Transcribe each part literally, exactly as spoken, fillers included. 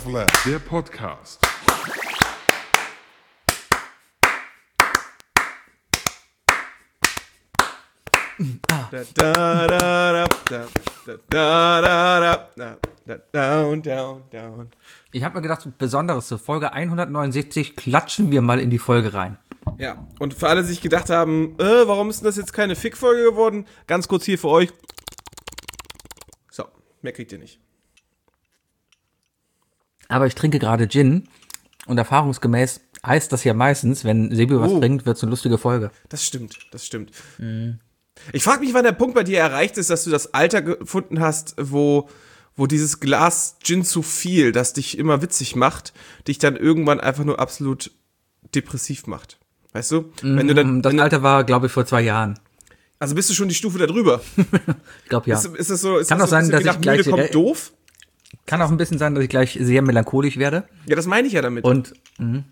of Lab, der Podcast. Down, down, down. Ich habe mir gedacht, Besonderes zur Folge hundertneunundsiebzig klatschen wir mal in die Folge rein. Ja, und für alle, die sich gedacht haben, äh, warum ist denn das jetzt keine Fick-Folge geworden? Ganz kurz hier für euch. So, mehr kriegt ihr nicht. Aber ich trinke gerade Gin und erfahrungsgemäß heißt das ja meistens, wenn Sebi was Oh. trinkt, wird es eine lustige Folge. Das stimmt, das stimmt. Mhm. Ich frage mich, wann der Punkt bei dir erreicht ist, dass du das Alter gefunden hast, wo, wo dieses Glas Gin zu viel, das dich immer witzig macht, dich dann irgendwann einfach nur absolut depressiv macht. Weißt du? Wenn du dann, Das wenn, Alter war, glaube ich, vor zwei Jahren. also bist du schon die Stufe da drüber? Ich glaube, ja. Ist, ist das so? Ist Kann das auch so ein sein, bisschen dass wie ich nach Mühle gleich- kommt doof? Kann auch ein bisschen sein, dass ich gleich sehr melancholisch werde. Ja, das meine ich ja damit. Und mh.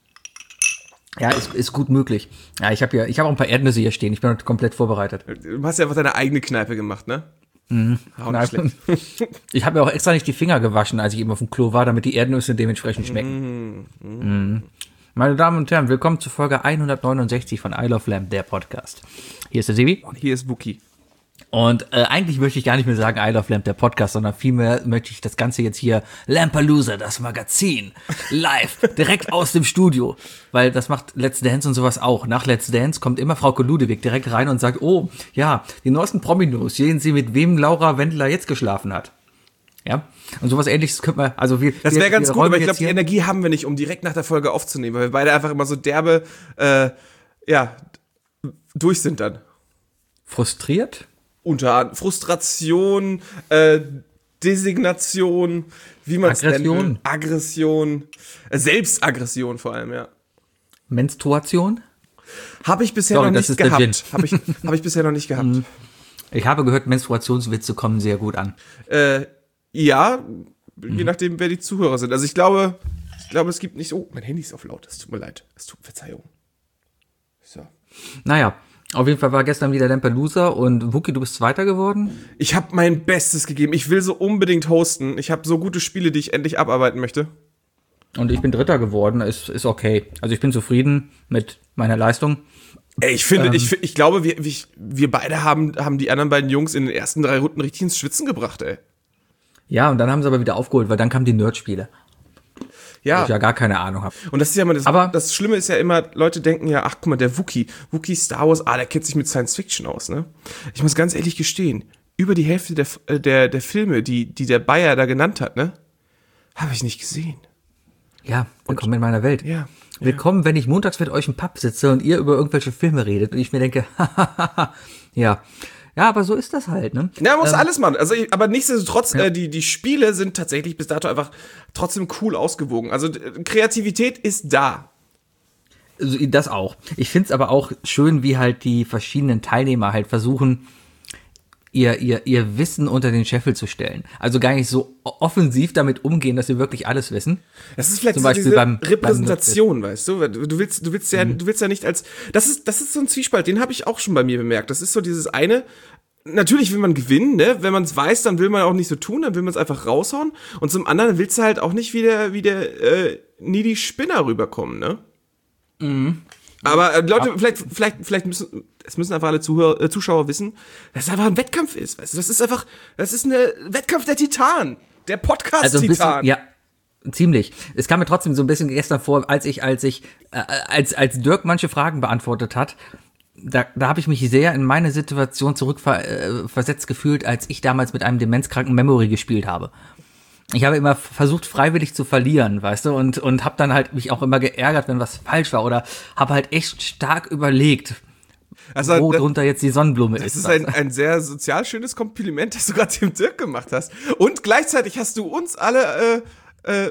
ja, ist, ist gut möglich. Ja, ich habe ja, ich habe auch ein paar Erdnüsse hier stehen. Ich bin komplett vorbereitet. Du hast ja einfach deine eigene Kneipe gemacht, ne? Mhm. Auch nicht schlecht. Ich habe mir auch extra nicht die Finger gewaschen, als ich eben auf dem Klo war, damit die Erdnüsse dementsprechend schmecken. Mhm. Mhm. Meine Damen und Herren, willkommen zur Folge hundertneunundsechzig von I Love Lamb, der Podcast. Hier ist der Sebi. Und hier ist Wookie. Und äh, eigentlich möchte ich gar nicht mehr sagen I Love Lamb, der Podcast, sondern vielmehr möchte ich das Ganze jetzt hier Lampalooza, das Magazin, live, direkt aus dem Studio. Weil das macht Let's Dance und sowas auch. Nach Let's Dance kommt immer Frauke Ludewig direkt rein und sagt, oh, ja, die neuesten Promi-News, sehen Sie, mit wem Laura Wendler jetzt geschlafen hat. Ja, und sowas Ähnliches könnte man, also wir... Das wir- wäre ganz wir gut, räumen aber ich jetzt glaube, die hier- Energie haben wir nicht, um direkt nach der Folge aufzunehmen, weil wir beide einfach immer so derbe, äh, ja, durch sind dann. Frustriert? Unter anderem Frustration, äh, Designation, wie man es nennt. Aggression. Aggression. Äh, Selbstaggression vor allem, ja. Menstruation? Habe ich bisher Sorry, noch das nicht ist der Gin. gehabt. Habe ich, hab ich bisher noch nicht gehabt. Ich habe gehört, Menstruationswitze kommen sehr gut an. Äh, ja, je nachdem, wer die Zuhörer sind. Also ich glaube, ich glaube, es gibt nicht. Oh, mein Handy ist auf laut. Es tut mir leid. Es tut Verzeihung. So. Naja, auf jeden Fall war gestern wieder Lampalooza und Wookie, du bist Zweiter geworden. Ich habe mein Bestes gegeben. Ich will so unbedingt hosten. Ich habe so gute Spiele, die ich endlich abarbeiten möchte. Und ich bin Dritter geworden, ist, ist okay. Also ich bin zufrieden mit meiner Leistung. Ey, ich finde, Ähm. ich, fi- ich glaube, wir, wir, wir beide haben, haben die anderen beiden Jungs in den ersten drei Runden richtig ins Schwitzen gebracht, ey. Ja, und dann haben sie aber wieder aufgeholt, weil dann kamen die Nerd-Spiele, wo Ja. ich ja gar keine Ahnung habe. Und das ist ja immer das, Aber- das Schlimme ist ja immer, Leute denken ja, ach guck mal, der Wookie, Wookie Star Wars, ah, der kennt sich mit Science Fiction aus, ne? Ich muss ganz ehrlich gestehen, über die Hälfte der, äh, der, der Filme, die, die der Bayer da genannt hat, ne? Habe ich nicht gesehen. Ja, willkommen in meiner Welt. Ja. Willkommen, wenn ich montags mit euch im Pub sitze und ihr über irgendwelche Filme redet und ich mir denke, ja. Ja, aber so ist das halt, ne? Ja, man muss Ähm, alles machen. Also, ich- aber nichtsdestotrotz, äh, die, die Spiele sind tatsächlich bis dato einfach trotzdem cool ausgewogen. Also, d- Kreativität ist da. Also das auch. Ich finde es aber auch schön, wie halt die verschiedenen Teilnehmer halt versuchen, ihr, ihr, ihr Wissen unter den Scheffel zu stellen. Also gar nicht so offensiv damit umgehen, dass sie wirklich alles wissen. Das ist vielleicht Zum so Beispiel diese beim- Repräsentation, weißt du? Du willst, du willst ja, Mhm. du willst ja nicht als, das ist, das ist so ein Zwiespalt, den habe ich auch schon bei mir bemerkt. Das ist so dieses eine, natürlich will man gewinnen, ne? Wenn man es weiß, dann will man auch nicht so tun, dann will man es einfach raushauen. Und zum anderen willst du halt auch nicht wie der, wie der, äh, needy Spinner rüberkommen, ne? Mhm. Aber äh, Leute, vielleicht, vielleicht, vielleicht müssen, es müssen einfach alle Zuhörer, äh, Zuschauer wissen, dass es einfach ein Wettkampf ist, weißt du? Das ist einfach, das ist ein Wettkampf der Titanen. Der Also ein Podcast-Titan. bisschen, ja, ziemlich. Es kam mir trotzdem so ein bisschen gestern vor, als ich, als ich, äh, als, als Dirk manche Fragen beantwortet hat, da, da habe ich mich sehr in meine Situation zurückversetzt äh, versetzt gefühlt, als ich damals mit einem demenzkranken Memory gespielt habe. Ich habe immer versucht, freiwillig zu verlieren, weißt du, und, und habe dann halt mich auch immer geärgert, wenn was falsch war, oder habe halt echt stark überlegt, Also, wo das- drunter jetzt die Sonnenblume Das ist. ist weißt ein, du? ein sehr sozial schönes Kompliment, das du gerade dem Dirk gemacht hast. Und gleichzeitig hast du uns alle, äh, äh,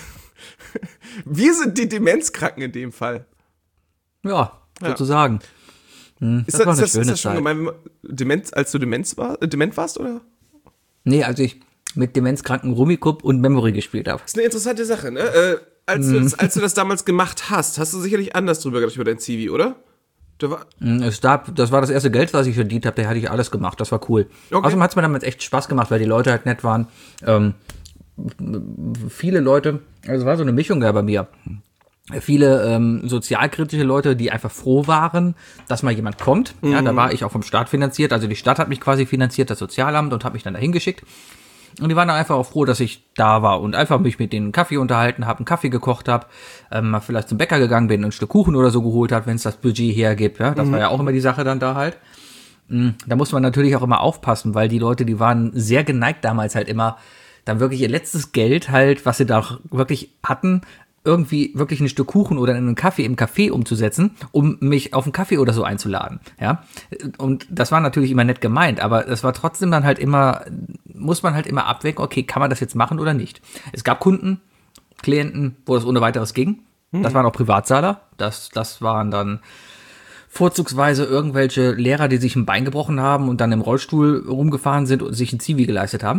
wir sind die Demenzkranken in dem Fall. Ja, sozusagen. Hm, Ist das das, war ist eine das, ist schöne das schon Zeit. gemein, wenn man- Demenz, als du Demenz war, äh, dement warst, oder? Nee, als ich mit demenzkranken Rummikub und Memory gespielt habe. Das ist eine interessante Sache, ne? Äh, als, du das, als du das damals gemacht hast, hast du sicherlich anders drüber gedacht über dein C V, oder? Da war, Es gab, das war das erste Geld, was ich verdient habe, da hatte ich alles gemacht, das war cool. Okay. Außerdem hat es mir damals echt Spaß gemacht, weil die Leute halt nett waren. Ähm, viele Leute, also es war so eine Mischung da bei mir. Viele ähm, sozialkritische Leute, die einfach froh waren, dass mal jemand kommt. Mhm. Ja, da war ich auch vom Staat finanziert. Also die Stadt hat mich quasi finanziert, das Sozialamt, und hat mich dann dahin geschickt. Und die waren dann einfach auch froh, dass ich da war und einfach mich mit denen Kaffee unterhalten habe, einen Kaffee gekocht habe, ähm, mal vielleicht zum Bäcker gegangen bin und ein Stück Kuchen oder so geholt hat, wenn es das Budget hergibt. Ja, das mhm. war ja auch immer die Sache dann da halt. Mhm. Da muss man natürlich auch immer aufpassen, weil die Leute, die waren sehr geneigt damals halt immer, dann wirklich ihr letztes Geld halt, was sie da wirklich hatten, irgendwie wirklich ein Stück Kuchen oder einen Kaffee im Café umzusetzen, um mich auf einen Kaffee oder so einzuladen, ja. Und das war natürlich immer nett gemeint, aber das war trotzdem dann halt immer, muss man halt immer abwägen, okay, kann man das jetzt machen oder nicht? Es gab Kunden, Klienten, wo das ohne weiteres ging. Mhm. Das waren auch Privatzahler. Das, das waren dann vorzugsweise irgendwelche Lehrer, die sich ein Bein gebrochen haben und dann im Rollstuhl rumgefahren sind und sich ein Zivi geleistet haben.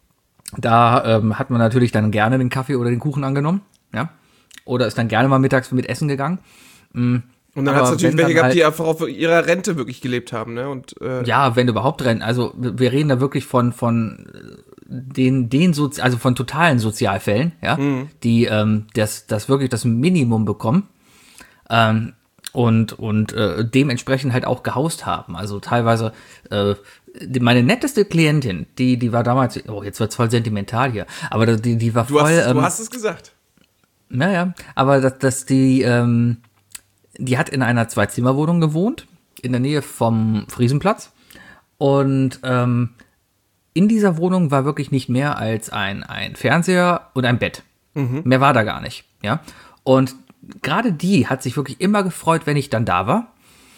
Da ähm, hat man natürlich dann gerne den Kaffee oder den Kuchen angenommen, ja. Oder ist dann gerne mal mittags mit Essen gegangen. Und dann hat es natürlich welche gehabt, halt, die einfach auf ihrer Rente wirklich gelebt haben, ne? Und, äh ja, wenn überhaupt Renten. Also wir reden da wirklich von von den den Sozi- also von totalen Sozialfällen, ja, mhm. die ähm, das das wirklich das Minimum bekommen ähm, und und äh, dementsprechend halt auch gehaust haben. Also teilweise äh, die, meine netteste Klientin, die die war damals, oh, jetzt wird's voll sentimental hier, aber die die war du voll. Hast, ähm, du hast es gesagt. Naja, aber dass, dass die, ähm, die hat in einer Zwei-Zimmer-Wohnung gewohnt, in der Nähe vom Friesenplatz. Und ähm, in dieser Wohnung war wirklich nicht mehr als ein, ein Fernseher und ein Bett. Mhm. Mehr war da gar nicht, ja. Und gerade die hat sich wirklich immer gefreut, wenn ich dann da war.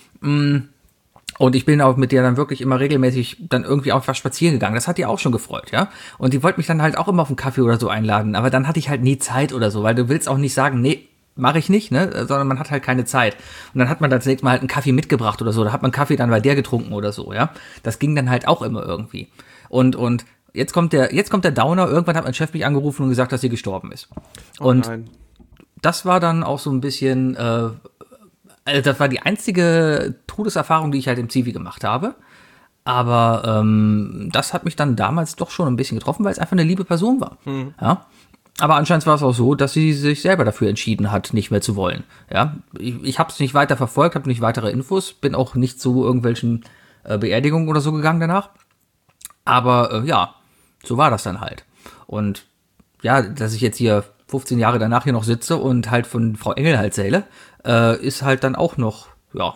Und ich bin auch mit der dann wirklich immer regelmäßig dann irgendwie auch was spazieren gegangen. Das hat die auch schon gefreut, ja. Und die wollte mich dann halt auch immer auf einen Kaffee oder so einladen. Aber dann hatte ich halt nie Zeit oder so, weil du willst auch nicht sagen, nee, mache ich nicht, ne, sondern man hat halt keine Zeit. Und dann hat man das nächste Mal halt einen Kaffee mitgebracht oder so. Da hat man Kaffee dann bei der getrunken oder so, ja. Das ging dann halt auch immer irgendwie. Und, und jetzt kommt der, jetzt kommt der Downer. Irgendwann hat mein Chef mich angerufen und gesagt, dass sie gestorben ist. Oh, und nein. Das war dann auch so ein bisschen, äh, also das war die einzige Todeserfahrung, die ich halt im Zivi gemacht habe. Aber ähm, das hat mich dann damals doch schon ein bisschen getroffen, weil es einfach eine liebe Person war. Mhm. Ja. Aber anscheinend war es auch so, dass sie sich selber dafür entschieden hat, nicht mehr zu wollen. Ja. Ich, ich habe es nicht weiter verfolgt, habe nicht weitere Infos, bin auch nicht zu irgendwelchen äh, Beerdigungen oder so gegangen danach. Aber äh, ja, so war das dann halt. Und ja, dass ich jetzt hier fünfzehn Jahre danach hier noch sitze und halt von Frau Engel halt zähle, äh, ist halt dann auch noch, ja,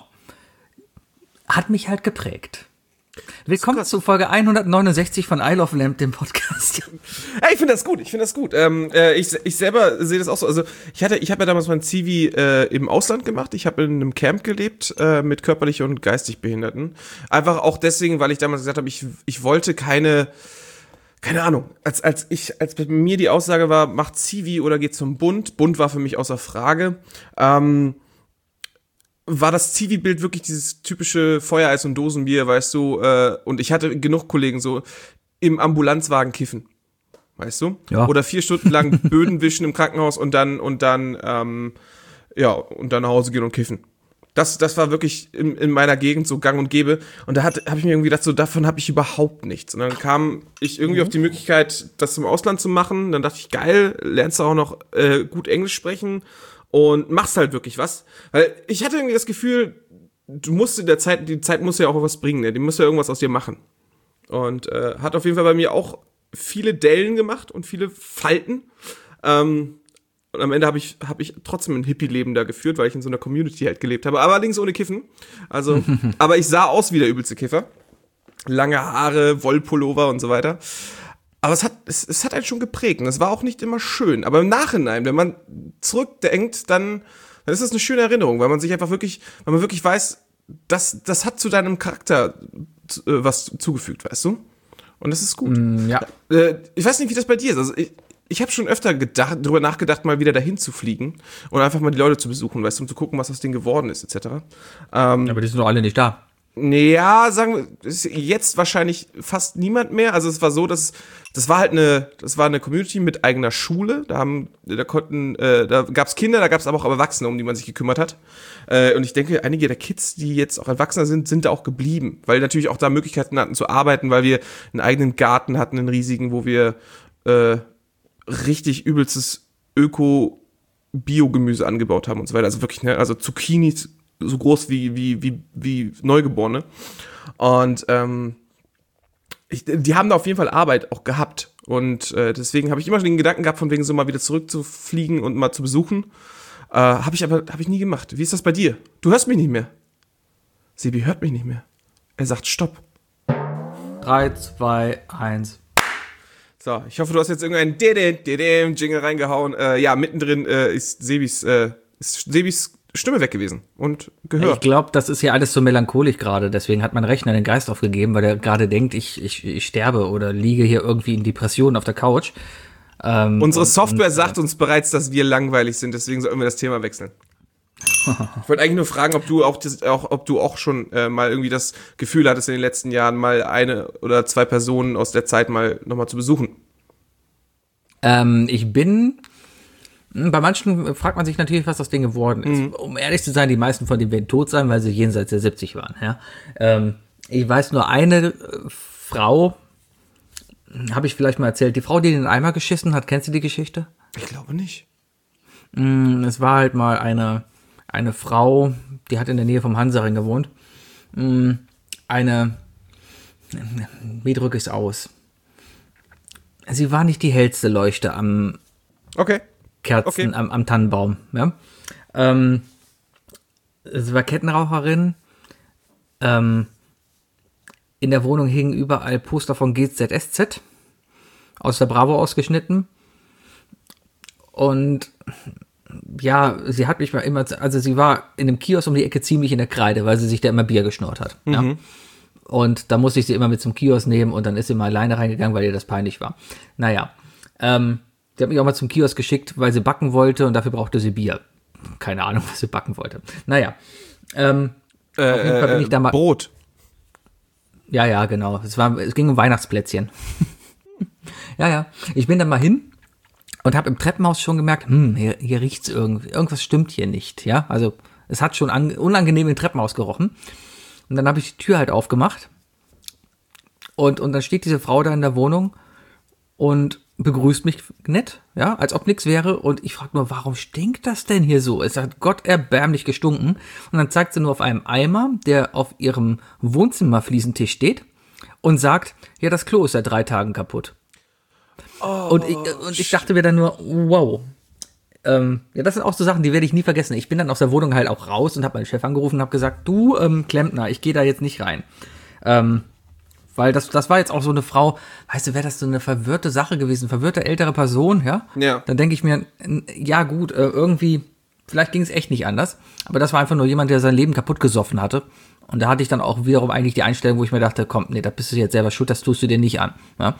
hat mich halt geprägt. Willkommen zu Folge hundertneunundsechzig von I Love Lamp, dem Podcast. Ja, ich finde das gut, ich finde das gut. Ähm, äh, ich, ich selber sehe das auch so. Also ich hatte, ich habe ja damals mein Zivi äh, im Ausland gemacht. Ich habe in einem Camp gelebt äh, mit körperlich und geistig Behinderten. Einfach auch deswegen, weil ich damals gesagt habe, ich, ich wollte keine Keine Ahnung, als, als ich, als bei mir die Aussage war, macht Zivi oder geht zum Bund, Bund war für mich außer Frage, ähm, war das Zivi-Bild wirklich dieses typische Feuereis und Dosenbier, weißt du, äh, und ich hatte genug Kollegen so im Ambulanzwagen kiffen, weißt du, ja. Oder vier Stunden lang Böden wischen im Krankenhaus und dann, und dann, ähm, ja, und dann nach Hause gehen und kiffen. Das, das war wirklich in, in meiner Gegend so gang und gäbe. Und da habe ich mir irgendwie gedacht, so davon habe ich überhaupt nichts. Und dann kam ich irgendwie mhm. auf die Möglichkeit, das im Ausland zu machen. Dann dachte ich, geil, lernst du auch noch äh, gut Englisch sprechen und machst halt wirklich was. Weil ich hatte irgendwie das Gefühl, du musst in der Zeit, die Zeit muss ja auch was bringen, ne? Die muss ja irgendwas aus dir machen. Und äh, hat auf jeden Fall bei mir auch viele Dellen gemacht und viele Falten. Ähm, Und am Ende habe ich, hab ich trotzdem ein Hippie-Leben da geführt, weil ich in so einer Community halt gelebt habe. Aber allerdings ohne Kiffen. Also, aber ich sah aus wie der übelste Kiffer. Lange Haare, Wollpullover und so weiter. Aber es hat, es, es hat einen schon geprägt. Und es war auch nicht immer schön. Aber im Nachhinein, wenn man zurückdenkt, dann, dann ist das eine schöne Erinnerung, weil man sich einfach wirklich, weil man wirklich weiß, das, das hat zu deinem Charakter äh, was zugefügt, weißt du? Und das ist gut. Mm, ja. Äh, ich weiß nicht, wie das bei dir ist. Also ich, Ich habe schon öfter gedacht, darüber nachgedacht, mal wieder dahin zu fliegen und einfach mal die Leute zu besuchen, weißt du, um zu gucken, was aus denen geworden ist, et cetera. Ähm, Aber die sind doch alle nicht da. Ja, sagen wir, ist jetzt wahrscheinlich fast niemand mehr. Also es war so, dass das war halt eine, das war eine Community mit eigener Schule. Da haben, da konnten, äh, da gab's Kinder, da gab's aber auch Erwachsene, um die man sich gekümmert hat. Äh, und ich denke, einige der Kids, die jetzt auch Erwachsener sind, sind da auch geblieben, weil natürlich auch da Möglichkeiten hatten zu arbeiten, weil wir einen eigenen Garten hatten, einen riesigen, wo wir äh, richtig übelstes Öko-Bio-Gemüse angebaut haben und so weiter. Also wirklich, ne, also Zucchinis so groß wie, wie, wie, wie Neugeborene. Und ähm, ich, die haben da auf jeden Fall Arbeit auch gehabt. Und äh, deswegen habe ich immer schon den Gedanken gehabt, von wegen so mal wieder zurückzufliegen und mal zu besuchen. Äh, habe ich aber hab ich nie gemacht. Wie ist das bei dir? Du hörst mich nicht mehr. Sebi hört mich nicht mehr. Er sagt Stopp. drei, zwei, eins. So, ich hoffe, du hast jetzt irgendeinen Jingle reingehauen. Äh, ja, mittendrin äh, ist Sebis, äh, ist Sebis Stimme weg gewesen und Gehör. Ich glaube, das ist hier alles so melancholisch gerade. Deswegen hat mein Rechner den Geist aufgegeben, weil er gerade denkt, ich, ich, ich sterbe oder liege hier irgendwie in Depressionen auf der Couch. Ähm, Unsere und, Software und, sagt uns bereits, dass wir langweilig sind. Deswegen sollten wir das Thema wechseln. Ich wollte eigentlich nur fragen, ob du auch, das, auch, ob du auch schon äh, mal irgendwie das Gefühl hattest, in den letzten Jahren mal eine oder zwei Personen aus der Zeit mal nochmal zu besuchen. Ähm, ich bin... Bei manchen fragt man sich natürlich, was aus denen geworden ist. Mhm. Um ehrlich zu sein, die meisten von denen werden tot sein, weil sie jenseits der siebzig waren. Ja? Ähm, ich weiß nur eine äh, Frau, habe ich vielleicht mal erzählt, die Frau, die in den Eimer geschissen hat, kennst du die Geschichte? Ich glaube nicht. Mm, es war halt mal eine, eine Frau, die hat in der Nähe vom Hansaring gewohnt. Mm, eine, wie drücke ich es aus? Sie war nicht die hellste Leuchte am... Okay. Kerzen okay. am, am Tannenbaum. Ja? Ähm, sie war Kettenraucherin. Ähm, in der Wohnung hingen überall Poster von G Z S Z aus der Bravo ausgeschnitten. Und ja, sie hat mich mal immer, also sie war in einem Kiosk um die Ecke ziemlich in der Kreide, weil sie sich da immer Bier geschnurrt hat. Mhm. Ja? Und da musste ich sie immer mit zum Kiosk nehmen und dann ist sie mal alleine reingegangen, weil ihr das peinlich war. Naja, ähm, sie hat mich auch mal zum Kiosk geschickt, weil sie backen wollte und dafür brauchte sie Bier. Keine Ahnung, was sie backen wollte. Naja. Ähm, äh, auf jeden Fall bin ich da mal. Brot. Ja, ja, genau. Es, war, es ging um Weihnachtsplätzchen. ja, ja. Ich bin da mal hin und habe im Treppenhaus schon gemerkt, hm, hier, hier riecht's irgendwie. Irgendwas stimmt hier nicht. Ja, also es hat schon an, unangenehm im Treppenhaus gerochen. Und dann habe ich die Tür halt aufgemacht. Und, und dann steht diese Frau da in der Wohnung und begrüßt mich nett, ja, als ob nichts wäre. Und ich frage nur, warum stinkt das denn hier so? Es hat Gott erbärmlich gestunken. Und dann zeigt sie nur auf einem Eimer, der auf ihrem Wohnzimmerfliesentisch steht und sagt, ja, das Klo ist seit drei Tagen kaputt. Oh, und, ich, und ich dachte mir dann nur, wow. Ähm, ja, das sind auch so Sachen, die werde ich nie vergessen. Ich bin dann aus der Wohnung halt auch raus und habe meinen Chef angerufen und habe gesagt, du, ähm, Klempner, ich gehe da jetzt nicht rein. Ähm, Weil das, das war jetzt auch so eine Frau, weißt du, wäre das so eine verwirrte Sache gewesen, verwirrte ältere Person, ja? Ja. Dann denke ich mir, ja gut, irgendwie, vielleicht ging es echt nicht anders, aber das war einfach nur jemand, der sein Leben kaputt gesoffen hatte. Und da hatte ich dann auch wiederum eigentlich die Einstellung, wo ich mir dachte, komm, nee, da bist du jetzt selber schuld, das tust du dir nicht an, ja?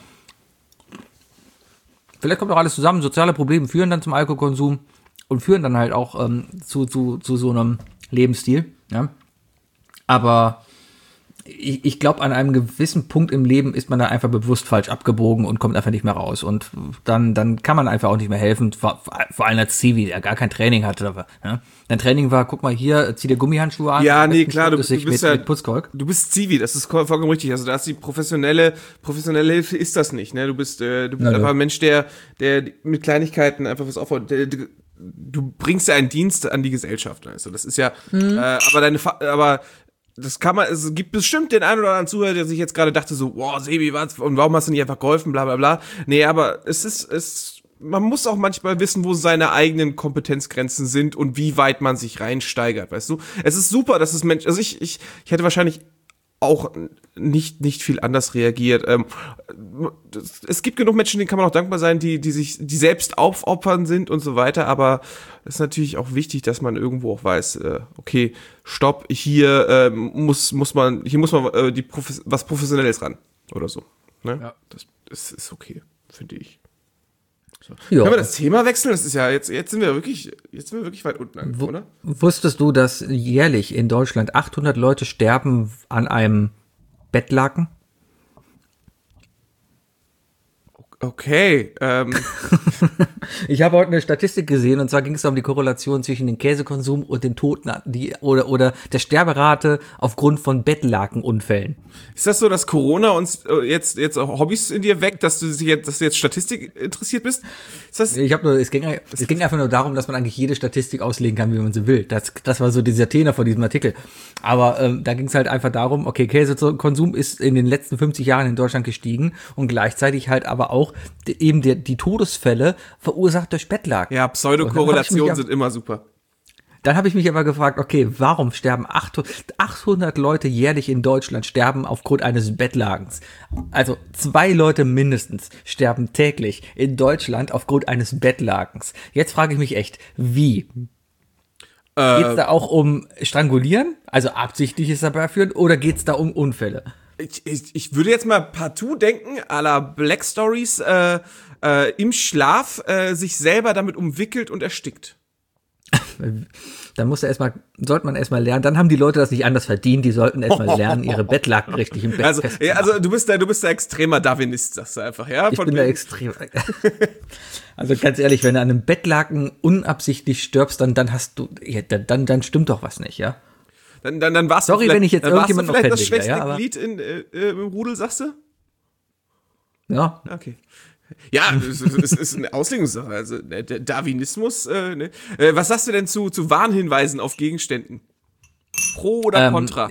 Vielleicht kommt auch alles zusammen, soziale Probleme führen dann zum Alkoholkonsum und führen dann halt auch ähm, zu, zu, zu so einem Lebensstil, ja? Aber ich, ich glaube, an einem gewissen Punkt im Leben ist man da einfach bewusst falsch abgebogen und kommt einfach nicht mehr raus. Und dann, dann kann man einfach auch nicht mehr helfen, vor, vor allem als Zivi, der gar kein Training hatte. Aber, ja. Dein Training war, guck mal hier, zieh dir Gummihandschuhe an. Ja, nee, klar, du, du bist mit, ja, mit Putzkolk. Du bist Zivi, das ist vollkommen richtig. Also da ist die professionelle, professionelle Hilfe ist das nicht, ne? Du bist, äh, du bist Na, einfach ja. ein Mensch, der, der mit Kleinigkeiten einfach was aufbaut. Der, der, du bringst ja einen Dienst an die Gesellschaft, also das ist ja, mhm. äh, aber deine, aber das kann man, es gibt bestimmt den einen oder anderen Zuhörer, der sich jetzt gerade dachte so, wow, Sebi, was, und warum hast du nicht einfach geholfen, bla bla bla. Nee, aber es ist, es, man muss auch manchmal wissen, wo seine eigenen Kompetenzgrenzen sind und wie weit man sich reinsteigert, weißt du? Es ist super, dass es Mensch, also ich, ich, ich hätte wahrscheinlich auch nicht, nicht viel anders reagiert. Ähm, es gibt genug Menschen, denen kann man auch dankbar sein, die, die sich, die selbst aufopfern sind und so weiter, aber es ist natürlich auch wichtig, dass man irgendwo auch weiß, äh, okay, stopp, hier äh, muss, muss man, hier muss man äh, die Profes- was Professionelles ran oder so. Ne? Ja. Das, das ist okay, finde ich. So. Können wir das Thema wechseln? Das ist ja jetzt, jetzt sind wir wirklich, jetzt sind wir wirklich weit unten angekommen, oder? Wusstest du, dass jährlich in Deutschland achthundert Leute sterben an einem Bettlaken? Okay, ähm, Ich habe heute eine Statistik gesehen und zwar ging es um die Korrelation zwischen dem Käsekonsum und den Toten die, oder, oder der Sterberate aufgrund von Bettlakenunfällen. Ist das so, dass Corona uns äh, jetzt, jetzt auch Hobbys in dir weckt, dass du, dich jetzt, dass du jetzt Statistik interessiert bist? Ist das Ich habe nur, es ging, es ging einfach nur darum, dass man eigentlich jede Statistik auslegen kann, wie man sie will. Das, das war so dieser Tenor von diesem Artikel. Aber ähm, da ging es halt einfach darum, okay, Käsekonsum ist in den letzten fünfzig Jahren in Deutschland gestiegen und gleichzeitig halt aber auch die, eben die, die Todesfälle verursacht durch Bettlaken. Ja, Pseudokorrelationen sind immer super. Dann habe ich mich aber gefragt, okay, warum sterben achthundert Leute jährlich in Deutschland sterben aufgrund eines Bettlakens? Also zwei Leute mindestens sterben täglich in Deutschland aufgrund eines Bettlakens. Jetzt frage ich mich echt, wie? Äh, geht es da auch um Strangulieren, also absichtliches Herbeiführen, oder geht es da um Unfälle? Ich, ich, ich würde jetzt mal partout denken, à la Black Stories, äh, äh, im Schlaf äh, sich selber damit umwickelt und erstickt. Dann muss er erstmal, sollte man erstmal lernen, dann haben die Leute das nicht anders verdient, die sollten erstmal lernen, ihre Bettlaken richtig im Bett also, festzumachen. Ja, also du bist da, du bist da extremer Darwinist, sagst du einfach, ja? Ich Von bin da extrem. Also ganz ehrlich, wenn du an einem Bettlaken unabsichtlich stirbst, dann, dann hast du, ja, dann, dann stimmt doch was nicht, ja? Dann, dann, dann warst Sorry, du wenn ich jetzt irgendjemand noch das schwächste ja, aber Glied in, äh, im Rudel, sagst du? Ja. Okay. Ja, es, es ist eine Auslegungssache. Also der Darwinismus. Äh, ne? äh, was sagst du denn zu, zu Warnhinweisen auf Gegenständen? Pro oder ähm, contra?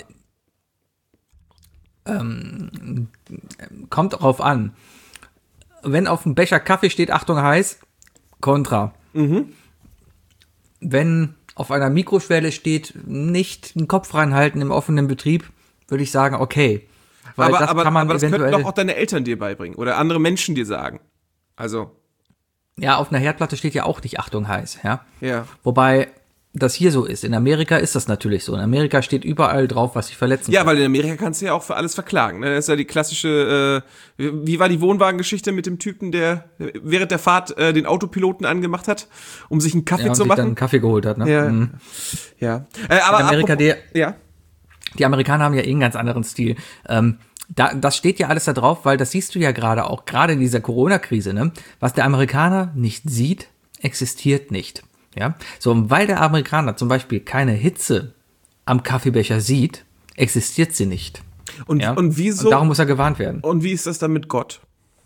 Ähm, kommt drauf an. Wenn auf dem Becher Kaffee steht, Achtung heiß, contra. Mhm. Wenn auf einer Mikroschwelle steht, nicht den Kopf reinhalten im offenen Betrieb, würde ich sagen, okay. Weil aber das aber, kann man aber das eventuell, könnten doch auch deine Eltern dir beibringen oder andere Menschen dir sagen. Also. Ja, auf einer Herdplatte steht ja auch nicht Achtung heiß, ja. Ja. Wobei das hier so ist. In Amerika ist das natürlich so. In Amerika steht überall drauf, was sich verletzen Ja, kann. weil in Amerika kannst du ja auch für alles verklagen. Ne? Das ist ja die klassische, äh, wie war die Wohnwagengeschichte mit dem Typen, der während der Fahrt äh, den Autopiloten angemacht hat, um sich einen Kaffee ja, und zu sich machen? dann einen Kaffee geholt hat, ne? Ja. Mhm. Ja. Äh, aber In Amerika, apropos, die, ja. die Amerikaner haben ja eh einen ganz anderen Stil. Ähm, da, das steht ja alles da drauf, weil das siehst du ja gerade auch, gerade in dieser Corona-Krise, ne? Was der Amerikaner nicht sieht, existiert nicht. Ja, so, und weil der Amerikaner zum Beispiel keine Hitze am Kaffeebecher sieht, existiert sie nicht. Und, ja? und wieso? Und darum muss er gewarnt werden. Und wie ist das dann mit Gott?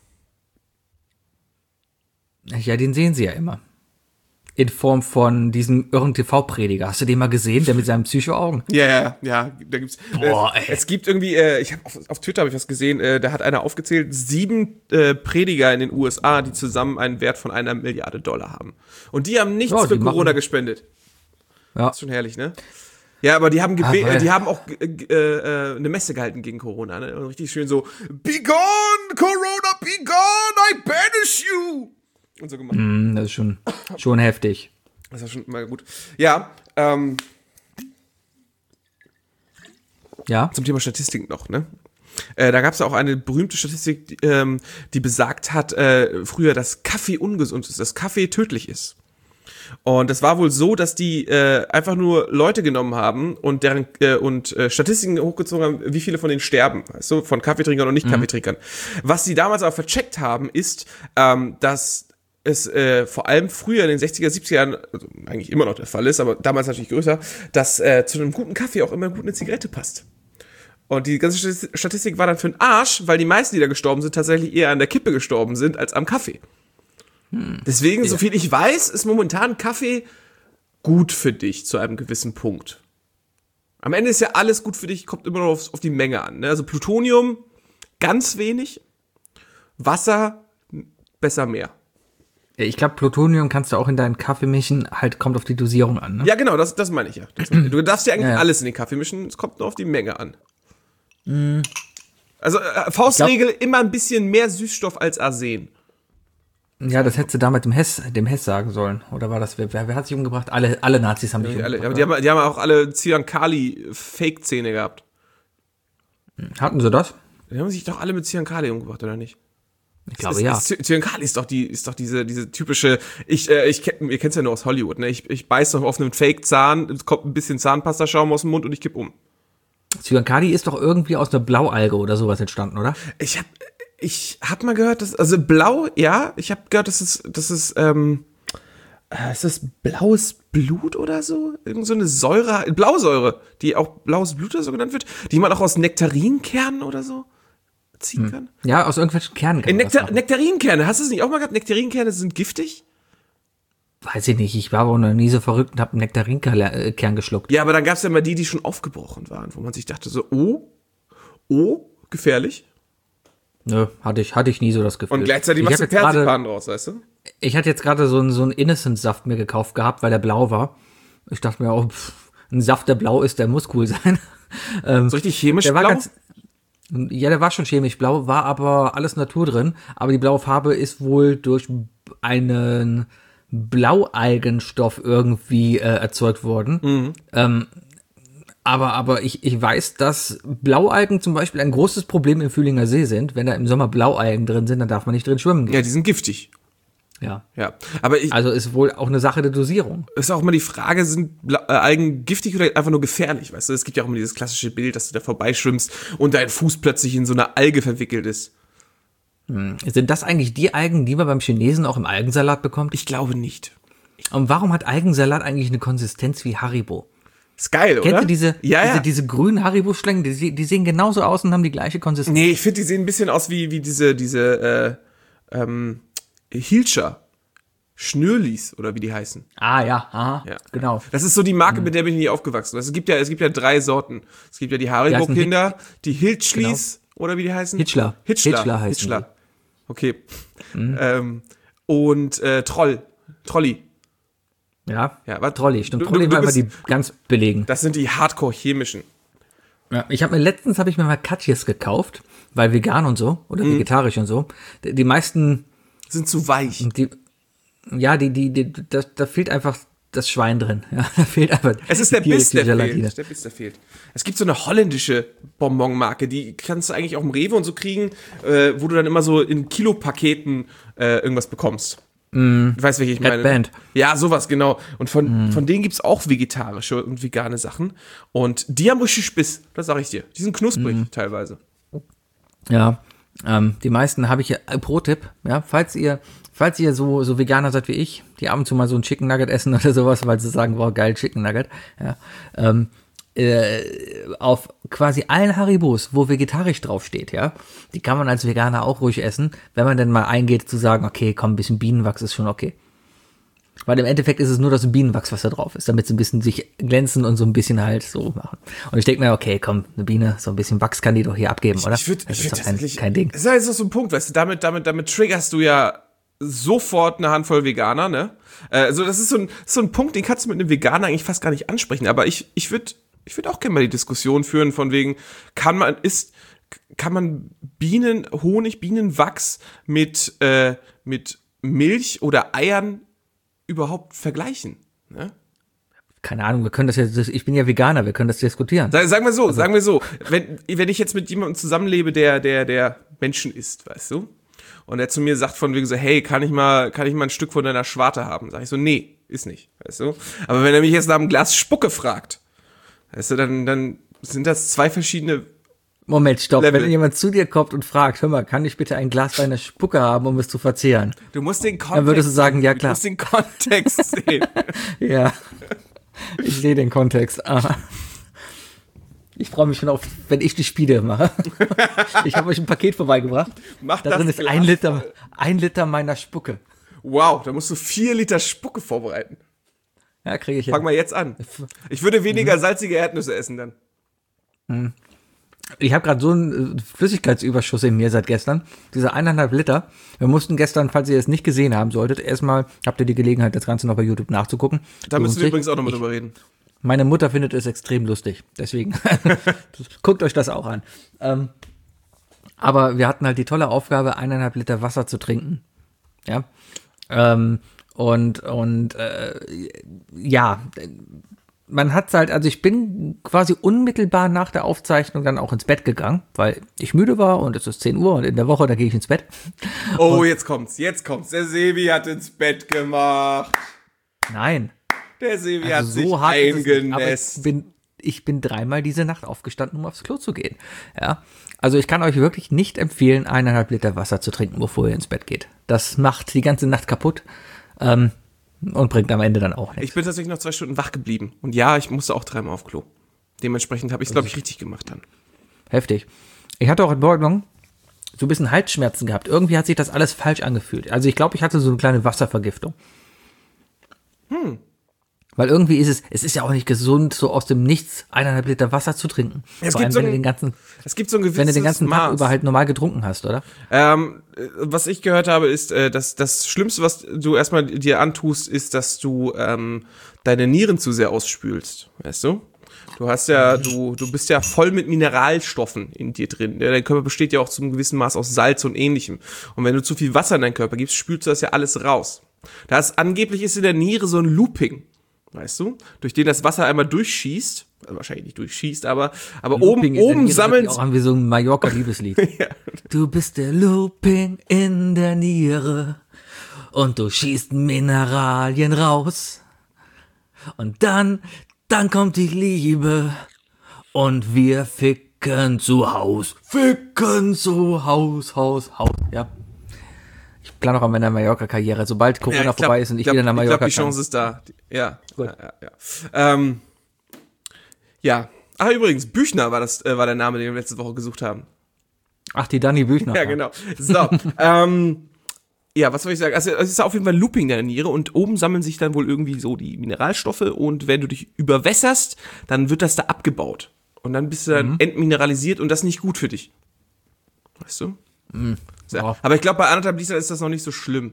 Ja, den sehen sie ja immer. In Form von diesem irren T V-Prediger. Hast du den mal gesehen, der mit seinen Psycho-Augen? Ja, ja, ja, da gibt's. Boah, äh, ey. es gibt irgendwie, äh, ich habe auf, auf Twitter habe ich was gesehen, äh, da hat einer aufgezählt, sieben äh, Prediger in den U S A, die zusammen einen Wert von einer Milliarde Dollar haben. Und die haben nichts Ja, für die Corona machen- gespendet. Ja. Das ist schon herrlich, ne? Ja, aber die haben gebe- Ah, weil- die haben auch äh, äh, eine Messe gehalten gegen Corona, ne? Und richtig schön so, be gone, Corona, be gone, I banish you. Und so gemacht. Mm, das ist schon, schon heftig. Das war schon mal gut. Ja, ähm, Ja? zum Thema Statistik noch, ne? Äh, da gab es ja auch eine berühmte Statistik, die, ähm, die besagt hat, äh, früher, dass Kaffee ungesund ist, dass Kaffee tödlich ist. Und das war wohl so, dass die äh, einfach nur Leute genommen haben und deren äh, und äh, Statistiken hochgezogen haben, wie viele von denen sterben, weißt du, von Kaffeetrinkern und Nicht-Kaffeetrinkern. Was sie damals aber vercheckt haben, ist, ähm, dass es äh, vor allem früher in den sechziger, siebziger Jahren, also eigentlich immer noch der Fall ist, aber damals natürlich größer, dass äh, zu einem guten Kaffee auch immer gut eine Zigarette passt. Und die ganze Statistik war dann für den Arsch, weil die meisten, die da gestorben sind, tatsächlich eher an der Kippe gestorben sind, als am Kaffee. Hm. Deswegen, ja. Soviel ich weiß, ist momentan Kaffee gut für dich zu einem gewissen Punkt. Am Ende ist ja alles gut für dich, kommt immer noch auf, auf die Menge an. Ne? Also Plutonium, ganz wenig. Wasser, besser mehr. Ich glaube, Plutonium kannst du auch in deinen Kaffee mischen, halt kommt auf die Dosierung an, ne? Ja, genau, das, das meine ich ja. Das, du darfst ja eigentlich Ja, ja. alles in den Kaffee mischen, es kommt nur auf die Menge an. Mm. Also äh, Faustregel, immer ein bisschen mehr Süßstoff als Arsen. Ja, das hättest du da mit dem Hess, dem Hess sagen sollen. Oder war das, wer, wer hat sich umgebracht? Alle, alle Nazis haben sich Die, alle, umgebracht. aber die, haben, die haben auch alle Cyankali-Fake-Zähne gehabt. Hatten sie das? Die haben sich doch alle mit Cyankali umgebracht, oder nicht? Ich glaube, ja. Cyankali ist doch die, ist doch diese, diese typische, ich, äh, ich kenn, ihr kennt's ja nur aus Hollywood, ne? Ich, ich beiß doch auf einen Fake-Zahn, es kommt ein bisschen Zahnpastaschaum aus dem Mund und ich kipp um. Cyankali ist doch irgendwie aus einer Blaualge oder sowas entstanden, oder? Ich hab, Ich habe mal gehört, dass, also blau, ja, ich habe gehört, dass es, dass es, ähm, äh, ist das blaues Blut oder so? Irgend so eine Säure, Blausäure, die auch blaues Blut oder so genannt wird, die man auch aus Nektarinkernen oder so ziehen hm. kann. Ja, aus irgendwelchen Kernen. Äh, Nektar- Nektarinkerne, hast du es nicht auch mal gehabt? Nektarinkerne sind giftig? Weiß ich nicht, ich war aber noch nie so verrückt und habe einen Nektarinkern geschluckt. Ja, aber dann gab es ja mal die, die schon aufgebrochen waren, wo man sich dachte so, oh, oh, gefährlich. Nö, hatte ich, hatte ich nie so das Gefühl. Und gleichzeitig machst du Perzipan draus, weißt du? Ich hatte jetzt gerade so einen so einen Innocent-Saft mir gekauft gehabt, weil der blau war. Ich dachte mir auch, pff, ein Saft, der blau ist, der muss cool sein. ähm, so richtig chemisch der war blau? Ganz, ja, der war schon chemisch blau, war aber alles Natur drin. Aber die blaue Farbe ist wohl durch einen Blaualgenstoff irgendwie äh, erzeugt worden. Mhm. Ähm, Aber, aber ich, ich weiß, dass Blaualgen zum Beispiel ein großes Problem im Fühlinger See sind. Wenn da im Sommer Blaualgen drin sind, dann darf man nicht drin schwimmen gehen. Ja, die sind giftig. Ja. Ja. Aber ich, also ist wohl auch eine Sache der Dosierung. Ist auch immer die Frage, sind Bla- äh, Algen giftig oder einfach nur gefährlich? Weißt du, es gibt ja auch immer dieses klassische Bild, dass du da vorbeischwimmst und dein Fuß plötzlich in so eine Alge verwickelt ist. Hm. Sind das eigentlich die Algen, die man beim Chinesen auch im Algensalat bekommt? Ich glaube nicht. Und warum hat Algensalat eigentlich eine Konsistenz wie Haribo? Ist geil, Kennt oder? Kennt ihr diese, ja, diese, ja. diese grünen Haribo-Schlangen? Die, die sehen genauso aus und haben die gleiche Konsistenz. Nee, ich finde, die sehen ein bisschen aus wie, wie diese, diese äh, ähm, Hilscher. Schnürlis, oder wie die heißen. Ah, ja, aha, ja. genau. Das ist so die Marke, mit der bin ich nie aufgewachsen. Es gibt ja, es gibt ja drei Sorten. Es gibt ja die Haribo-Kinder, die Hitchlis, genau. oder wie die heißen? Hitchler. Hitchler. Hitchler heißen Hitchler. Die. Okay. Mhm. Ähm, und äh, Troll. Trolli. Ja, ja war, Trolli, stimmt. Du, Trolli war immer die ganz billigen. Das sind die Hardcore-chemischen. Ja, ich habe mir letztens habe ich mir mal Katjes gekauft, weil vegan und so oder mhm. vegetarisch und so. Die, die meisten sind zu weich. Die, ja, die die, die da, da fehlt einfach das Schwein drin. Ja, da fehlt einfach. Es ist der Biss, der fehlt. Der Biss, der fehlt. Es gibt so eine holländische Bonbonmarke, die kannst du eigentlich auch im Rewe und so kriegen, äh, wo du dann immer so in Kilopaketen äh, irgendwas bekommst. Mm, ich weiß, welche ich meine. Band. Ja, sowas, genau. Und von, mm. von denen gibt's auch vegetarische und vegane Sachen. Und die haben richtig Biss, das sag ich dir. Die sind knusprig mm. teilweise. Ja, ähm, die meisten habe ich ja, äh, Pro-Tipp, ja, falls ihr, falls ihr so, so Veganer seid wie ich, die ab und zu mal so ein Chicken Nugget essen oder sowas, weil sie sagen, wow, geil, Chicken Nugget, ja, ähm, äh, auf quasi allen Haribos, wo vegetarisch draufsteht, ja, die kann man als Veganer auch ruhig essen, wenn man dann mal eingeht zu sagen, okay, komm, ein bisschen Bienenwachs ist schon okay. Weil im Endeffekt ist es nur das Bienenwachs, was da drauf ist, damit sie ein bisschen sich glänzen und so ein bisschen halt so machen. Und ich denke mir, okay, komm, eine Biene, so ein bisschen Wachs kann die doch hier abgeben, oder? Ich würde, ich würde kein, kein Ding. Das ist halt so ein Punkt, weißt du, damit, damit, damit triggerst du ja sofort eine Handvoll Veganer, ne? Also das ist so ein, so ein Punkt, den kannst du mit einem Veganer eigentlich fast gar nicht ansprechen. Aber ich, ich würde, ich würde auch gerne mal die Diskussion führen von wegen, kann man, ist, kann man Bienen, Honig, Bienenwachs mit, äh, mit Milch oder Eiern überhaupt vergleichen, ne? Keine Ahnung, wir können das jetzt, ich bin ja Veganer, wir können das diskutieren. Sag, sagen wir so, also. sagen wir so, wenn, wenn ich jetzt mit jemandem zusammenlebe, der, der, der Menschen isst, weißt du? Und er zu mir sagt von wegen so, hey, kann ich mal, kann ich mal ein Stück von deiner Schwarte haben? Sag ich so, nee, ist nicht, weißt du? Aber wenn er mich jetzt nach einem Glas Spucke fragt, weißt du, dann, dann sind das zwei verschiedene Moment, stopp. Level. Wenn jemand zu dir kommt und fragt, hör mal, kann ich bitte ein Glas deiner Spucke haben, um es zu verzehren? Du musst den Kontext Dann würdest du sagen, ja klar. Du musst den Kontext sehen. Ja, ich sehe den Kontext. Ah. Ich freue mich schon auf, wenn ich die Spiele mache. Ich habe euch ein Paket vorbeigebracht. Mach da drin ist ein Liter, ein Liter meiner Spucke. Wow, da musst du vier Liter Spucke vorbereiten. Ja, kriege ich hin. Fang mal jetzt an. Ich würde weniger mhm. salzige Erdnüsse essen dann. Mhm. Ich habe gerade so einen Flüssigkeitsüberschuss in mir seit gestern. Diese eineinhalb Liter. Wir mussten gestern, falls ihr es nicht gesehen haben solltet, erstmal habt ihr die Gelegenheit, das Ganze noch bei YouTube nachzugucken. Da müssen wir übrigens auch nochmal drüber reden. Meine Mutter findet es extrem lustig. Deswegen guckt euch das auch an. Ähm, aber wir hatten halt die tolle Aufgabe, eineinhalb Liter Wasser zu trinken. Ja. Ähm, und und äh, ja, man hat's halt, also ich bin quasi unmittelbar nach der Aufzeichnung dann auch ins Bett gegangen, weil ich müde war und es ist zehn Uhr und in der Woche, da gehe ich ins Bett. Oh, und jetzt kommt's, jetzt kommt's. Der Sebi hat ins Bett gemacht. Nein. Der Sebi also hat so sich hart eingenässt. Ich bin, ich bin dreimal diese Nacht aufgestanden, um aufs Klo zu gehen. Ja, also ich kann euch wirklich nicht empfehlen, eineinhalb Liter Wasser zu trinken, bevor ihr ins Bett geht. Das macht die ganze Nacht kaputt ähm, und bringt am Ende dann auch nichts. Ich bin tatsächlich noch zwei Stunden wach geblieben. Und ja, ich musste auch dreimal auf Klo. Dementsprechend habe ich es, glaube ich, richtig gemacht dann. Heftig. Ich hatte auch heute Morgen so ein bisschen Halsschmerzen gehabt. Irgendwie hat sich das alles falsch angefühlt. Also ich glaube, ich hatte so eine kleine Wasservergiftung. Hm. Weil irgendwie ist es, es ist ja auch nicht gesund, so aus dem Nichts eineinhalb Liter Wasser zu trinken. Es Vor gibt allem, so wenn ein, du den ganzen, es gibt so ein gewisses wenn du den ganzen Maß. Tag über halt normal getrunken hast, oder? Ähm, was ich gehört habe, ist, äh, dass das Schlimmste, was du erstmal dir antust, ist, dass du ähm, deine Nieren zu sehr ausspülst. Weißt du? Du hast ja, du, du bist ja voll mit Mineralstoffen in dir drin. Dein Körper besteht ja auch zum gewissen Maß aus Salz und Ähnlichem. Und wenn du zu viel Wasser in deinen Körper gibst, spülst du das ja alles raus. Das angeblich ist in der Niere so ein Looping, weißt du, durch den das Wasser einmal durchschießt, also wahrscheinlich nicht durchschießt, aber, aber oben, oben sammeln. Auch haben wir so ein Mallorca-Liebeslied. Ja. Du bist der Looping in der Niere und du schießt Mineralien raus. Und dann, dann kommt die Liebe und wir ficken zu Haus. Ficken zu Haus, Haus, Haus, ja. Ich plane auch an meiner Mallorca-Karriere, sobald Corona ja, glaub, vorbei ist und ich glaub, wieder nach Mallorca Ich glaube, die Chance ist da. Ja, gut. Ja, ja, ja. Ähm, ja. Ach, übrigens, Büchner war das, äh, war der Name, den wir letzte Woche gesucht haben. Ach, die Dani Büchner. Ja, genau. So, ähm, ja, was soll ich sagen? Also, es ist auf jeden Fall ein Looping der Niere und oben sammeln sich dann wohl irgendwie so die Mineralstoffe und wenn du dich überwässerst, dann wird das da abgebaut. Und dann bist du dann mhm. entmineralisiert und das ist nicht gut für dich. Weißt du? Mhm. So. Oh. Aber ich glaube, bei anderthalb Litern ist das noch nicht so schlimm.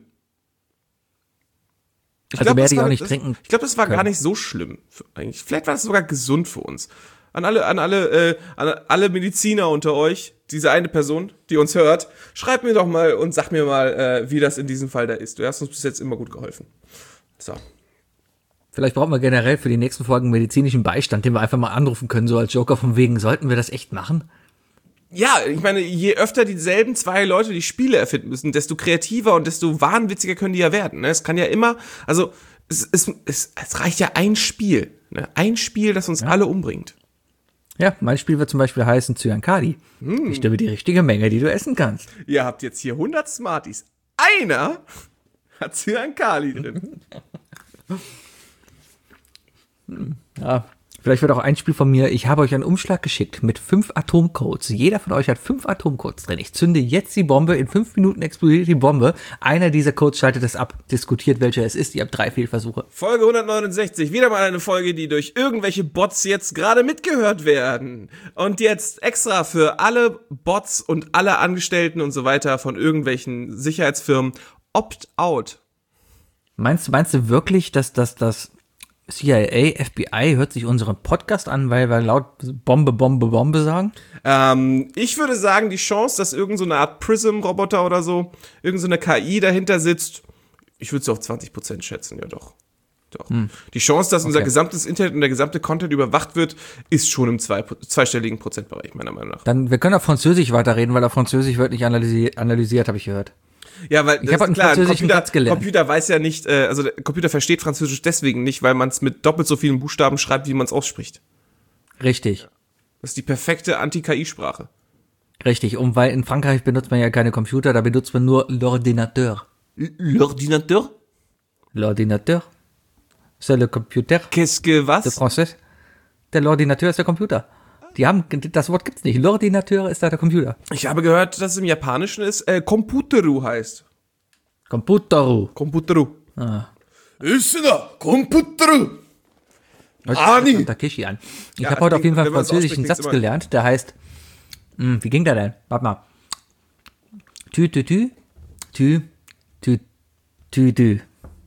Ich also glaub, werde ich auch nicht das, trinken. Ich glaube, das war können. gar nicht so schlimm. Für, eigentlich. Vielleicht war das sogar gesund für uns. An alle, an alle, äh, an alle Mediziner unter euch, diese eine Person, die uns hört, schreibt mir doch mal und sag mir mal, äh, wie das in diesem Fall da ist. Du hast uns bis jetzt immer gut geholfen. So. Vielleicht brauchen wir generell für die nächsten Folgen medizinischen Beistand, den wir einfach mal anrufen können, so als Joker von wegen, sollten wir das echt machen? Ja, ich meine, je öfter dieselben zwei Leute die Spiele erfinden müssen, desto kreativer und desto wahnwitziger können die ja werden. Ne? Es kann ja immer, also es, es, es, es reicht ja ein Spiel. Ne? Ein Spiel, das uns ja. alle umbringt. Ja, mein Spiel wird zum Beispiel heißen Zyankali. Hm. Ich stimme die richtige Menge, die du essen kannst. Ihr habt jetzt hier hundert Smarties. Einer hat Zyankali drin. hm. Ja. Vielleicht wird auch ein Spiel von mir, ich habe euch einen Umschlag geschickt mit fünf Atomcodes. Jeder von euch hat fünf Atomcodes drin. Ich zünde jetzt die Bombe, in fünf Minuten explodiert die Bombe. Einer dieser Codes schaltet es ab, diskutiert, welcher es ist. Ihr habt drei Fehlversuche. Folge hundertneunundsechzig, wieder mal eine Folge, die durch irgendwelche Bots jetzt gerade mitgehört werden. Und jetzt extra für alle Bots und alle Angestellten und so weiter von irgendwelchen Sicherheitsfirmen Opt-out. Meinst du, meinst du wirklich, dass das, das C I A, F B I hört sich unseren Podcast an, weil wir laut Bombe, Bombe, Bombe sagen? Ähm, ich würde sagen, die Chance, dass irgend so eine Art Prism-Roboter oder so, irgend so eine K I dahinter sitzt, ich würde es auf zwanzig Prozent schätzen, ja doch. doch. Hm. Die Chance, dass unser okay. gesamtes Internet und der gesamte Content überwacht wird, ist schon im zwei, zweistelligen Prozentbereich, meiner Meinung nach. Dann, wir können auf Französisch weiterreden, weil auf Französisch wird nicht analysiert, analysiert habe ich gehört. Ja, weil ich habe einen klar, französischen Computer, Satz gelernt. Computer weiß ja nicht, äh, also der Computer versteht Französisch deswegen nicht, weil man es mit doppelt so vielen Buchstaben schreibt, wie man es ausspricht. Richtig. Das ist die perfekte Anti-K I-Sprache. Richtig, und weil in Frankreich benutzt man ja keine Computer, da benutzt man nur l'ordinateur. L'ordinateur? L'ordinateur. C'est le computer. Qu'est-ce que was? De français. Der l'ordinateur ist der Computer. Die haben, das Wort gibt's nicht. L'ordinateur ist da der Computer. Ich habe gehört, dass es im Japanischen ist, äh, Computeru heißt. Computeru. Computeru. Ah. Ist da, Computeru. Ani. Takeshi an. Ich ja, habe heute auf jeden Fall einen französischen Satz gelernt, der heißt, mh, wie ging der denn? Warte mal. Tü, tü, tü, tü, tü, tü, tü.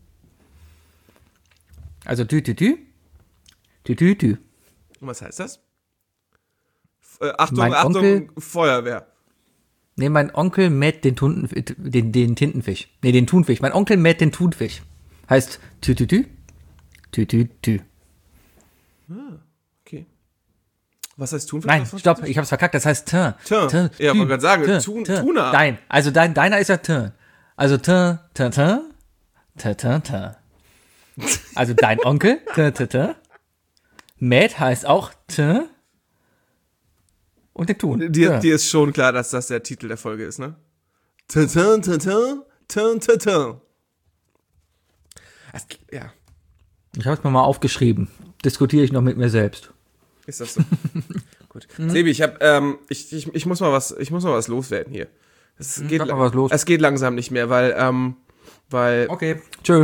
Also tü, tü, tü, tü, tü, tü. Und was heißt das? Äh, Achtung, mein Achtung, Onkel, Feuerwehr. Nee, mein Onkel mäht den, Tunten, den, den Tintenfisch. Nee, den Thunfisch. Mein Onkel mäht den Thunfisch. Heißt tü, tü, tü, tü, tü, tü. Ah, okay. Was heißt Thunfisch? Nein, stopp, ich hab's verkackt. Das heißt Tin. Tin. Tin. Ja, man kann sagen, Tin. Tun, Tin. Tuna. Dein, also dein, deiner ist ja Tin. Also Tin, Tin, Tin, Tin, Tin, Tin. Also dein Onkel, Tin, Tin, Tin. Mad heißt auch T und der Ton. Dir, ja. dir ist schon klar, dass das der Titel der Folge ist, ne? Tintin, Tintin, Tintin, Tintin. Ja. Ich habe es mir mal aufgeschrieben. Diskutiere ich noch mit mir selbst. Ist das so? Gut. Mhm. Sebi, ich, hab, ähm, ich, ich, ich, muss mal was, ich muss mal was loswerden hier. Es geht, mal was los. Es geht langsam nicht mehr, weil, ähm, weil. Okay. Tschö.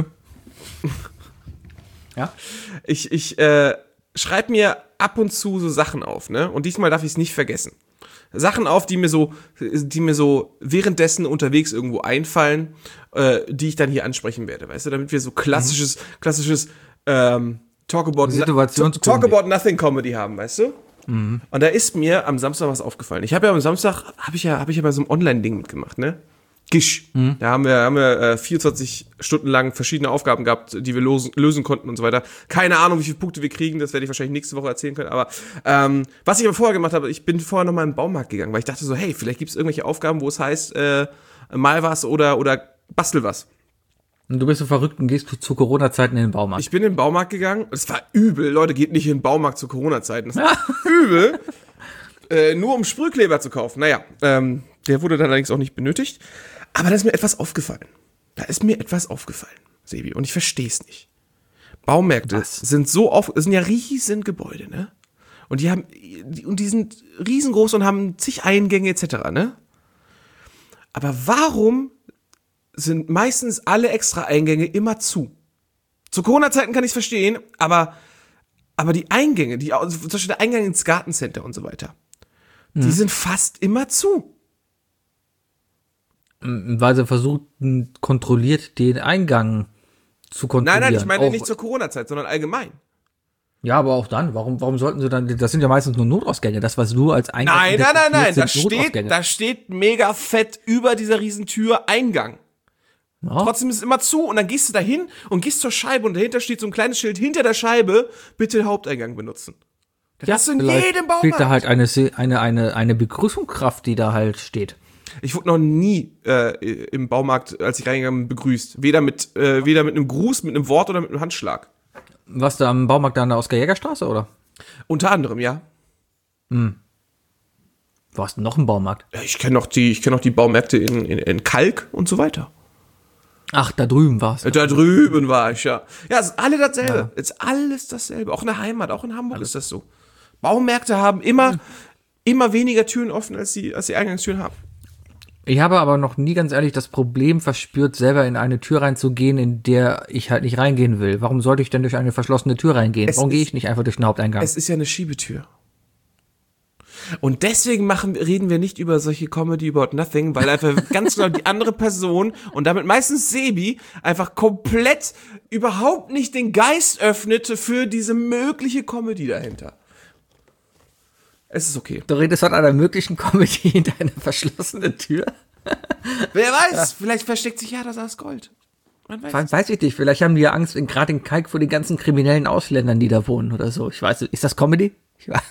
Ja? Ich, ich äh, schreibe mir ab und zu so Sachen auf, ne? Und diesmal darf ich es nicht vergessen. Sachen auf, die mir so, die mir so währenddessen unterwegs irgendwo einfallen, äh, die ich dann hier ansprechen werde, weißt du, damit wir so klassisches, mhm. klassisches ähm, Talk about, Situations- Talk about Nothing Comedy haben, weißt du? Mhm. Und da ist mir am Samstag was aufgefallen. Ich habe ja am Samstag, habe ich ja, habe ich ja bei so einem Online-Ding mitgemacht, ne? Gisch. Mhm. Da haben wir, haben wir äh, vierundzwanzig Stunden lang verschiedene Aufgaben gehabt, die wir losen, lösen konnten und so weiter. Keine Ahnung, wie viele Punkte wir kriegen, das werde ich wahrscheinlich nächste Woche erzählen können. Aber ähm, was ich aber vorher gemacht habe, ich bin vorher nochmal in den Baumarkt gegangen, weil ich dachte so, hey, vielleicht gibt es irgendwelche Aufgaben, wo es heißt, äh, mal was oder, oder bastel was. Und du bist so verrückt und gehst zu Corona-Zeiten in den Baumarkt. Ich bin in den Baumarkt gegangen. Das war übel. Leute, geht nicht in den Baumarkt zu Corona-Zeiten. Das war übel. Äh, nur um Sprühkleber zu kaufen. Naja, ähm, der wurde dann allerdings auch nicht benötigt. Aber da ist mir etwas aufgefallen. Da ist mir etwas aufgefallen, Sebi. Und ich verstehe es nicht. Baumärkte Was? sind so auf, das sind ja riesen Gebäude, ne? Und die haben, und die sind riesengroß und haben zig Eingänge et cetera, ne? Aber warum sind meistens alle extra Eingänge immer zu? Zu Corona-Zeiten kann ich es verstehen, aber, aber die Eingänge, die, zum Beispiel der Eingang ins Gartencenter und so weiter, mhm. die sind fast immer zu. Weil sie versuchten, kontrolliert den Eingang zu kontrollieren. Nein, nein, ich meine auch, nicht zur Corona-Zeit, sondern allgemein. Ja, aber auch dann, warum, warum sollten sie dann, das sind ja meistens nur Notausgänge, das, was du als Eingang... Nein, nein, nein, nein, da steht, da steht mega fett über dieser Riesentür Eingang. Ja. Trotzdem ist es immer zu und dann gehst du da hin und gehst zur Scheibe und dahinter steht so ein kleines Schild hinter der Scheibe, bitte den Haupteingang benutzen. Das ja, hast du in jedem Baumarkt. Fehlt da halt eine, eine, eine, eine Begrüßungskraft, die da halt steht. Ich wurde noch nie äh, im Baumarkt, als ich reingegangen bin, begrüßt. Weder mit, äh, weder mit einem Gruß, mit einem Wort oder mit einem Handschlag. Warst du am Baumarkt da an der Oskar-Jäger-Straße, oder? Unter anderem, ja. Hm. Wo hast du noch einen Baumarkt? Ja, ich kenne noch die, ich kenne noch die Baumärkte in, in, in Kalk und so weiter. Ach, da drüben warst du. Da drüben war ich, ja. Ja, es ist alle dasselbe. Ja. Es ist alles dasselbe. Auch in der Heimat, auch in Hamburg alles. Ist das so. Baumärkte haben immer, mhm. immer weniger Türen offen, als die, als die Eingangstüren haben. Ich habe aber noch nie ganz ehrlich das Problem verspürt, selber in eine Tür reinzugehen, in der ich halt nicht reingehen will. Warum sollte ich denn durch eine verschlossene Tür reingehen? Es Warum gehe ich nicht einfach durch den Haupteingang? Es ist ja eine Schiebetür. Und deswegen machen, reden wir nicht über solche Comedy about nothing, weil einfach ganz genau die andere Person und damit meistens Sebi einfach komplett überhaupt nicht den Geist öffnet für diese mögliche Comedy dahinter. Es ist okay. Du redest von einer möglichen Comedy hinter einer verschlossenen Tür? Wer weiß, ja. Vielleicht versteckt sich ja das aus Gold. Man weiß, weiß ich nicht, vielleicht haben die ja Angst, gerade in Kalk vor den ganzen kriminellen Ausländern, die da wohnen oder so. Ich weiß, ist das Comedy? Ich weiß.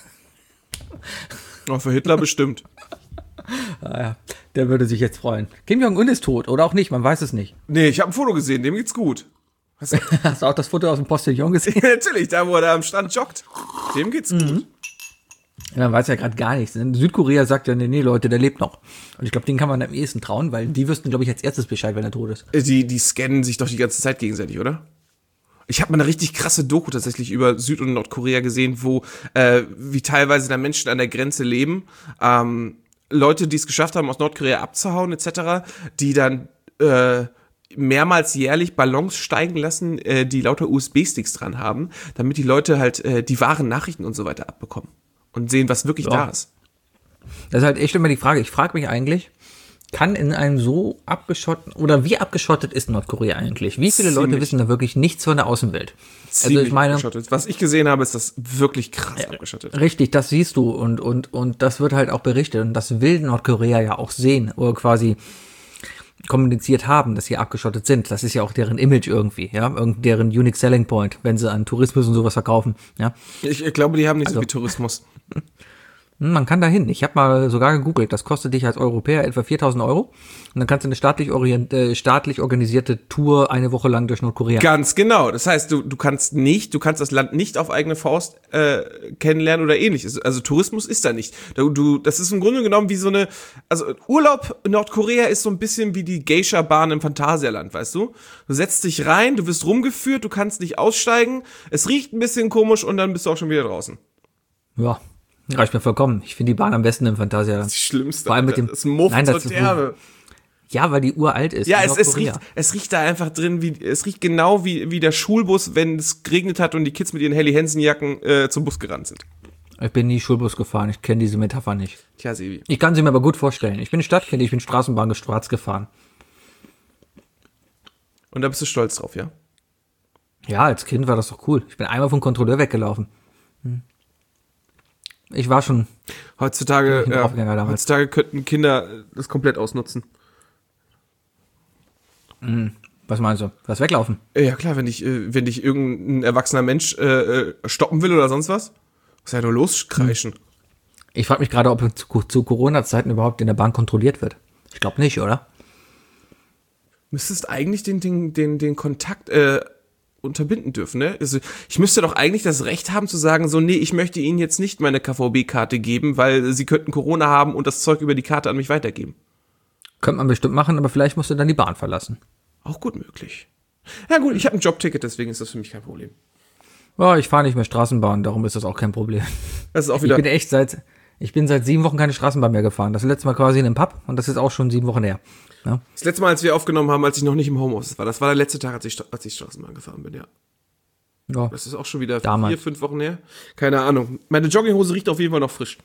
Oh, für Hitler bestimmt. Ah ja, der würde sich jetzt freuen. Kim Jong-un ist tot, oder auch nicht, man weiß es nicht. Nee, ich habe ein Foto gesehen, dem geht's gut. Hast du, Hast du auch das Foto aus dem Postillon gesehen? Ja, natürlich, da wo er da am Strand joggt. Dem geht's mhm. gut. Ja, man weiß ja gerade gar nichts. Südkorea sagt ja, nee, nee, Leute, der lebt noch. Und ich glaube, den kann man am ehesten trauen, weil die wüssten, glaube ich, als erstes Bescheid, wenn er tot ist. Die, die scannen sich doch die ganze Zeit gegenseitig, oder? Ich habe mal eine richtig krasse Doku tatsächlich über Süd- und Nordkorea gesehen, wo äh, wie teilweise da Menschen an der Grenze leben. Ähm, Leute, die es geschafft haben, aus Nordkorea abzuhauen et cetera, die dann äh, mehrmals jährlich Ballons steigen lassen, äh, die lauter U S B-Sticks dran haben, damit die Leute halt äh, die wahren Nachrichten und so weiter abbekommen. Und sehen, was wirklich ja. da ist. Das ist halt echt immer die Frage. Ich frage mich eigentlich, kann in einem so abgeschotteten, oder wie abgeschottet ist Nordkorea eigentlich? Wie viele Ziemlich. Leute wissen da wirklich nichts von der Außenwelt? Ziemlich also ich meine, abgeschottet. Was ich gesehen habe, ist das wirklich krass äh, abgeschottet. Richtig, das siehst du und, und, und das wird halt auch berichtet. Und das will Nordkorea ja auch sehen oder quasi kommuniziert haben, dass sie abgeschottet sind. Das ist ja auch deren Image irgendwie, ja, irgend deren Unique Selling Point, wenn sie an Tourismus und sowas verkaufen, ja. Ich, ich glaube, die haben nicht also. so viel Tourismus. Hm, Man kann da hin. Ich habe mal sogar gegoogelt. Das kostet dich als Europäer etwa viertausend Euro. Und dann kannst du eine staatlich, orient, äh, staatlich organisierte Tour eine Woche lang durch Nordkorea. Ganz genau. Das heißt, du, du kannst nicht, du kannst das Land nicht auf eigene Faust äh, kennenlernen oder ähnliches. Also Tourismus ist da nicht. Du, du, das ist im Grunde genommen wie so eine, also Urlaub in Nordkorea ist so ein bisschen wie die Geisha-Bahn im Phantasialand, weißt du? Du setzt dich rein, du wirst rumgeführt, du kannst nicht aussteigen, es riecht ein bisschen komisch und dann bist du auch schon wieder draußen. Ja, reicht mir vollkommen. Ich finde die Bahn am besten im Phantasialand. Das ist das Schlimmste. Vor allem mit dem, das ist ein Muff nein, zur das ist, Terbe. ja, weil die uralt ist. Ja, in es, es, Nordkorea. riecht, es riecht da einfach drin, wie es riecht genau wie, wie der Schulbus, wenn es geregnet hat und die Kids mit ihren Helly-Hansen-Jacken äh, zum Bus gerannt sind. Ich bin nie Schulbus gefahren, ich kenne diese Metapher nicht. Tja, Sebi. Ich kann sie mir aber gut vorstellen. Ich bin Stadtkind, ich bin Straßenbahn schwarz gefahren. Und da bist du stolz drauf, ja? Ja, als Kind war das doch cool. Ich bin einmal vom Kontrolleur weggelaufen. Hm. Ich war schon Heutzutage, Ich bin ja, draufgegangen damals. heutzutage könnten Kinder das komplett ausnutzen. Was meinst du? Was weglaufen? Ja klar, wenn dich, äh, wenn dich irgendein erwachsener Mensch äh, äh, stoppen will oder sonst was, muss ja nur loskreischen. Ich frage mich gerade, ob zu, zu Corona-Zeiten überhaupt in der Bahn kontrolliert wird. Ich glaube nicht, oder? Müsstest eigentlich den, den, den, den Kontakt äh, unterbinden dürfen, ne? Also ich müsste doch eigentlich das Recht haben zu sagen, so, nee, ich möchte Ihnen jetzt nicht meine K V B-Karte geben, weil Sie könnten Corona haben und das Zeug über die Karte an mich weitergeben. Könnte man bestimmt machen, aber vielleicht musst du dann die Bahn verlassen. Auch gut möglich. Ja gut, ich habe ein Jobticket, deswegen ist das für mich kein Problem. Ja, ich fahre nicht mehr Straßenbahn, darum ist das auch kein Problem. Das ist auch Ich wieder. bin echt seit, ich bin seit sieben Wochen keine Straßenbahn mehr gefahren. Das letzte Mal quasi in einem Pub und das ist auch schon sieben Wochen her. Ja, Das letzte Mal, als wir aufgenommen haben, als ich noch nicht im Homeoffice war, das war der letzte Tag, als ich, als ich Straßenbahn gefahren bin, ja. ja. Das ist auch schon wieder Damals. vier, fünf Wochen her. Keine Ahnung. Meine Jogginghose riecht auf jeden Fall noch frisch.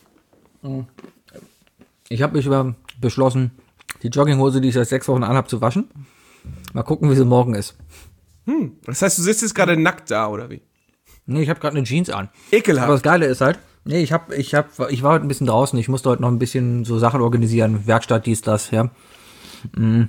Ich habe mich über beschlossen, die Jogginghose, die ich seit sechs Wochen anhab, zu waschen. Mal gucken, wie sie morgen ist. Hm. Das heißt, du sitzt jetzt gerade nackt da, oder wie? Nee, ich habe gerade eine Jeans an. Ekelhaft. Aber das Geile ist halt, nee, ich hab, ich hab, ich war heute ein bisschen draußen, ich musste heute noch ein bisschen so Sachen organisieren, Werkstatt, dies, das, ja. Mm.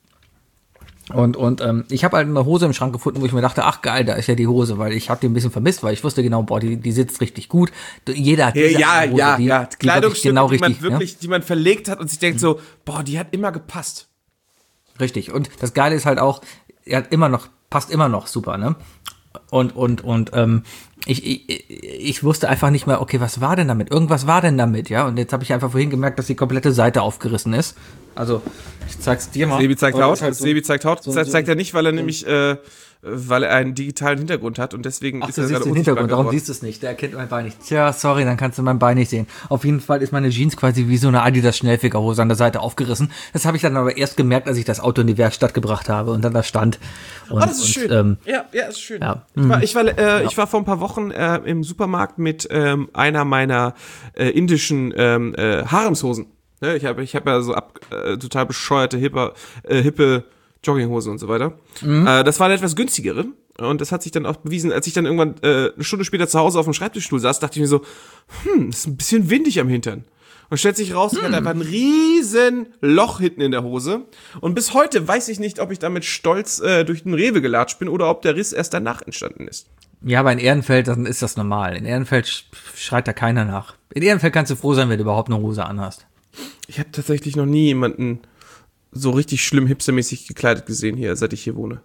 Und, und ähm, ich habe halt eine Hose im Schrank gefunden, wo ich mir dachte, ach geil, da ist ja die Hose, weil ich habe die ein bisschen vermisst, weil ich wusste genau, boah, die, die sitzt richtig gut. Jeder hat Ja, diese ja, eine Hose, ja, die, ja. die wirklich Kleidungsstücke, genau die man richtig, wirklich, die man verlegt hat und sich denkt so, boah, die hat immer gepasst. ja? Richtig. Und das Geile ist halt auch, er hat immer noch, passt immer noch super, ne? Und, und, und, ähm, ich, ich, ich wusste einfach nicht mehr, okay, was war denn damit? Irgendwas war denn damit, ja? Und jetzt habe ich einfach vorhin gemerkt, dass die komplette Seite aufgerissen ist. Also, ich zeig's dir mal. Sebi zeigt Aber das Haut. ist halt so- Sebi zeigt Haut. so- Das so- zeigt er nicht, weil er nämlich, äh, weil er einen digitalen Hintergrund hat und deswegen Ach, ist du er siehst gerade den unsichtbar Hintergrund, darum geworden. siehst du es nicht. Der erkennt mein Bein nicht. Tja, sorry, dann kannst du mein Bein nicht sehen. Auf jeden Fall ist meine Jeans quasi wie so eine Adidas Schnellfickerhose an der Seite aufgerissen. Das habe ich dann aber erst gemerkt, als ich das Auto in die Werkstatt gebracht habe und dann da stand. Und, Ah, das ist und, schön. Ähm, ja, ja, ist schön. ja. Ich, war, ich, war, äh, ich war vor ein paar Wochen äh, im Supermarkt mit ähm, einer meiner äh, indischen ähm, äh, Haremshosen. Ne? Ich habe ich hab ja so ab, äh, total bescheuerte, hippe, äh, hippe Jogginghosen und so weiter. Äh, das war eine etwas günstigere. Und das hat sich dann auch bewiesen, als ich dann irgendwann äh, eine Stunde später zu Hause auf dem Schreibtischstuhl saß, dachte ich mir so, hm, ist ein bisschen windig am Hintern. Und stellt sich raus, ich hatte einfach ein riesen Loch hinten in der Hose. Und bis heute weiß ich nicht, ob ich damit stolz äh, durch den Rewe gelatscht bin oder ob der Riss erst danach entstanden ist. Ja, aber in Ehrenfeld, dann ist das normal. In Ehrenfeld sch- schreit da keiner nach. In Ehrenfeld kannst du froh sein, wenn du überhaupt eine Hose anhast. Ich habe tatsächlich noch nie jemanden so richtig schlimm hipstermäßig gekleidet gesehen hier, seit ich hier wohne.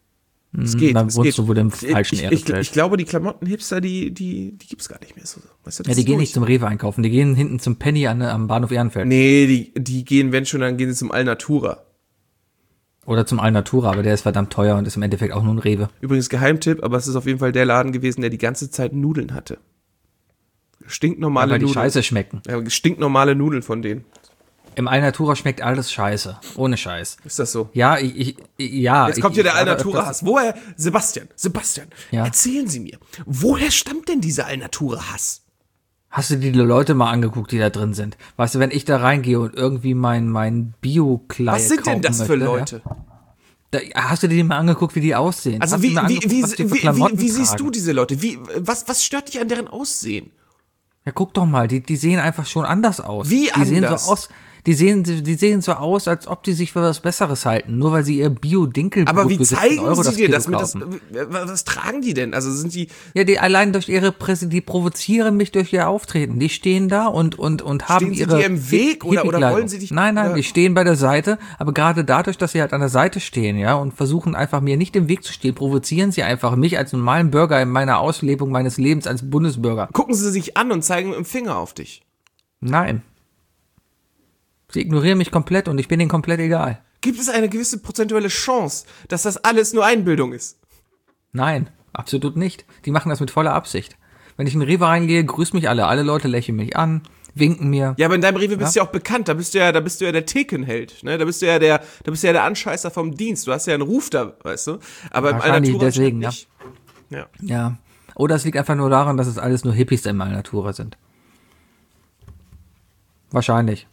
Es geht, Dann es wohnst geht. du wohl im falschen ich, ich, Ehrenfeld. ich glaube, die Klamotten-Hipster, die, die, die gibt's gar nicht mehr so. Weißt du, das Ja, die ist gehen durch. nicht zum Rewe einkaufen, die gehen hinten zum Penny an, am Bahnhof Ehrenfeld. Nee, die, die gehen, wenn schon, dann gehen sie zum Alnatura. Oder zum Alnatura, aber der ist verdammt teuer und ist im Endeffekt auch nur ein Rewe. Übrigens Geheimtipp, aber es ist auf jeden Fall der Laden gewesen, der die ganze Zeit Nudeln hatte. Stinknormale Weil die Nudeln. scheiße schmecken. Ja, stinknormale Nudeln von denen. Im Alnatura schmeckt alles scheiße. Ohne Scheiß. Ist das so? Ja, ich, ich ja. Jetzt kommt ich, hier der ich habe Alnatura-Hass. Woher, Sebastian, Sebastian, Ja. erzählen Sie mir, woher stammt denn dieser Alnatura-Hass? Hast du dir die Leute mal angeguckt, die da drin sind? Weißt du, wenn ich da reingehe und irgendwie mein, mein Bio-Kleid Was sind denn kaufen das für möchte, Leute? Ja, da, hast du dir die mal angeguckt, wie die aussehen? Also hast wie, du mal wie, angeguckt, wie, was die wie, für wie, Klamotten wie siehst tragen? du diese Leute? Wie, was, was stört dich an deren Aussehen? Ja, guck doch mal, die, die sehen einfach schon anders aus. Wie die sehen anders? so aus, Die sehen, die sehen so aus, als ob die sich für was Besseres halten, nur weil sie ihr Bio-Dinkel Aber wie zeigen Euro sie das dir Kilo das mit das, kaufen. was, was tragen die denn? Also sind die, Ja, die allein durch ihre Presse, die provozieren mich durch ihr Auftreten. Die stehen da und, und, und haben Stehen sie ihre dir im Weg oder- oder Hippie-Kleidung. wollen sie dich- Nein, nein, oder- die stehen bei der Seite, aber gerade dadurch, dass sie halt an der Seite stehen, ja, und versuchen einfach mir nicht im Weg zu stehen, provozieren sie einfach mich als normalen Bürger in meiner Auslebung meines Lebens als Bundesbürger. gucken sie sich an und zeigen mit dem Finger auf dich? Nein. Sie ignorieren mich komplett und ich bin ihnen komplett egal. Gibt es eine gewisse prozentuelle Chance, dass das alles nur Einbildung ist? Nein, absolut nicht. Die machen das mit voller Absicht. Wenn ich in den Rewe reingehe, grüßen mich alle. Alle Leute lächeln mich an, winken mir. Ja, aber in deinem Rewe bist du Ja. ja auch bekannt. Da bist du ja, da bist du ja der Thekenheld, ne? Da bist du ja der, da bist du ja der Anscheißer vom Dienst. Du hast ja einen Ruf da, weißt du? Aber im Wahrscheinlich Alnatura deswegen, nicht. Ja. Ja. Oder es liegt einfach nur daran, dass es alles nur Hippies in meiner Natura sind. Wahrscheinlich.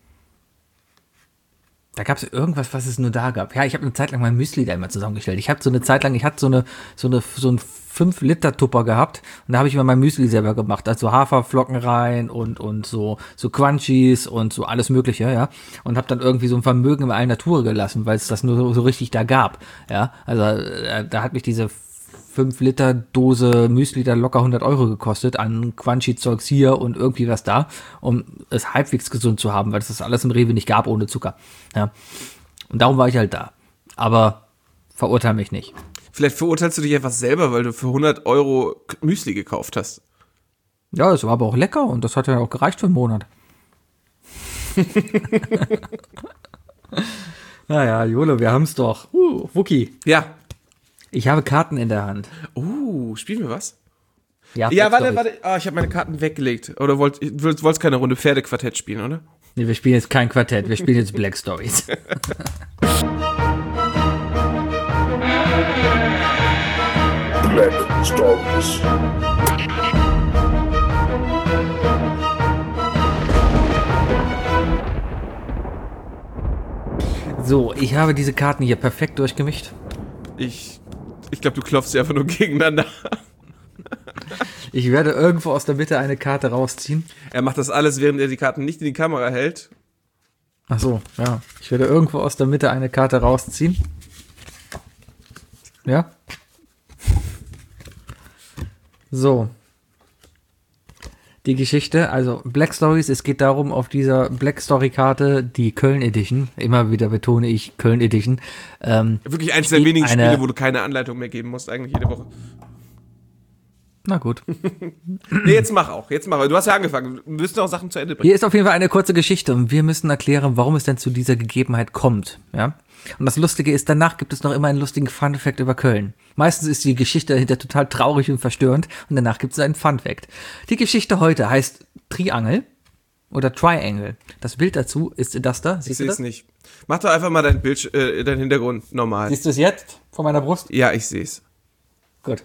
Da gab es irgendwas, was es nur da gab. Ja, ich habe eine Zeit lang mein Müsli da immer zusammengestellt. Ich habe so eine Zeit lang, ich hatte so eine so eine so einen fünf Liter Tupper gehabt und da habe ich immer mein Müsli selber gemacht. Also Haferflocken rein und und so so Crunchies und so alles mögliche, ja. Und habe dann irgendwie so ein Vermögen in Alnatura gelassen, weil es das nur so, so richtig da gab, ja. Also äh, da hat mich diese fünf Liter Dose Müsli da locker hundert Euro gekostet an Quanchi-Zeugs hier und irgendwie was da, um es halbwegs gesund zu haben, weil es das alles im Rewe nicht gab ohne Zucker. Ja. Und darum war ich halt da. Aber verurteile mich nicht. Vielleicht verurteilst du dich einfach selber, weil du für hundert Euro Müsli gekauft hast. Ja, es war aber auch lecker und das hat ja auch gereicht für einen Monat. Naja, Jolo, wir haben's doch. Uh, Wookie. Ja. Ich habe Karten in der Hand. Uh, spielen wir was? Ja, Ja, Black warte, Stories. warte. Ah, ich habe meine Karten weggelegt. Oder wollt, wollt, wollt's keine Runde Pferdequartett spielen, oder? Nee, wir spielen jetzt kein Quartett, wir spielen jetzt Black Stories. Black Stories. So, ich habe diese Karten hier perfekt durchgemischt. Ich, ich glaube, du klopfst sie einfach nur gegeneinander. Ich werde irgendwo aus der Mitte eine Karte rausziehen. Er macht das alles, während er die Karten nicht in die Kamera hält. Ach so, ja. Ich werde irgendwo aus der Mitte eine Karte rausziehen. Ja. So. Die Geschichte, also Black Stories, es geht darum, auf dieser Black Story Karte, die Köln Edition, immer wieder betone ich Köln Edition. Ähm, Wirklich eins der steht wenigen eine- Spiele, wo du keine Anleitung mehr geben musst, eigentlich jede Woche. na gut. Nee, jetzt mach auch, jetzt mach. Du hast ja angefangen, wir müssen auch Sachen zu Ende bringen. Hier ist auf jeden Fall eine kurze Geschichte und wir müssen erklären, warum es denn zu dieser Gegebenheit kommt. Ja? Und das Lustige ist, danach gibt es noch immer einen lustigen Fun-Fact über Köln. Meistens ist die Geschichte dahinter total traurig und verstörend und danach gibt es einen Fun-Fact. Die Geschichte heute heißt Triangel oder Triangle. Das Bild dazu ist das da. Ich Siehst du sehe das? es nicht. Mach doch einfach mal dein Bild, äh, dein Hintergrund normal. Siehst du es jetzt vor meiner Brust? Ja, ich sehe es. Gut.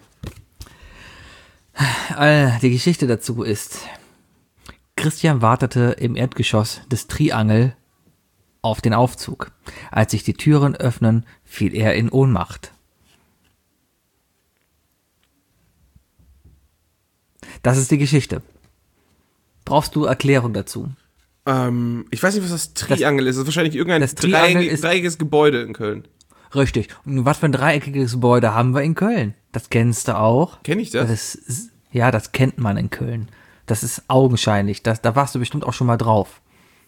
Äh, Die Geschichte dazu ist, Christian wartete im Erdgeschoss des Triangel auf den Aufzug. Als sich die Türen öffnen, fiel er in Ohnmacht. Das ist die Geschichte. Brauchst du Erklärung dazu? Ähm, ich weiß nicht, was das Triangel ist. Das ist wahrscheinlich irgendein das Triangel dreieckig, ist- dreieckiges Gebäude in Köln. Richtig. Und was für ein dreieckiges Gebäude haben wir in Köln? Das kennst du auch. Kenn ich das? Das ist, ja, das kennt man in Köln. Das ist augenscheinlich. Das, da warst du bestimmt auch schon mal drauf.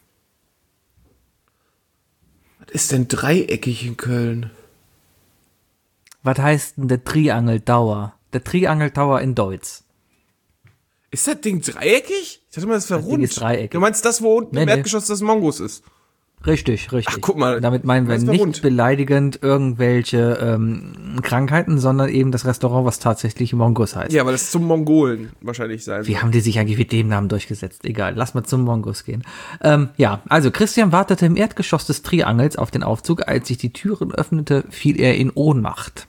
Was ist denn dreieckig in Köln? Was heißt denn der Triangel Tower? Der Triangel Tower in Deutsch. Ist das Ding dreieckig? Ich dachte mal, das wäre Ding rund. ist dreieckig. Du meinst das, wo unten Nee, im nee. Erdgeschoss das Mongos ist? Richtig, richtig. Ach, guck mal. Damit meinen wir Das war nicht rund. beleidigend irgendwelche ähm, Krankheiten, sondern eben das Restaurant, was tatsächlich Mongos heißt. Ja, weil das zum Mongolen wahrscheinlich sein Wie soll. haben die sich eigentlich mit dem Namen durchgesetzt? Egal, lass mal zum Mongos gehen. Ähm, ja, also Christian wartete im Erdgeschoss des Triangels auf den Aufzug. Als sich die Türen öffnete, fiel er in Ohnmacht.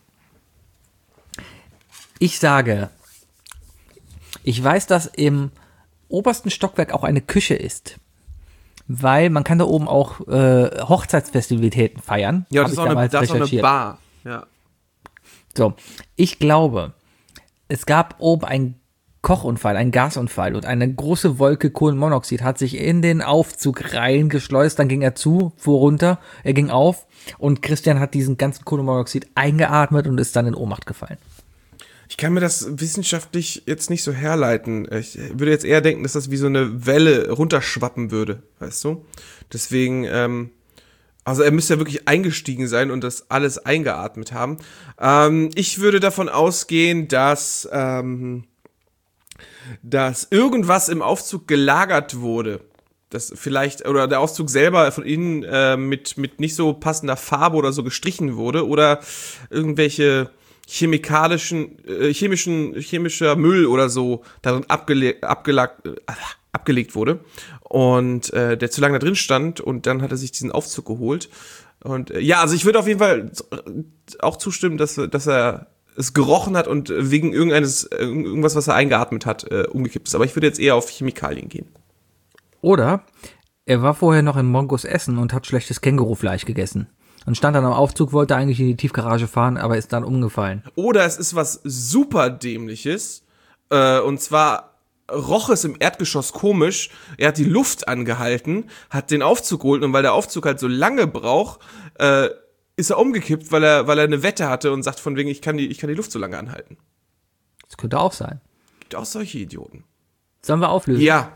Ich sage, ich weiß, dass im obersten Stockwerk auch eine Küche ist. Weil man kann da oben auch äh, Hochzeitsfestivitäten feiern. Ja, Hab das ist, ich auch eine, damals das ist auch eine recherchiert. Bar. Ja. So, ich glaube, es gab oben ein Kochunfall, ein Gasunfall und eine große Wolke Kohlenmonoxid hat sich in den Aufzug reingeschleust, dann ging er zu, fuhr runter, er ging auf und Christian hat diesen ganzen Kohlenmonoxid eingeatmet und ist dann in Ohnmacht gefallen. Ich kann mir das wissenschaftlich jetzt nicht so herleiten. Ich würde jetzt eher denken, dass das wie so eine Welle runterschwappen würde, weißt du? Deswegen, ähm, also er müsste ja wirklich eingestiegen sein und das alles eingeatmet haben. Ähm, ich würde davon ausgehen, dass, ähm, dass irgendwas im Aufzug gelagert wurde. Das vielleicht, oder der Aufzug selber von innen äh, mit, mit nicht so passender Farbe oder so gestrichen wurde oder irgendwelche chemikalischen, äh, chemischen, chemischer Müll oder so darin abgele- abgelag- äh, abgelegt wurde und äh, der zu lange da drin stand und dann hat er sich diesen Aufzug geholt und äh, ja, also ich würde auf jeden Fall auch zustimmen, dass, dass er es gerochen hat und wegen irgendeines, irgendwas, was er eingeatmet hat, äh, umgekippt ist, aber ich würde jetzt eher auf Chemikalien gehen. Oder er war vorher noch in Mongos essen und hat schlechtes Kängurufleisch gegessen. Und stand dann am Aufzug, wollte eigentlich in die Tiefgarage fahren, aber ist dann umgefallen. Oder es ist was super Dämliches. Äh, und zwar roch es im Erdgeschoss komisch. Er hat die Luft angehalten, hat den Aufzug geholt und weil der Aufzug halt so lange braucht, äh, ist er umgekippt, weil er, weil er eine Wette hatte und sagt von wegen, ich kann die, ich kann die Luft so lange anhalten. Das könnte auch sein. Gibt auch solche Idioten. Sollen wir auflösen? Ja.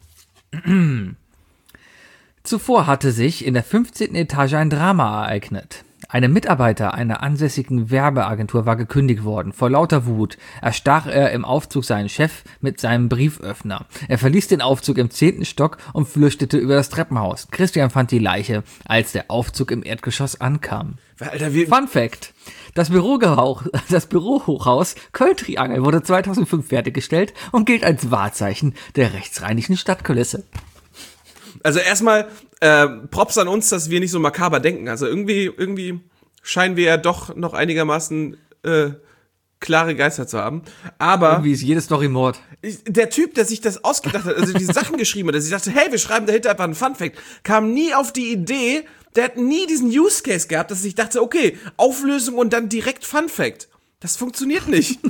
Zuvor hatte sich in der fünfzehnten Etage ein Drama ereignet. Ein Mitarbeiter einer ansässigen Werbeagentur war gekündigt worden. Vor lauter Wut erstach er im Aufzug seinen Chef mit seinem Brieföffner. Er verließ den Aufzug im zehnten Stock und flüchtete über das Treppenhaus. Christian fand die Leiche, als der Aufzug im Erdgeschoss ankam. Alter, wie Fun Fact: Das Bürohochhaus, das Bürohochhaus Köln-Triangel wurde zweitausendfünf fertiggestellt und gilt als Wahrzeichen der rechtsrheinischen Stadtkulisse. Also erstmal äh, Props an uns, dass wir nicht so makaber denken. Also irgendwie, irgendwie scheinen wir ja doch noch einigermaßen äh, klare Geister zu haben. Aber irgendwie ist jede Story Mord. Ich, der Typ, der sich das ausgedacht hat, also diese Sachen geschrieben hat, dass ich dachte, hey, wir schreiben dahinter einfach einen Funfact, kam nie auf die Idee, der hat nie diesen Use Case gehabt, dass ich dachte, okay, Auflösung und dann direkt Funfact. Das funktioniert nicht.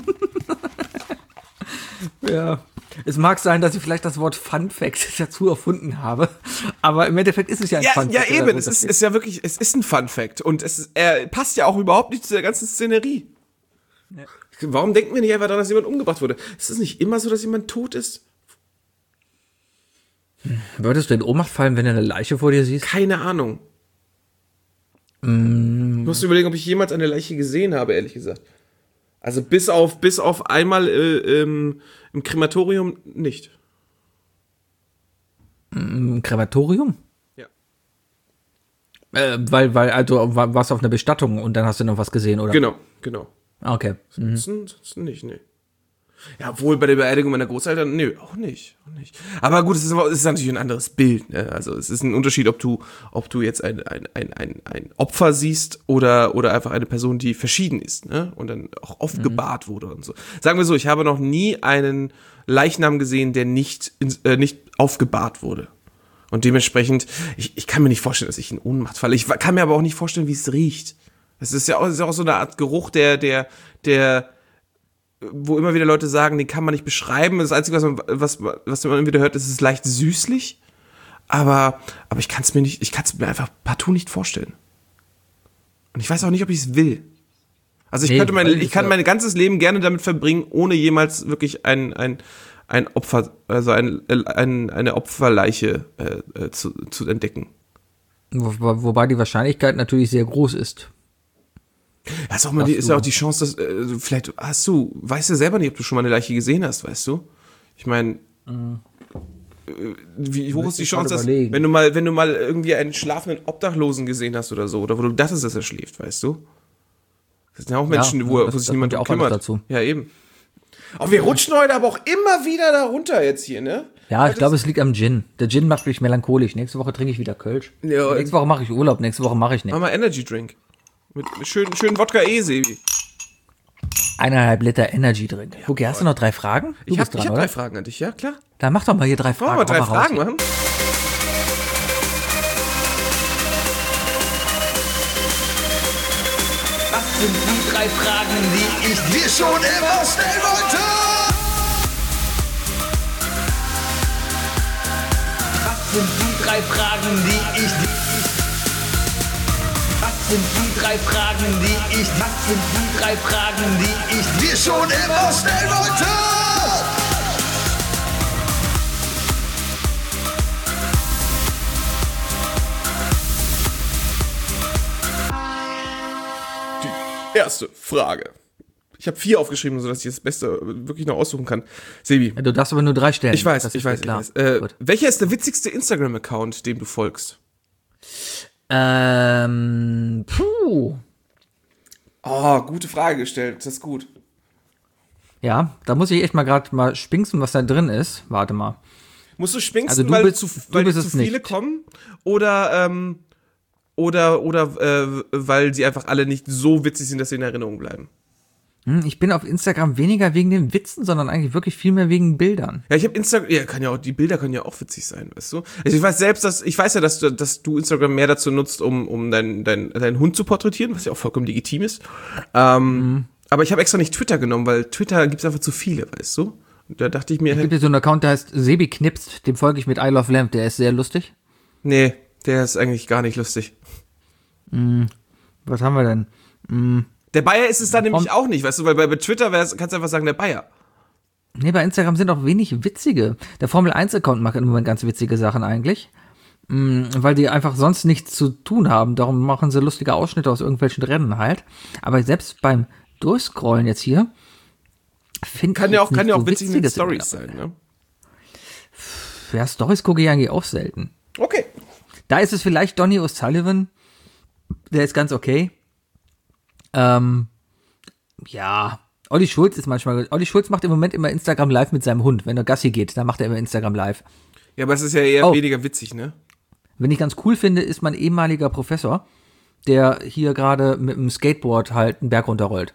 Ja. Es mag sein, dass ich vielleicht das Wort Fun Fact dazu erfunden habe, aber im Endeffekt ist es ja ein ja, Fun ja, Fact. Ja, eben, es ist, ist ja wirklich, es ist ein Fun Fact und es er passt ja auch überhaupt nicht zu der ganzen Szenerie. Ja. Warum denken wir nicht einfach daran, dass jemand umgebracht wurde? Ist es nicht immer so, dass jemand tot ist? Würdest du in Ohnmacht fallen, wenn du eine Leiche vor dir siehst? Keine Ahnung. Mm. Ich muss überlegen, ob ich jemals eine Leiche gesehen habe, ehrlich gesagt. Also bis auf, bis auf einmal äh, im, im Krematorium nicht. Im Krematorium? Ja. Äh, weil, weil, also warst du auf einer Bestattung und dann hast du noch was gesehen, oder? Genau, genau. Okay. Mhm. Sonst, sonst nicht, nee. Ja, obwohl bei der Beerdigung meiner Großeltern, nee, auch nicht, auch nicht. Aber gut, es ist, es ist natürlich ein anderes Bild, ne? Also es ist ein Unterschied, ob du, ob du jetzt ein, ein, ein, ein, ein Opfer siehst oder, oder einfach eine Person, die verschieden ist, ne? Und dann auch oft mhm. gebahrt wurde und so. Sagen wir so, ich habe noch nie einen Leichnam gesehen, der nicht, äh, nicht aufgebahrt wurde. Und dementsprechend, ich, ich kann mir nicht vorstellen, dass ich in Ohnmacht falle. Ich kann mir aber auch nicht vorstellen, wie es riecht. Es ist ja auch, es ist auch so eine Art Geruch, der, der, der, wo immer wieder Leute sagen, den kann man nicht beschreiben. Das Einzige, was man, was, was man immer wieder hört, ist, es ist leicht süßlich. Aber, aber ich kann es mir nicht, ich kann es mir einfach partout nicht vorstellen. Und ich weiß auch nicht, ob ich es will. Also ich nee, könnte mein, ich kann mein ganzes Leben gerne damit verbringen, ohne jemals wirklich ein, ein, ein Opfer, also ein, ein, eine Opferleiche äh, zu, zu entdecken. Wo, wobei die Wahrscheinlichkeit natürlich sehr groß ist. Ja, ist, auch mal die, ist ja auch die Chance, dass äh, vielleicht hast du, weißt du selber nicht, ob du schon mal eine Leiche gesehen hast, weißt du? Ich meine, mhm. äh, wie hoch ist die Chance, dass, wenn du mal, wenn du mal irgendwie einen schlafenden Obdachlosen gesehen hast oder so, oder wo du dachtest, dass er schläft, weißt du? Das sind ja auch Menschen, ja, wo, das, wo sich niemand ja kümmert. Dazu. Ja, eben. Aber wir rutschen heute aber auch immer wieder da runter jetzt hier, ne? Ja, ich glaube, es liegt am Gin. Der Gin macht mich melancholisch. Nächste Woche trinke ich wieder Kölsch. Ja, nächste Woche mache ich Urlaub, nächste Woche mache ich nichts. Mach mal Energy Drink. Mit schönen schön Wodka E-Sebi. Eineinhalb Liter Energy Drink. Ja, okay, hast du noch drei Fragen? Du ich habe hab drei oder? Fragen an dich, ja klar. Dann mach doch mal hier drei Fragen. Wollen wir mal drei Fragen machen? Was sind die drei Fragen, die ich dir schon immer stellen wollte? Was sind die drei Fragen, die ich... Was sind die drei Fragen, die ich... Was sind die drei Fragen, die ich dir schon immer stellen wollte? Erste Frage. Ich habe vier aufgeschrieben, sodass ich das Beste wirklich noch aussuchen kann. Sebi. Du darfst aber nur drei stellen. Ich weiß, das ich ist weiß, ich klar. weiß. Äh, welcher ist der witzigste Instagram-Account, dem du folgst? Ähm, puh. Oh, gute Frage gestellt. Das ist gut. Ja, da muss ich echt mal gerade mal spinksen, was da drin ist. Warte mal. Musst du spinksen, Also du weil, bist- zu, du weil bist zu es viele nicht. kommen? Oder, ähm, oder, oder äh, weil sie einfach alle nicht so witzig sind, dass sie in Erinnerung bleiben? Hm, ich bin auf Instagram weniger wegen den Witzen, sondern eigentlich wirklich viel mehr wegen Bildern. Ja, ich habe Instagram, ja, kann ja auch, die Bilder können ja auch witzig sein, weißt du? Also ich weiß selbst, dass, ich weiß ja, dass du, dass du Instagram mehr dazu nutzt, um, um deinen dein, deinen Hund zu porträtieren, was ja auch vollkommen legitim ist. Ähm, Mhm. Aber ich habe extra nicht Twitter genommen, weil Twitter gibt's einfach zu viele, weißt du? Und da dachte ich mir, Es gibt hier so einen Account, der heißt Sebi Knipst, dem folge ich mit I Love Lamp, der ist sehr lustig. nee, der ist eigentlich gar nicht lustig. Was haben wir denn? Hm, Der Bayer ist es dann nämlich Kommt- auch nicht, weißt du, weil bei, bei Twitter wär's, kannst du einfach sagen, der Bayer. nee, bei Instagram sind auch wenig witzige. Der Formel eins Account macht im Moment ganz witzige Sachen eigentlich. Mm, weil die einfach sonst nichts zu tun haben. Darum machen sie lustige Ausschnitte aus irgendwelchen Rennen halt. Aber selbst beim Durchscrollen jetzt hier, finde ich Kann ja auch, jetzt kann ja nicht auch so witzig mit Witziges Stories dabei. sein, ne? Ja, Stories gucke ich eigentlich auch selten. Okay. Da ist es vielleicht Donny O'Sullivan. Der ist ganz okay. Ähm, ja. Olli Schulz ist manchmal, Olli Schulz macht im Moment immer Instagram live mit seinem Hund. Wenn er Gassi geht, dann macht er immer Instagram live. Ja, aber es ist ja eher Oh. weniger witzig, ne? Wenn ich ganz cool finde, ist mein ehemaliger Professor, der hier gerade mit dem Skateboard halt einen Berg runterrollt.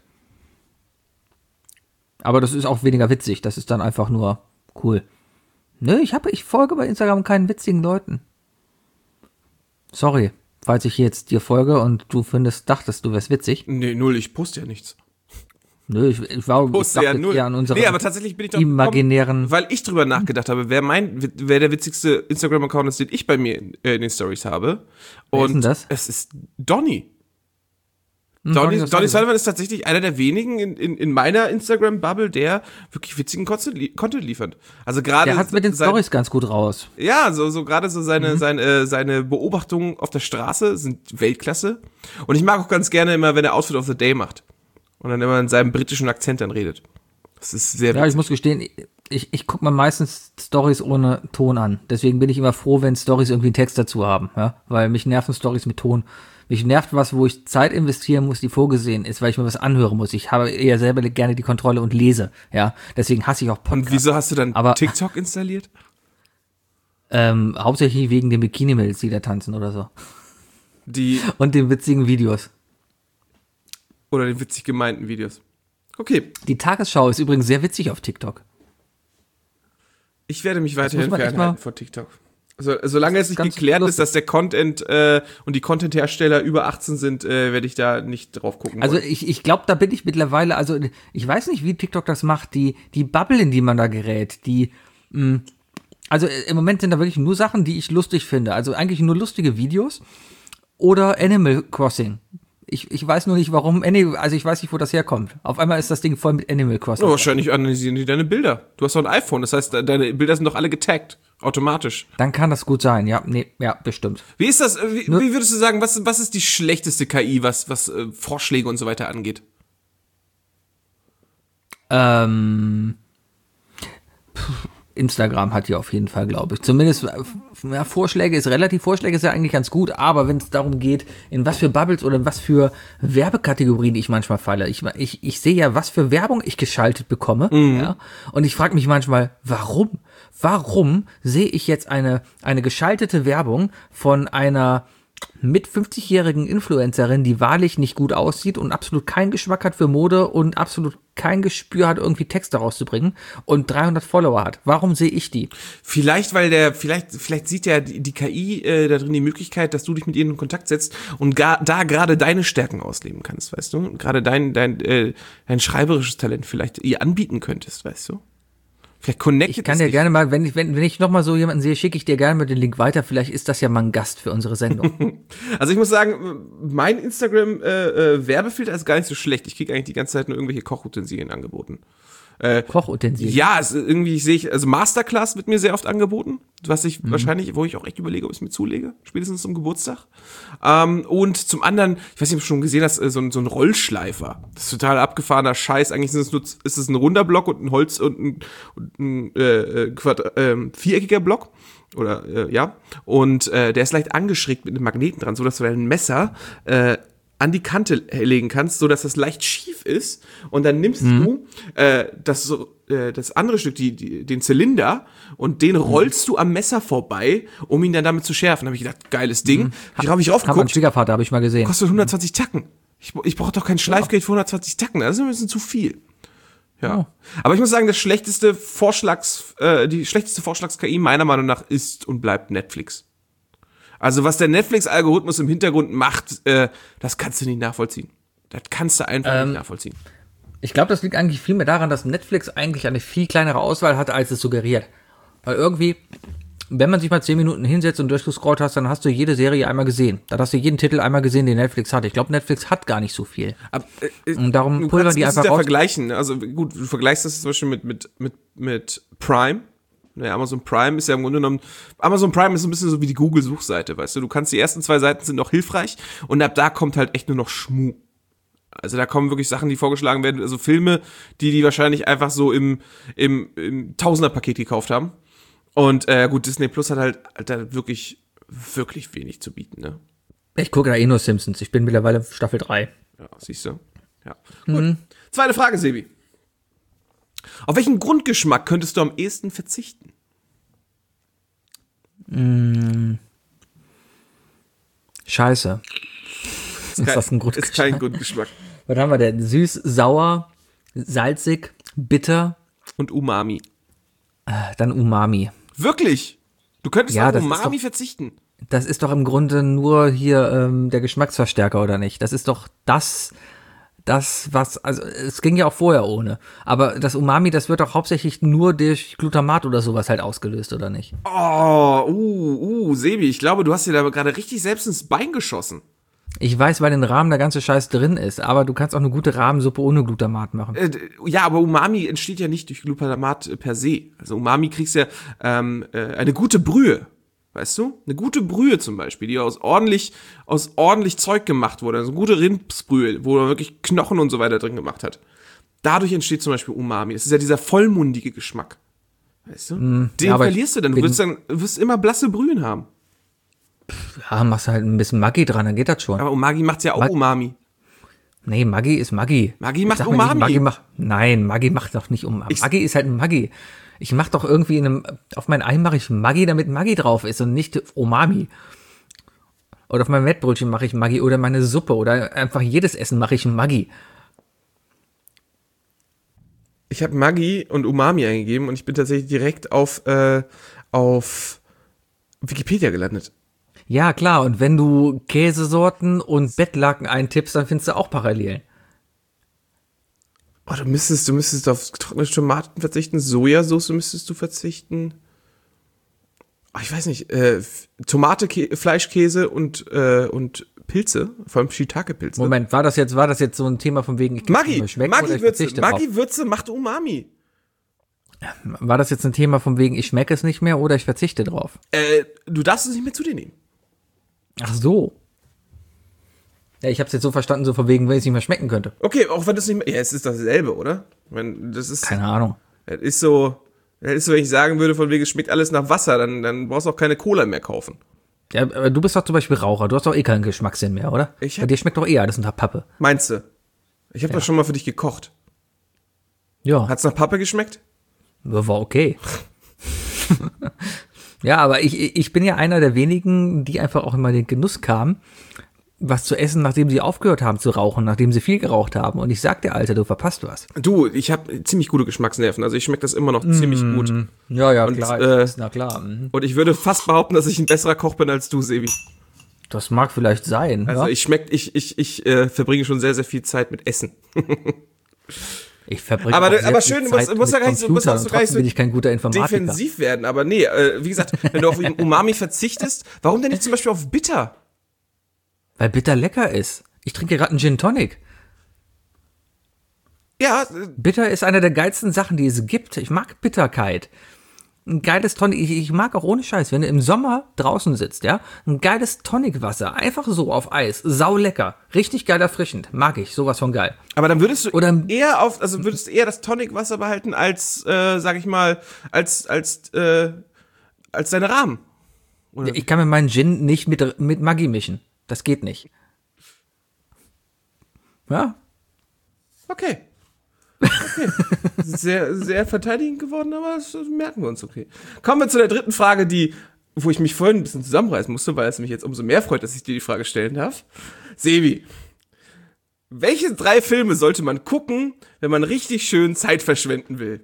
Aber das ist auch weniger witzig. Das ist dann einfach nur cool. Nö, ich habe, ich folge bei Instagram keinen witzigen Leuten. Sorry, falls ich jetzt dir folge und du findest, dachtest, du wärst witzig. Nee, null, ich poste ja nichts. Nö, ich, ich war, ich Poste dachte ja null. eher an unsere Nee, aber tatsächlich bin ich doch imaginären. gekommen, weil ich drüber nachgedacht habe, wer mein, wer der witzigste Instagram-Account ist, den ich bei mir in, äh, in den Stories habe. Wer Und ist denn das? es ist Donny. Hm, Donny, Donny Donny O'Sullivan. Sullivan ist tatsächlich einer der wenigen in, in, in meiner Instagram-Bubble, der wirklich witzigen Content li- Content liefert. Also gerade Der hat mit den sein- Stories ganz gut raus. Ja, so, so gerade so seine, Mhm. seine, seine Beobachtungen auf der Straße sind Weltklasse. Und ich mag auch ganz gerne immer, wenn er Outfit of the Day macht. Und dann immer in seinem britischen Akzent dann redet. Das ist sehr Ja, ich witzig. muss gestehen, ich, ich gucke mir meistens Stories ohne Ton an. Deswegen bin ich immer froh, wenn Stories irgendwie einen Text dazu haben. Ja? Weil mich nerven Stories mit Ton. Mich nervt was, wo ich Zeit investieren muss, die vorgesehen ist, weil ich mir was anhören muss. Ich habe eher selber gerne die Kontrolle und lese. Ja, deswegen hasse ich auch Podcasts. Und wieso hast du dann Aber- TikTok installiert? Ähm, hauptsächlich wegen den Bikini-Mädels, die da tanzen oder so. Die, Und den witzigen Videos. oder den witzig gemeinten Videos. Okay, Die Tagesschau ist übrigens sehr witzig auf TikTok. ich werde mich weiterhin muss man echt fernhalten mal- von TikTok. Also, solange es nicht Ganz geklärt lustig. ist, dass der Content äh, und die Content-Hersteller über achtzehn sind, äh, werde ich da nicht drauf gucken Also wollen. ich, ich glaube, da bin ich mittlerweile, also ich weiß nicht, wie TikTok das macht, die, die Bubble, in die man da gerät, die, mh, also äh, im Moment sind da wirklich nur Sachen, die ich lustig finde. Also eigentlich nur lustige Videos oder Animal Crossing. Ich, ich weiß nur nicht, warum, Any- also ich weiß nicht, wo das herkommt. Auf einmal ist das Ding voll mit Animal Crossing. Oh, wahrscheinlich analysieren die deine Bilder. Du hast doch ein iPhone, das heißt, deine Bilder sind doch alle getaggt. Automatisch. Dann kann das gut sein, ja, nee, ja, bestimmt. Wie ist das, äh, wie, Nur- wie würdest du sagen, was, was ist die schlechteste K I, was, was äh, Vorschläge und so weiter angeht? Ähm, pff, Instagram hat die auf jeden Fall, glaube ich. Zumindest, äh, ja, Vorschläge ist relativ, Vorschläge ist ja eigentlich ganz gut, aber wenn es darum geht, in was für Bubbles oder in was für Werbekategorien ich manchmal falle. Ich, ich, ich sehe ja, was für Werbung ich geschaltet bekomme, ja, und ich frage mich manchmal, warum? Warum sehe ich jetzt eine, eine geschaltete Werbung von einer mit fünfzigjährigen Influencerin, die wahrlich nicht gut aussieht und absolut keinen Geschmack hat für Mode und absolut kein Gespür hat, irgendwie Texte rauszubringen und dreihundert Follower hat. Warum sehe ich die? Vielleicht, weil der, vielleicht, vielleicht sieht ja die, die K I äh, da drin die Möglichkeit, dass du dich mit ihnen in Kontakt setzt und gar, da gerade deine Stärken ausleben kannst, weißt du? Gerade dein, dein, äh, dein schreiberisches Talent vielleicht ihr anbieten könntest, weißt du? Vielleicht connectet Ich kann dir gerne mal, wenn ich, wenn, wenn ich nochmal so jemanden sehe, schicke ich dir gerne mal den Link weiter. Vielleicht ist das ja mal ein Gast für unsere Sendung. Also ich muss sagen, mein Instagram-Werbefilter äh, ist gar nicht so schlecht. Ich kriege eigentlich die ganze Zeit nur irgendwelche Kochutensilien angeboten. Äh, Kochutensilien? Ja, es, irgendwie sehe ich, also Masterclass wird mir sehr oft angeboten, was ich mhm. wahrscheinlich, wo ich auch echt überlege, ob ich es mir zulege, spätestens zum Geburtstag. Ähm, und zum anderen, ich weiß nicht, ob du schon gesehen hast, so ein, so ein Rollschleifer. Das ist total abgefahrener Scheiß. Eigentlich ist es, nur, ist es ein runder Block und ein Holz und ein, und ein äh, Quadrat, äh, viereckiger Block. Oder, äh, ja. Und äh, der ist leicht angeschrägt mit einem Magneten dran, so dass du dein Messer äh, an die Kante legen kannst, so dass das leicht schief ist, und dann nimmst mhm. du äh, das, äh, das andere Stück, die, die, den Zylinder, und den rollst mhm. du am Messer vorbei, um ihn dann damit zu schärfen. Da habe ich gedacht, geiles Ding. Mhm. Ich habe ich raufgeguckt. Mein Schwiegervater, habe ich mal gesehen. Kostet hundertzwanzig Tacken. Ich, ich brauche doch kein Schleifgeld für hundertzwanzig Tacken. Das ist ein bisschen zu viel. Ja. Oh. Aber ich muss sagen, das schlechteste Vorschlags, äh, die schlechteste Vorschlags-K I meiner Meinung nach ist und bleibt Netflix. Also was der Netflix-Algorithmus im Hintergrund macht, äh, das kannst du nicht nachvollziehen. Das kannst du einfach ähm, nicht nachvollziehen. Ich glaube, das liegt eigentlich viel mehr daran, dass Netflix eigentlich eine viel kleinere Auswahl hat, als es suggeriert. Weil irgendwie, wenn man sich mal zehn Minuten hinsetzt und durchgescrollt hast, dann hast du jede Serie einmal gesehen. Dann hast du jeden Titel einmal gesehen, den Netflix hat. Ich glaube, Netflix hat gar nicht so viel. Aber, äh, und darum pulvern die einfach raus. Du vergleichen. Also gut, du vergleichst das zum Beispiel mit, mit, mit, mit Prime. Ja, Amazon Prime ist ja im Grunde genommen, Amazon Prime ist so ein bisschen so wie die Google-Suchseite, weißt du, du kannst, die ersten zwei Seiten sind noch hilfreich und ab da kommt halt echt nur noch Schmuh. Also da kommen wirklich Sachen, die vorgeschlagen werden, also Filme, die die wahrscheinlich einfach so im, im, im Tausender-Paket gekauft haben. Und äh, gut, Disney Plus hat halt, halt da wirklich, wirklich wenig zu bieten, ne? Ich gucke da eh nur Simpsons, ich bin mittlerweile Staffel drei. Ja, siehst du. Ja, gut. Mhm. Zweite Frage, Sebi. Auf welchen Grundgeschmack könntest du am ehesten verzichten? Mm. Scheiße. Ist, ist kein, das ein Grundgeschmack? Ist kein Grundgeschmack. Was haben wir denn? Süß, sauer, salzig, bitter. Und Umami. Äh, dann Umami. Wirklich? Du könntest ja, auf Umami doch, verzichten? Das ist doch im Grunde nur hier ähm, der Geschmacksverstärker, oder nicht? Das ist doch das... Das, was, also es ging ja auch vorher ohne. Aber das Umami, das wird doch hauptsächlich nur durch Glutamat oder sowas halt ausgelöst, oder nicht? Oh, uh, uh, Sebi, ich glaube, du hast dir da gerade richtig selbst ins Bein geschossen. Ich weiß, weil in Rahmen der ganze Scheiß drin ist, aber du kannst auch eine gute Rahmensuppe ohne Glutamat machen. Äh, ja, aber Umami entsteht ja nicht durch Glutamat per se. Also Umami kriegst ja ähm, äh, eine gute Brühe. Weißt du? Eine gute Brühe zum Beispiel, die aus ordentlich, aus ordentlich Zeug gemacht wurde. Also eine gute Rindsbrühe, wo man wirklich Knochen und so weiter drin gemacht hat. Dadurch entsteht zum Beispiel Umami. Das ist ja dieser vollmundige Geschmack. Weißt du? Mm, Den ja, verlierst du dann. Du wirst dann, wirst immer blasse Brühen haben. Ja, machst halt ein bisschen Maggi dran, dann geht das schon. Aber Umami macht's ja auch Mag- Umami. Nee, Maggi ist Maggi. Maggi macht Umami. Nicht, Maggi macht, nein, Maggi macht doch nicht Umami. Ich, Maggi ist halt Maggi. Ich mach doch irgendwie in einem, auf mein Ei mache ich Maggi, damit Maggi drauf ist und nicht Umami. Oder auf mein Mettbrötchen mache ich Maggi oder meine Suppe oder einfach jedes Essen mache ich Maggi. Ich habe Maggi und Umami eingegeben und ich bin tatsächlich direkt auf, äh, auf Wikipedia gelandet. Ja, klar. Und wenn du Käsesorten und Bettlaken eintippst, dann findest du auch Parallelen. Oh, du müsstest, du müsstest auf getrocknete Tomaten verzichten, Sojasauce müsstest du verzichten. Oh, ich weiß nicht, äh, Tomate, Kä- Fleischkäse und, äh, und Pilze, vor allem Shiitake-Pilze. Moment, war das jetzt, war das jetzt so ein Thema von wegen, ich Maggi, Maggi-Würze, Maggi-Würze macht Umami. War das jetzt ein Thema von wegen, ich schmecke es nicht mehr oder ich verzichte drauf? Äh, du darfst es nicht mehr zu dir nehmen. Ach so. Ja, ich hab's jetzt so verstanden, so von wegen, wenn ich es nicht mehr schmecken könnte. Okay, auch wenn das nicht mehr, ja, es ist dasselbe, oder? Ich meine, das ist. Keine Ahnung. Das ist so, das ist so, wenn ich sagen würde, von wegen, es schmeckt alles nach Wasser, dann, dann brauchst du auch keine Cola mehr kaufen. Ja, aber du bist doch zum Beispiel Raucher, du hast doch eh keinen Geschmackssinn mehr, oder? Ich hab, Bei dir schmeckt doch eh alles nach Pappe. Meinst du? Ich habe ja. doch schon mal für dich gekocht. Ja. Hat's nach Pappe geschmeckt? War okay. Ja, aber ich, ich bin ja einer der wenigen, die einfach auch immer in den Genuss kamen, was zu essen, nachdem sie aufgehört haben zu rauchen, nachdem sie viel geraucht haben. Und ich sag dir, Alter, du verpasst was. Du, ich habe ziemlich gute Geschmacksnerven. Also ich schmecke das immer noch ziemlich mm. gut. Ja, ja, und, klar. Äh, ist, na klar. Mhm. Und ich würde fast behaupten, dass ich ein besserer Koch bin als du, Sebi. Das mag vielleicht sein. Also ja? ich schmeck, ich, ich, ich äh, verbringe schon sehr, sehr viel Zeit mit Essen. Ich verbringe Aber, auch sehr aber viel schön, du Zeit musst, musst, ja gar nicht, so- musst Computern auch so und gar nicht trotzdem so bin ich kein guter Informatiker. defensiv werden. Aber nee, äh, wie gesagt, wenn du auf Umami verzichtest, warum denn nicht zum Beispiel auf Bitter? Weil bitter lecker ist. Ich trinke gerade einen Gin Tonic. Ja, äh, Bitter ist eine der geilsten Sachen, die es gibt. Ich mag Bitterkeit. Ein geiles Tonic, ich, ich mag auch ohne Scheiß, wenn du im Sommer draußen sitzt, ja, ein geiles Tonicwasser, einfach so auf Eis, sau lecker, richtig geil erfrischend, mag ich, sowas von geil. aber dann würdest du Oder- eher auf, also würdest du eher das Tonicwasser behalten als, äh, sag ich mal, als, als, äh, als deine Rahmen. Ich kann mir meinen Gin nicht mit, mit Maggi mischen, das geht nicht. Ja, Okay. Okay. Sehr, sehr verteidigend geworden, aber das, das merken wir uns, okay. Kommen wir zu der dritten Frage, die, wo ich mich vorhin ein bisschen zusammenreißen musste, weil es mich jetzt umso mehr freut, dass ich dir die Frage stellen darf. Sebi, welche drei Filme sollte man gucken, wenn man richtig schön Zeit verschwenden will?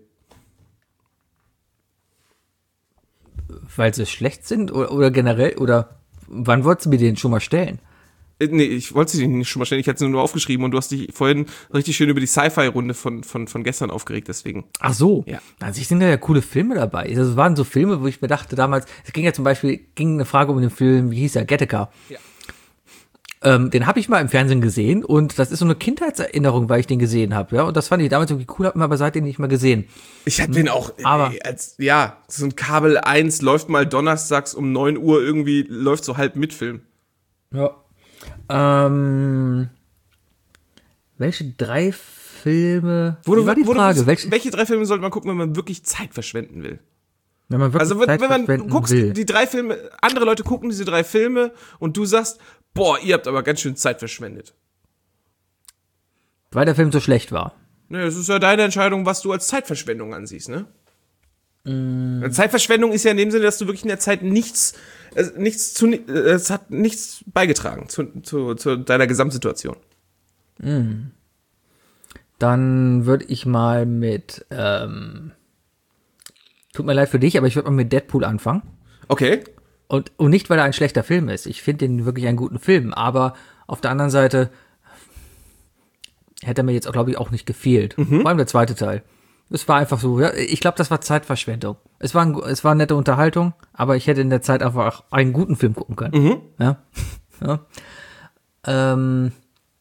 weil sie schlecht sind oder, oder generell, oder wann wolltest du mir den schon mal stellen? Äh, Nee, ich wollte sie nicht schon mal stellen, ich hatte sie nur aufgeschrieben und du hast dich vorhin richtig schön über die Sci-Fi-Runde von, von, von gestern aufgeregt, deswegen. Ach so, Ja. an sich sind da ja coole Filme dabei. Das waren so Filme, wo ich mir dachte damals, es ging ja zum Beispiel, ging eine Frage um den Film, wie hieß der, Gattaca. Ja. Ähm, den habe ich mal im Fernsehen gesehen und das ist so eine Kindheitserinnerung, weil ich den gesehen habe, ja. Und das fand ich damals irgendwie cool, habe ihn aber seitdem nicht mehr gesehen. Ich hab den auch, Aber- ey, als, ja, so ein Kabel eins läuft mal donnerstags um neun Uhr irgendwie, läuft so halb mit Film. Ja. Ähm, welche drei Filme? Wo du, Wie war die wo Frage? Du, welche, welche drei Filme sollte man gucken, wenn man wirklich Zeit verschwenden will? wenn man wirklich Also wenn, Zeit wenn man verschwenden guckst, will. die drei Filme, andere Leute gucken diese drei Filme und du sagst, boah, ihr habt aber ganz schön Zeit verschwendet. Weil der Film so schlecht war. Ne, es ist ja deine Entscheidung, was du als Zeitverschwendung ansiehst, ne? Mm. Zeitverschwendung ist ja in dem Sinne, dass du wirklich in der Zeit nichts, äh, nichts zu, äh, es hat nichts beigetragen zu, zu, zu deiner Gesamtsituation. Dann würde ich mal mit, ähm, tut mir leid für dich, aber ich würde mal mit Deadpool anfangen. Okay. Und, und nicht, weil er ein schlechter Film ist. Ich finde den wirklich einen guten Film. Aber auf der anderen Seite hätte er mir jetzt, glaube ich, auch nicht gefehlt. Vor allem der zweite Teil. Es war einfach so, ja, ich glaube, das war Zeitverschwendung. Es war, ein, es war eine nette Unterhaltung, aber ich hätte in der Zeit einfach einen guten Film gucken können. Ja. ja. Ähm,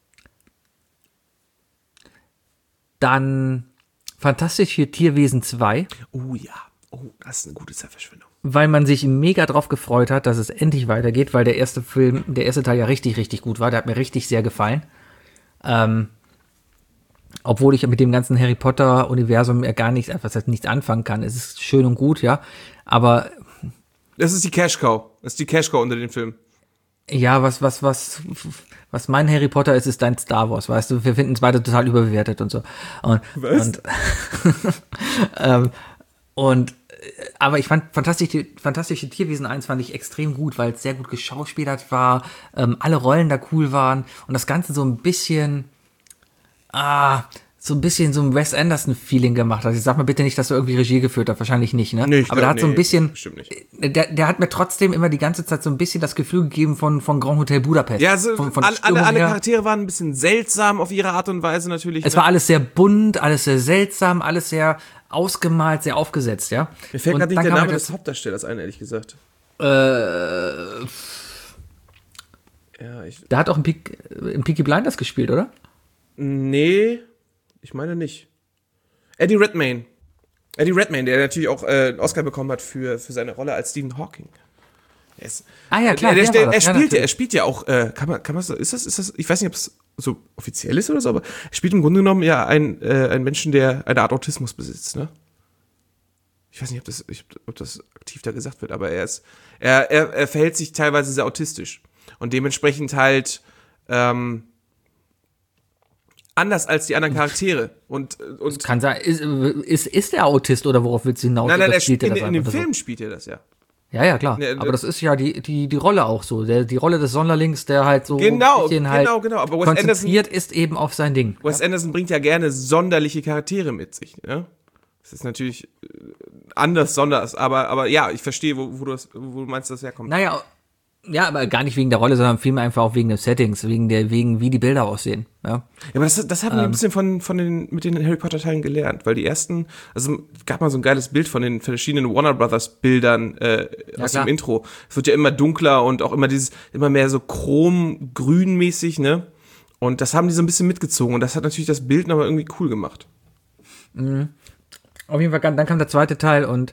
dann Fantastische Tierwesen zwei. Oh ja. Oh, das ist eine gute Zeitverschwendung. Weil man sich mega drauf gefreut hat, dass es endlich weitergeht, weil der erste Film, der erste Teil ja richtig, richtig gut war. Der hat mir richtig sehr gefallen. Ähm, obwohl ich mit dem ganzen Harry Potter-Universum ja gar nichts, einfach nichts anfangen kann. Es ist schön und gut, ja. Aber Das ist die Cash Cow. Das ist die Cash Cow unter den Filmen. ja, was, was, was, was mein Harry Potter ist, ist dein Star Wars, weißt du? Wir finden es beide total überbewertet und so. Und, Was? Und, ähm, und aber ich fand Fantastische, Fantastische Tierwesen eins fand ich extrem gut, weil es sehr gut geschauspielert war, ähm, alle Rollen da cool waren und das Ganze so ein bisschen, ah, so ein bisschen so ein Wes Anderson-Feeling gemacht hat. Ich sag mal bitte nicht, dass du irgendwie Regie geführt hast, wahrscheinlich nicht, ne? Nee, ich aber glaub, der hat so ein nee, bisschen, bestimmt nicht. der, der hat mir trotzdem immer die ganze Zeit so ein bisschen das Gefühl gegeben von, von Grand Hotel Budapest. Ja, so, von, von der alle, alle, Stimmung alle her. Charaktere waren ein bisschen seltsam auf ihre Art und Weise natürlich. Es ne? war alles sehr bunt, alles sehr seltsam, alles sehr ausgemalt, sehr aufgesetzt, ja. Mir fällt Und gerade nicht dann der kam Name mir des Hauptdarstellers ein, ehrlich gesagt. das, äh, Ja, ich. der hat auch in, Peak, in Peaky Blinders gespielt, oder? Nee, ich meine nicht. Eddie Redmayne. Eddie Redmayne, der natürlich auch äh, einen Oscar bekommen hat für, für seine Rolle als Stephen Hawking. Er ist, Ah ja, klar, der, der der, war er das. Ja, spielt ja, natürlich. er spielt ja auch, äh, kann man, kann man so, ist das, ist das, ich weiß nicht, ob es so offiziell ist oder so, aber er spielt im Grunde genommen ja einen, äh, einen Menschen, der eine Art Autismus besitzt, ne? Ich weiß nicht, ob das, ich, ob das aktiv da gesagt wird, aber er ist, er, er, er verhält sich teilweise sehr autistisch und dementsprechend halt, ähm, anders als die anderen Charaktere und, und Kann sein, ist, ist, ist der Autist oder worauf willst du hinaus? nein, nein, Oder er spielt, in, das in dem einfach so? Film spielt er das ja. Ja, ja, klar. Nee, Aber das ist ja die, die, die Rolle auch so. Der, die Rolle des Sonderlings, der halt so Genau, ein bisschen genau, halt genau. Aber Wes Anderson, konzentriert ist eben auf sein Ding. Wes Anderson bringt ja gerne sonderliche Charaktere mit sich. Ne? Das ist natürlich äh, anders, sonders, aber, aber ja, ich verstehe, wo, wo, du das, wo du meinst, dass herkommt. Naja, Ja, aber gar nicht wegen der Rolle, sondern vielmehr einfach auch wegen des Settings, wegen der, wegen wie die Bilder aussehen. Ja, ja aber das, das haben wir ähm. ein bisschen von, von den, mit den Harry Potter Teilen gelernt, weil die ersten, also gab mal so ein geiles Bild von den verschiedenen Warner Brothers Bildern äh, ja, aus klar. dem Intro. Es wird ja immer dunkler und auch immer dieses, immer mehr so chrom-grün-mäßig, ne? Und das haben die so ein bisschen mitgezogen und das hat natürlich das Bild nochmal irgendwie cool gemacht. Mhm. Auf jeden Fall, dann kam der zweite Teil und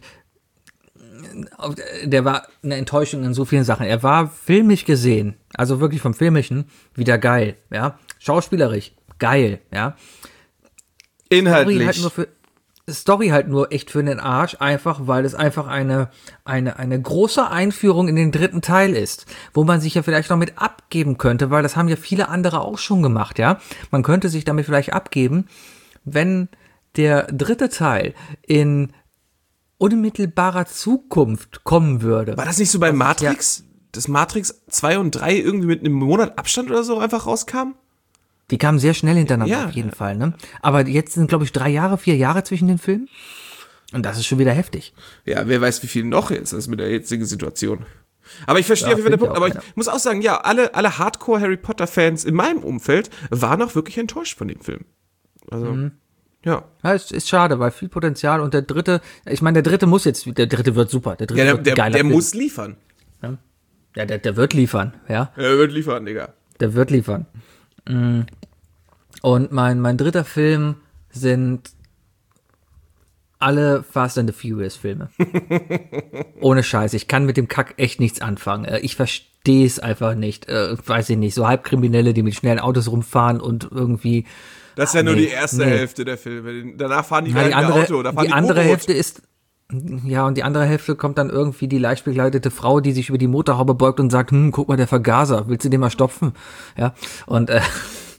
der war eine Enttäuschung in so vielen Sachen. Er war filmisch gesehen, also wirklich vom Filmischen, wieder geil, ja. Schauspielerisch, geil, ja. Inhaltlich. Story halt nur, für, Story halt nur echt für den Arsch, einfach, weil es einfach eine, eine, eine große Einführung in den dritten Teil ist, wo man sich ja vielleicht noch mit abgeben könnte, weil das haben ja viele andere auch schon gemacht, ja. Man könnte sich damit vielleicht abgeben, wenn der dritte Teil in unmittelbarer Zukunft kommen würde. War das nicht so bei Matrix? Ja. Dass Matrix zwei und drei irgendwie mit einem Monat Abstand oder so einfach rauskamen? Die kamen sehr schnell hintereinander ja. auf jeden Fall, ne? Aber jetzt sind, glaube ich, drei Jahre, vier Jahre zwischen den Filmen. Und das ist schon wieder heftig. Ja, wer weiß, wie viel noch jetzt ist mit der jetzigen Situation. Aber ich verstehe ja, auf jeden Fall den Punkt. Aber ich ja. muss auch sagen, ja, alle, alle Hardcore-Harry Potter-Fans in meinem Umfeld waren auch wirklich enttäuscht von dem Film. Also, mhm. ja. Ja, es ist schade, weil viel Potenzial und der dritte, ich meine, der dritte muss jetzt, der dritte wird super. Der dritte ja, der, wird der, der muss liefern. Ja, ja der, der wird liefern, ja. Der wird liefern, Digga. Der wird liefern. Und mein, mein dritter Film sind alle Fast and the Furious Filme. Ohne Scheiß, ich kann mit dem Kack echt nichts anfangen. Ich verstehe es einfach nicht. Weiß ich nicht, so Halbkriminelle, die mit schnellen Autos rumfahren und irgendwie. Das ist ja nur nee, die erste nee. Hälfte der Filme. Danach fahren die, ja, die andere, Auto. Da fahren die, die andere Hälfte ist, ja, und die andere Hälfte kommt dann irgendwie die leicht begleitete Frau, die sich über die Motorhaube beugt und sagt, hm, guck mal, der Vergaser, willst du den mal stopfen? Ja, und, äh,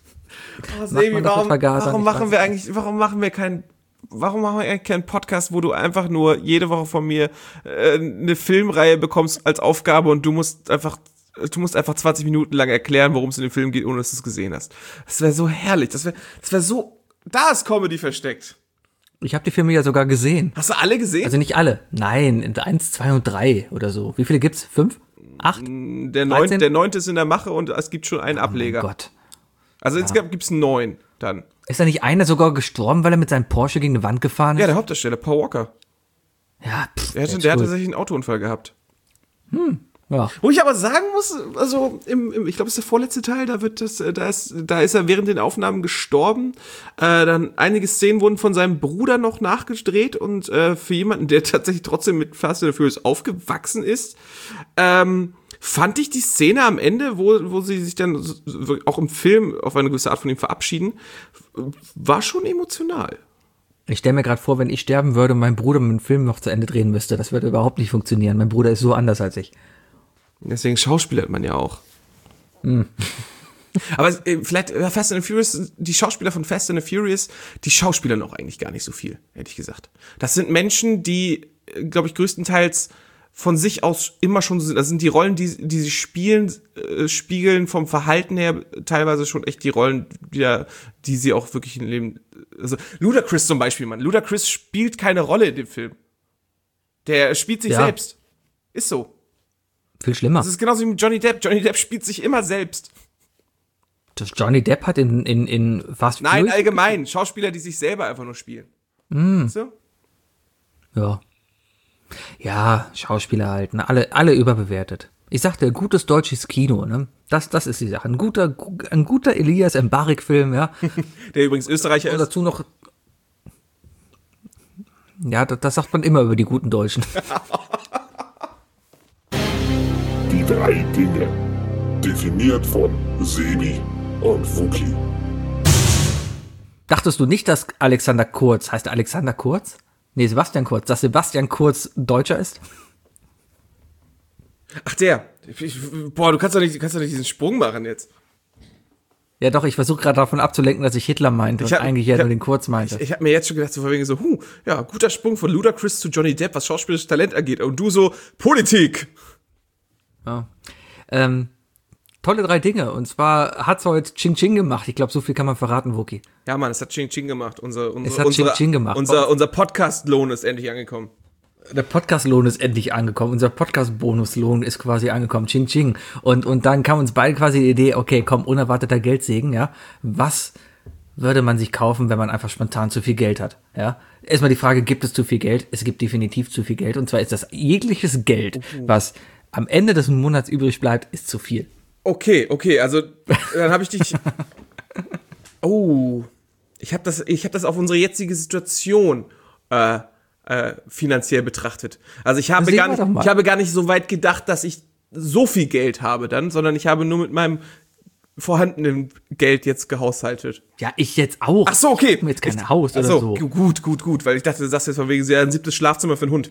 oh, Sebi, warum, warum machen wir eigentlich, warum machen wir keinen, warum machen wir eigentlich keinen Podcast, wo du einfach nur jede Woche von mir äh, eine Filmreihe bekommst als Aufgabe und du musst einfach Du musst einfach zwanzig Minuten lang erklären, worum es in dem Film geht, ohne dass du es gesehen hast. Das wäre so herrlich. Das wäre das wär so. Da ist Comedy versteckt. Ich habe die Filme ja sogar gesehen. Hast du alle gesehen? Also nicht alle. Nein, in eins, zwei und drei oder so. Wie viele gibt's? Fünf? Acht? Der neunte, der neunte ist in der Mache und es gibt schon einen Ableger. Oh Gott. Also insgesamt ja. gibt's neun dann. Ist da nicht einer sogar gestorben, weil er mit seinem Porsche gegen eine Wand gefahren ist? Ja, der Hauptdarsteller, Paul Walker. Ja, pff, Der, hatte, der hat tatsächlich einen Autounfall gehabt. Hm. Ja. Wo ich aber sagen muss, also im, im ich glaube, es ist der vorletzte Teil, da wird das, da ist, da ist er während den Aufnahmen gestorben. Äh, dann einige Szenen wurden von seinem Bruder noch nachgedreht und äh, für jemanden, der tatsächlich trotzdem mit Fast and the Furious aufgewachsen ist, ähm, fand ich die Szene am Ende, wo, wo sie sich dann auch im Film auf eine gewisse Art von ihm verabschieden, war schon emotional. Ich stelle mir gerade vor, wenn ich sterben würde und mein Bruder mit dem Film noch zu Ende drehen müsste, das würde überhaupt nicht funktionieren. Mein Bruder ist so anders als ich. Deswegen schauspielert man ja auch. Mm. Aber äh, vielleicht äh, Fast and the Furious, die Schauspieler von Fast and the Furious, die schauspielern auch eigentlich gar nicht so viel, ehrlich gesagt. Das sind Menschen, die, äh, glaube ich, größtenteils von sich aus immer schon so sind. Das sind die Rollen, die, die sie spielen, äh, spiegeln vom Verhalten her teilweise schon echt die Rollen, die, die sie auch wirklich im Leben. Also Ludacris zum Beispiel, Mann. Ludacris spielt keine Rolle in dem Film. Der spielt sich ja. selbst. Ist so. Viel schlimmer. Das ist genauso wie mit Johnny Depp. Johnny Depp spielt sich immer selbst. Das Johnny Depp hat in, in, in Fast Nein, Furious allgemein. Schauspieler, die sich selber einfach nur spielen. Mm. So? Ja. Ja, Schauspieler halt. Ne? Alle, alle überbewertet. Ich sagte, gutes deutsches Kino, ne? Das, das ist die Sache. Ein guter, ein guter Elias Mbarek-Film, ja. Der übrigens Österreicher Und ist. dazu noch. Ja, das, das sagt man immer über die guten Deutschen. Die drei Dinge. Definiert von Sebi und Wookie. Dachtest du nicht, dass Alexander Kurz, heißt er Alexander Kurz? Nee, Sebastian Kurz, dass Sebastian Kurz Deutscher ist? Ach, der. Ich, boah, du kannst doch nicht, kannst doch nicht diesen Sprung machen jetzt. Ja doch, ich versuche gerade davon abzulenken, dass ich Hitler meinte und eigentlich ja nur den Kurz meinte. Ich, ich habe mir jetzt schon gedacht, so wegen so, huh, ja, guter Sprung von Ludacris zu Johnny Depp, was schauspielerisches Talent angeht. Und du so, Politik. Ja. Ähm, tolle drei Dinge. Und zwar hat's heute Ching Ching gemacht. Ich glaube, so viel kann man verraten, Wookie. Ja, Mann, es hat Ching Ching gemacht. Unser, unser, es hat unsere, Ching Ching gemacht. Unser, unser Podcast-Lohn ist endlich angekommen. Der Podcast-Lohn ist endlich angekommen. Unser Podcast-Bonus-Lohn ist quasi angekommen. Ching, ching. Und, und dann kam uns beide quasi die Idee, okay, komm, unerwarteter Geldsegen, ja. Was würde man sich kaufen, wenn man einfach spontan zu viel Geld hat, ja? Erstmal die Frage, gibt es zu viel Geld? Es gibt definitiv zu viel Geld. Und zwar ist das jegliches Geld, was am Ende des Monats übrig bleibt, ist zu viel. Okay, okay, also dann habe ich dich... Oh, ich habe das, ich hab das auf unsere jetzige Situation äh, äh, finanziell betrachtet. Also ich habe, gar nicht, ich habe gar nicht so weit gedacht, dass ich so viel Geld habe dann, sondern ich habe nur mit meinem vorhandenen Geld jetzt gehaushaltet. Ja, ich jetzt auch. Ach so, okay. Ich habe jetzt kein ich, Haus oder so. so. Gut, gut, gut, weil ich dachte, du sagst jetzt von wegen, ja, ein siebtes Schlafzimmer für einen Hund.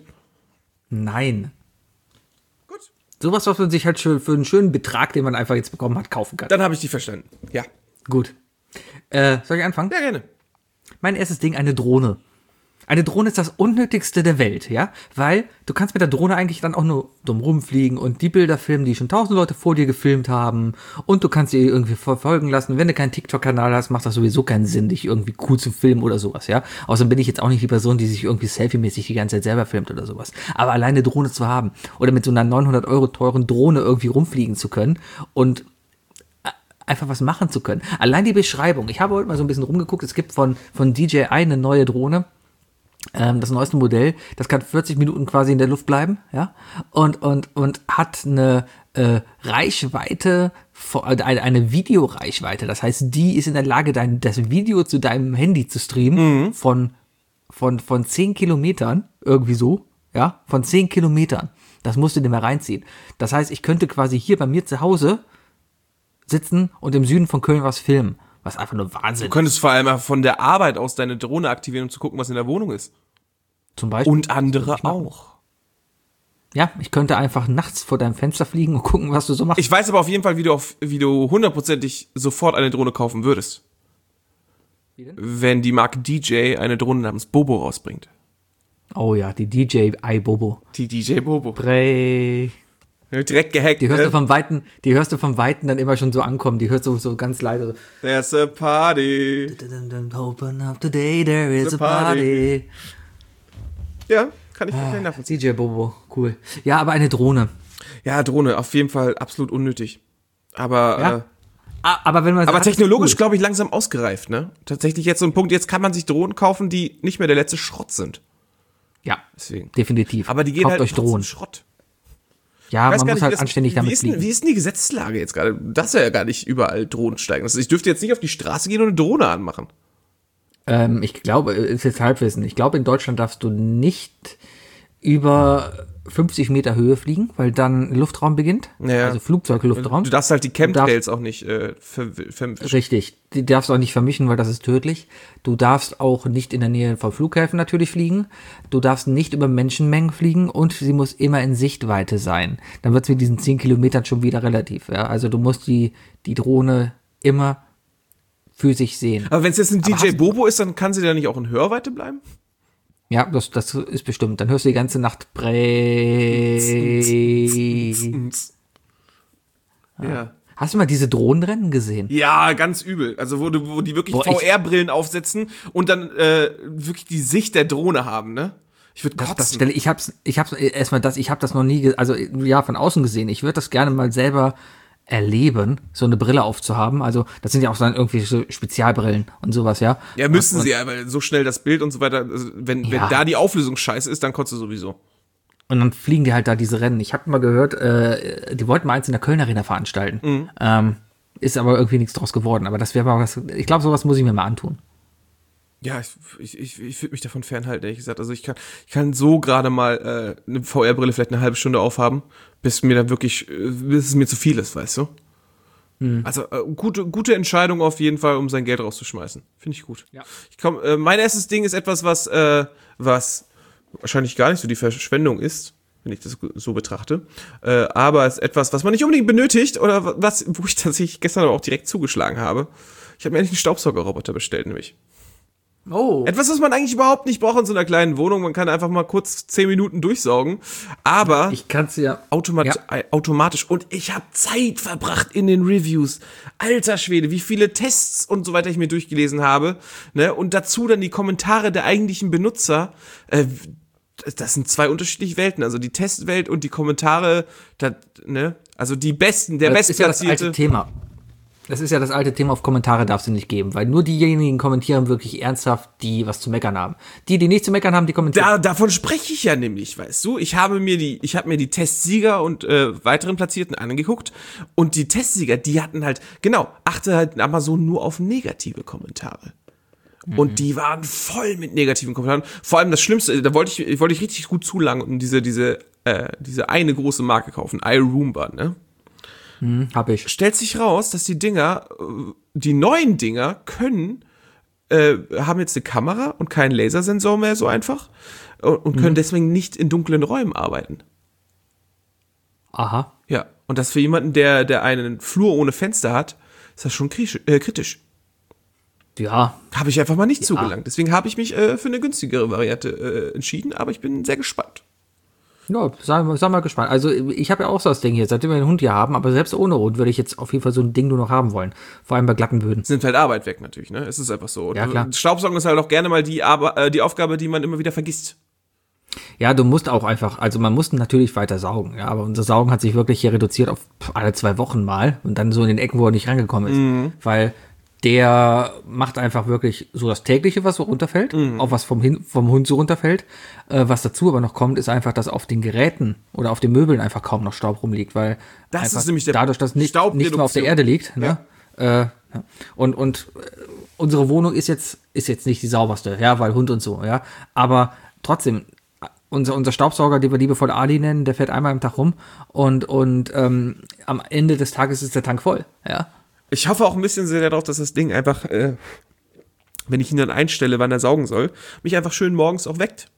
Nein. Gut. Sowas, was man sich halt für, für einen schönen Betrag, den man einfach jetzt bekommen hat, kaufen kann. Dann habe ich dich verstanden. Ja. Gut. Äh, soll ich anfangen? Ja, gerne. Mein erstes Ding, eine Drohne. Eine Drohne ist das Unnötigste der Welt, ja? Weil du kannst mit der Drohne eigentlich dann auch nur dumm rumfliegen und die Bilder filmen, die schon tausend Leute vor dir gefilmt haben. Und du kannst sie irgendwie verfolgen lassen. Wenn du keinen TikTok-Kanal hast, macht das sowieso keinen Sinn, dich irgendwie cool zu filmen oder sowas, ja? Außerdem bin ich jetzt auch nicht die Person, die sich irgendwie selfie-mäßig die ganze Zeit selber filmt oder sowas. Aber alleine Drohne zu haben oder mit so einer neunhundert Euro teuren Drohne irgendwie rumfliegen zu können und einfach was machen zu können. Allein die Beschreibung. Ich habe heute mal so ein bisschen rumgeguckt. Es gibt von, von D J I eine neue Drohne. Ähm, das neueste Modell. Das kann vierzig Minuten quasi in der Luft bleiben, ja. Und, und, und hat eine äh, Reichweite, eine, eine Videoreichweite. Das heißt, die ist in der Lage, dein, das Video zu deinem Handy zu streamen mhm. von, von, von zehn Kilometern. Irgendwie so, ja. Von zehn Kilometern. Das musst du dir mal reinziehen. Das heißt, ich könnte quasi hier bei mir zu Hause sitzen und im Süden von Köln was filmen. Was einfach nur Wahnsinn ist. Du könntest vor allem von der Arbeit aus deine Drohne aktivieren, um zu gucken, was in der Wohnung ist. Zum Beispiel. Und andere auch. Ja, ich könnte einfach nachts vor deinem Fenster fliegen und gucken, was du so machst. Ich weiß aber auf jeden Fall, wie du, auf, wie du hundertprozentig sofort eine Drohne kaufen würdest. Wie denn? Wenn die Marke D J eine Drohne namens Bobo rausbringt. Oh ja, die D J I Bobo. Die D J Bobo. Prey. Direkt gehackt. Die hörst äh? du vom Weiten, die hörst du vom Weiten dann immer schon so ankommen. Die hörst du so ganz leise. There's a party. Open up today, there is a party. Ja, kann ich ah, nicht nachvollziehen. D J Bobo, cool. Ja, aber eine Drohne. Ja, Drohne, auf jeden Fall absolut unnötig. Aber, ja. äh, aber wenn man aber technologisch, glaube ich, langsam ausgereift, ne? Tatsächlich jetzt so ein Punkt, jetzt kann man sich Drohnen kaufen, die nicht mehr der letzte Schrott sind. Ja, deswegen. Definitiv. Aber die gehen Kauft halt euch Drohnen. Schrott. Ja, man muss nicht, halt das, anständig damit wie ist, fliegen. Wie ist denn die Gesetzeslage jetzt gerade? Das ja gar nicht überall Drohnen steigen. Also ich dürfte jetzt nicht auf die Straße gehen und eine Drohne anmachen. Ähm, ich glaube, ist jetzt Halbwissen. Ich glaube, in Deutschland darfst du nicht über fünfzig Meter Höhe fliegen, weil dann Luftraum beginnt. Ja. Also Flugzeugluftraum. Du darfst halt die Chemtrails auch nicht äh, ver- vermischen. Richtig. Die darfst du auch nicht vermischen, weil das ist tödlich. Du darfst auch nicht in der Nähe von Flughäfen natürlich fliegen. Du darfst nicht über Menschenmengen fliegen und sie muss immer in Sichtweite sein. Dann wird es mit diesen zehn Kilometern schon wieder relativ. Ja? Also du musst die, die Drohne immer für sich sehen. Aber wenn es jetzt ein D J Bobo ist, dann kann sie da nicht auch in Hörweite bleiben? Ja, das, das ist bestimmt. Dann hörst du die ganze Nacht Prä. Ja. Hast du mal diese Drohnenrennen gesehen? Ja, ganz übel. Also wo, du, wo die wirklich Boah, V R-Brillen aufsetzen und dann äh, wirklich die Sicht der Drohne haben, ne? Ich würde kotzen. Das stelle ich hab's, ich hab's erstmal das, ich habe das noch nie, ge- also ja, von außen gesehen. Ich würde das gerne mal selber erleben, so eine Brille aufzuhaben. Also das sind ja auch dann irgendwie so Spezialbrillen und sowas, ja. Ja, müssen und, sie ja, weil so schnell das Bild und so weiter, also wenn, Ja. wenn da die Auflösung scheiße ist, dann kotzt du sowieso. Und dann fliegen die halt da diese Rennen. Ich habe mal gehört, äh, die wollten mal eins in der Köln Arena veranstalten. Mhm. Ähm, ist aber irgendwie nichts draus geworden. Aber das wäre mal was, ich glaube, sowas muss ich mir mal antun. Ja, ich, ich, ich, ich würde mich davon fernhalten, ehrlich gesagt. Also ich kann, ich kann so gerade mal äh, eine V R-Brille vielleicht eine halbe Stunde aufhaben, bis mir da wirklich, äh, bis es mir zu viel ist, weißt du? Hm. Also äh, gute, gute Entscheidung auf jeden Fall, um sein Geld rauszuschmeißen. Finde ich gut. Ja. Ich komm, äh, mein erstes Ding ist etwas, was, äh, was wahrscheinlich gar nicht so die Verschwendung ist, wenn ich das so betrachte. Äh, aber es ist etwas, was man nicht unbedingt benötigt oder was, wo ich tatsächlich gestern aber auch direkt zugeschlagen habe. Ich habe mir eigentlich einen Staubsaugerroboter bestellt, nämlich. Oh. Etwas, was man eigentlich überhaupt nicht braucht in so einer kleinen Wohnung. Man kann einfach mal kurz zehn Minuten durchsaugen. Aber Ich kann's ja. automat- Ja. äh, automatisch. Und ich habe Zeit verbracht in den Reviews. Alter Schwede, wie viele Tests und so weiter ich mir durchgelesen habe. Ne? Und dazu dann die Kommentare der eigentlichen Benutzer. Äh, das sind zwei unterschiedliche Welten. Also die Testwelt und die Kommentare, das, ne? Also die besten, der Das ist ja das bestplatzierte. alte Thema. Das ist ja das alte Thema, auf Kommentare darfst du nicht geben, weil nur diejenigen kommentieren wirklich ernsthaft, die was zu meckern haben. Die, die nichts zu meckern haben, die kommentieren. Da, davon spreche ich ja nämlich, weißt du? Ich habe mir die, ich habe mir die Testsieger und äh, weiteren Platzierten angeguckt und die Testsieger, die hatten halt, genau, achte halt in Amazon nur auf negative Kommentare. Mhm. Und die waren voll mit negativen Kommentaren. Vor allem das Schlimmste, da wollte ich, wollte ich richtig gut zulangen und diese, diese, äh, diese eine große Marke kaufen, iRoomba, ne? Hm, hab ich. Stellt sich raus, dass die Dinger, die neuen Dinger können, äh, haben jetzt eine Kamera und keinen Lasersensor mehr so einfach und, und können mhm. deswegen nicht in dunklen Räumen arbeiten. Aha. Ja, und das für jemanden, der, der einen Flur ohne Fenster hat, ist das schon kritisch. Äh, kritisch. Ja. Habe ich einfach mal nicht ja. zugelangt. Deswegen habe ich mich äh, für eine günstigere Variante äh, entschieden, aber ich bin sehr gespannt. Ja, sei, sei mal gespannt. Also ich habe ja auch so das Ding hier, seitdem wir einen Hund hier haben, aber selbst ohne Hund würde ich jetzt auf jeden Fall so ein Ding nur noch haben wollen. Vor allem bei glatten Böden. Nimmt halt Arbeit weg natürlich, ne? Es ist einfach so. Ja, klar. Staubsaugen ist halt auch gerne mal die, Arbe- äh, die Aufgabe, die man immer wieder vergisst. Ja, du musst auch einfach, also man muss natürlich weiter saugen, ja, aber unser Saugen hat sich wirklich hier reduziert auf alle zwei Wochen mal und dann so in den Ecken, wo er nicht rangekommen ist. Mhm. Weil der macht einfach wirklich so das Tägliche, was so runterfällt, mhm. auch was vom, Hin- vom Hund so runterfällt. Äh, was dazu aber noch kommt, ist einfach, dass auf den Geräten oder auf den Möbeln einfach kaum noch Staub rumliegt, weil das einfach ist nämlich der dadurch, dass nicht, nichts mehr auf der Erde liegt. Ne? Ja. Äh, und und äh, unsere Wohnung ist jetzt, ist jetzt nicht die sauberste, ja, weil Hund und so, ja. Aber trotzdem, unser, unser Staubsauger, den wir liebevoll Ali nennen, der fährt einmal am Tag rum und, und ähm, am Ende des Tages ist der Tank voll, ja. Ich hoffe auch ein bisschen sehr darauf, dass das Ding einfach, äh, wenn ich ihn dann einstelle, wann er saugen soll, mich einfach schön morgens auch weckt.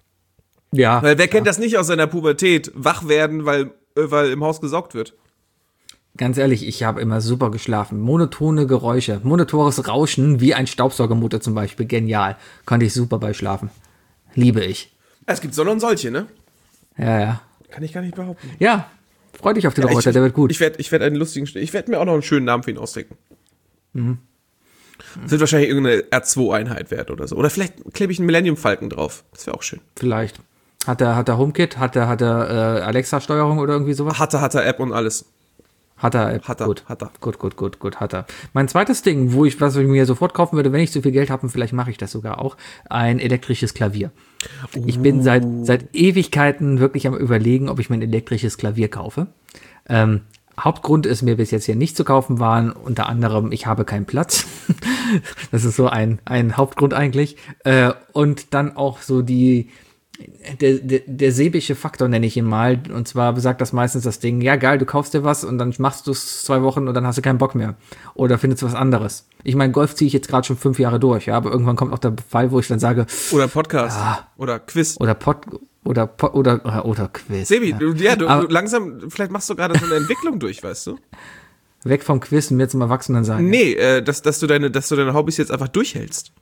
Ja. Weil wer kennt ja. das nicht aus seiner Pubertät? Wach werden, weil, äh, weil im Haus gesaugt wird. Ganz ehrlich, ich habe immer super geschlafen. Monotone Geräusche, monotones Rauschen, wie ein Staubsaugermotor zum Beispiel. Genial. Konnte ich super bei schlafen. Liebe ich. Es gibt solche und solche, ne? Ja, ja. Kann ich gar nicht behaupten. Ja. Freu dich auf den Ja, Roboter, ich, der wird gut. Ich werde ich werd einen lustigen, ich werde mir auch noch einen schönen Namen für ihn ausdenken. Mhm. Das wird wahrscheinlich irgendeine R zwei Einheit wert oder so. Oder vielleicht klebe ich einen Millennium Falcon drauf. Das wäre auch schön. Vielleicht. Hat er, hat er HomeKit? Hat er, hat er äh, Alexa-Steuerung oder irgendwie sowas? Hat er, hat er App und alles. Hat er App. Hat er, gut. hat er. Gut, gut, gut, gut, hat er. Mein zweites Ding, wo ich, was ich mir sofort kaufen würde, wenn ich so viel Geld habe, und vielleicht mache ich das sogar auch, ein elektrisches Klavier. Uh. Ich bin seit, seit Ewigkeiten wirklich am Überlegen, ob ich mir ein elektrisches Klavier kaufe. Ähm, Hauptgrund ist mir bis jetzt hier nicht zu kaufen waren, unter anderem, ich habe keinen Platz. Das ist so ein, ein Hauptgrund eigentlich. Äh, und dann auch so die, der, der, der säbische Faktor nenne ich ihn mal. Und zwar besagt das meistens das Ding, ja geil, du kaufst dir was und dann machst du es zwei Wochen und dann hast du keinen Bock mehr. Oder findest du was anderes. Ich meine, Golf ziehe ich jetzt gerade schon fünf Jahre durch, ja, aber irgendwann kommt auch der Fall, wo ich dann sage, oder Podcast. Ja, oder Quiz. Oder Pod, oder, Pod, oder, oder, oder Quiz. Sebi, ja, du, ja, du, aber, du langsam, vielleicht machst du gerade so eine Entwicklung durch, weißt du? Weg vom Quiz und mehr zum Erwachsenen sein. Nee, äh, dass, dass, du deine, dass du deine Hobbys jetzt einfach durchhältst.